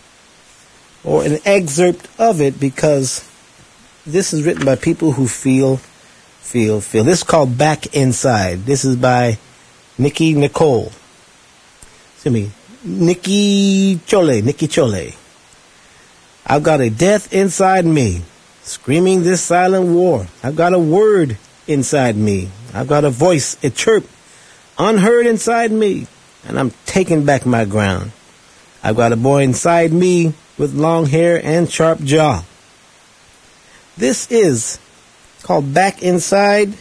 or an excerpt of it, because this is written by people who feel, feel, feel. This is called Back Inside. This is by Nikki Nicole. Excuse me, Nikki Chole, Nikki Chole. I've got a death inside me, screaming this silent war. I've got a word inside me. I've got a voice, a chirp, unheard inside me, and I'm taking back my ground. I've got a boy inside me with long hair and sharp jaw. This is called Back Inside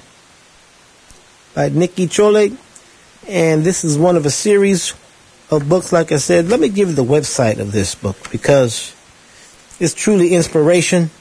by Nikki Chole, and this is one of a series of books. Like I said, let me give you the website of this book, because it's truly inspiration.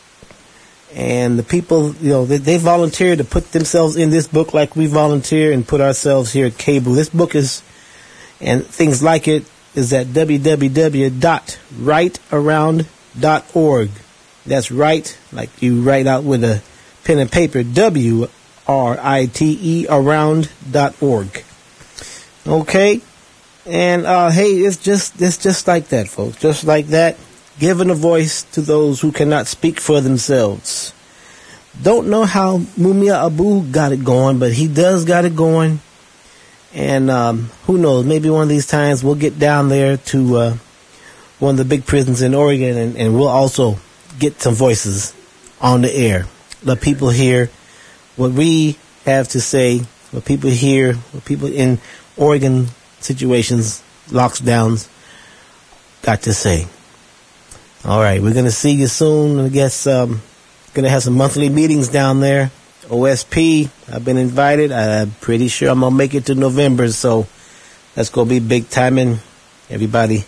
And the people, you know, they, they volunteered to put themselves in this book like we volunteer and put ourselves here at K B O O. This book is, and things like it, is at w w w dot right around dot org. That's right, like you write out with a pen and paper, W R I T E, around dot org. Okay? And, uh, hey, it's just, it's just like that, folks. Just like that. Giving a voice to those who cannot speak for themselves. Don't know how Mumia Abu got it going, but he does got it going. And um, who knows, maybe one of these times we'll get down there to uh, one of the big prisons in Oregon, and, and we'll also get some voices on the air. Let people hear what we have to say, what people hear, what people in Oregon situations, lockdowns, got to say. All right, we're going to see you soon. I guess um, going to have some monthly meetings down there O S P, I've been invited. I'm pretty sure I'm going to make it to November, so that's going to be big timing. Everybody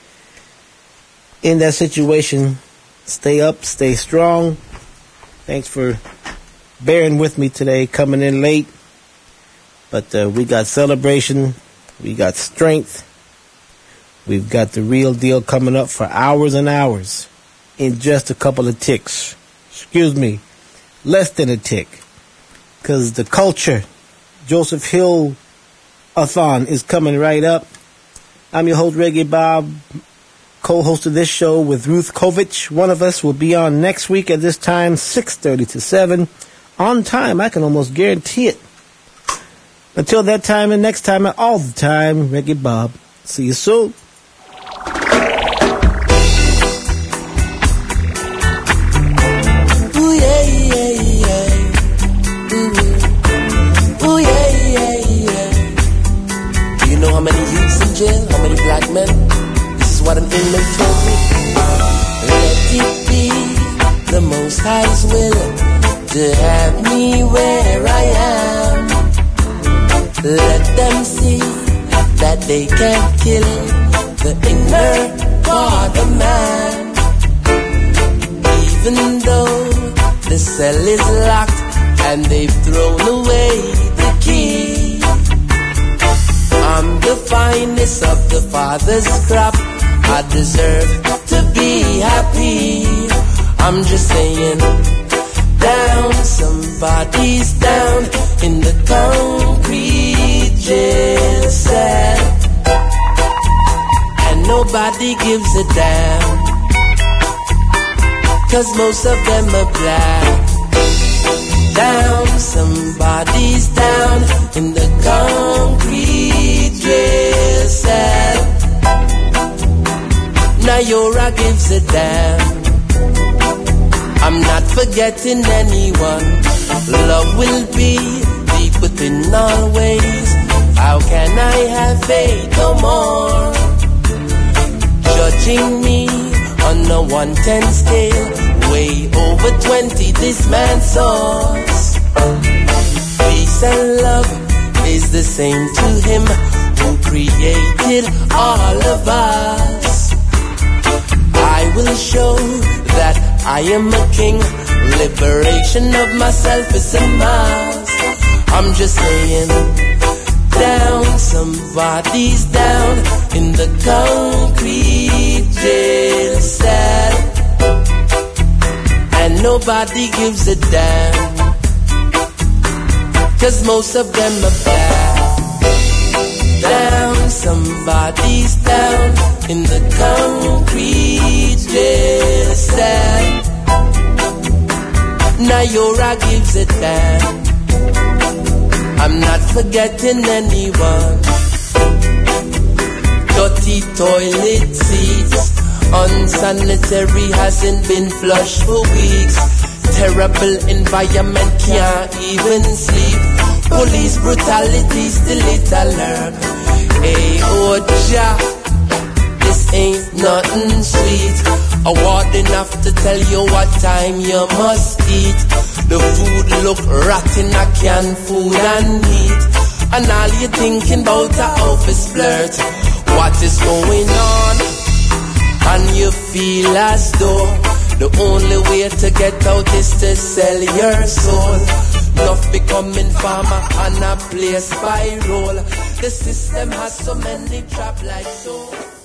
in that situation, stay up, stay strong. Thanks for bearing with me today, coming in late. But uh, we got celebration, we got strength, we've got the real deal coming up for hours and hours in just a couple of ticks. Excuse me, less than a tick. Because the culture, Joseph Hill Athon is coming right up. I'm your host, Reggae Bob, co-host of this show with Ruth Kovich. One of us will be on next week at this time, six thirty to seven. On time, I can almost guarantee it. Until that time and next time and all the time, Reggae Bob. See you soon. Ooh, yeah, yeah, yeah. Ooh, ooh, yeah, yeah, yeah. Do you know how many youths in jail? How many black men? This is what an inmate told me. Let it be the Most High's will to have me where I am. Let them see that they can't kill the inner part of man. Even though the cell is locked and they've thrown away the key, I'm the finest of the Father's crop. I deserve to be happy. I'm just saying, down, somebody's down in the concrete jail cell, and nobody gives a damn, 'cause most of them are black. Down, somebody's down in the concrete jail cell. Nayora gives a damn. I'm not forgetting anyone. Love will be deep within always. How can I have faith no more? Judging me on a one ten scale, way over twenty this man sauce. Peace and love is the same to him who created all of us. I will show that I am a king. Liberation of myself is a must. I'm just saying, down, somebody's down in the concrete jail cell, and nobody gives a damn, 'cause most of them are black. Down, somebody's down in the concrete jail cell. Nayora gives a damn. I'm not forgetting anyone. Dirty toilet seats, unsanitary, hasn't been flushed for weeks. Terrible environment, can't even sleep. Police brutality still it alert. Hey, oh Jah, this ain't nothing sweet. A warden have to tell you what time you must eat. The food look rotten, I can food and meat, and all you thinking about a office flirt. What is going on? And you feel as though the only way to get out is to sell your soul. Enough becoming farmer and a play spiral. The system has so many traps like so.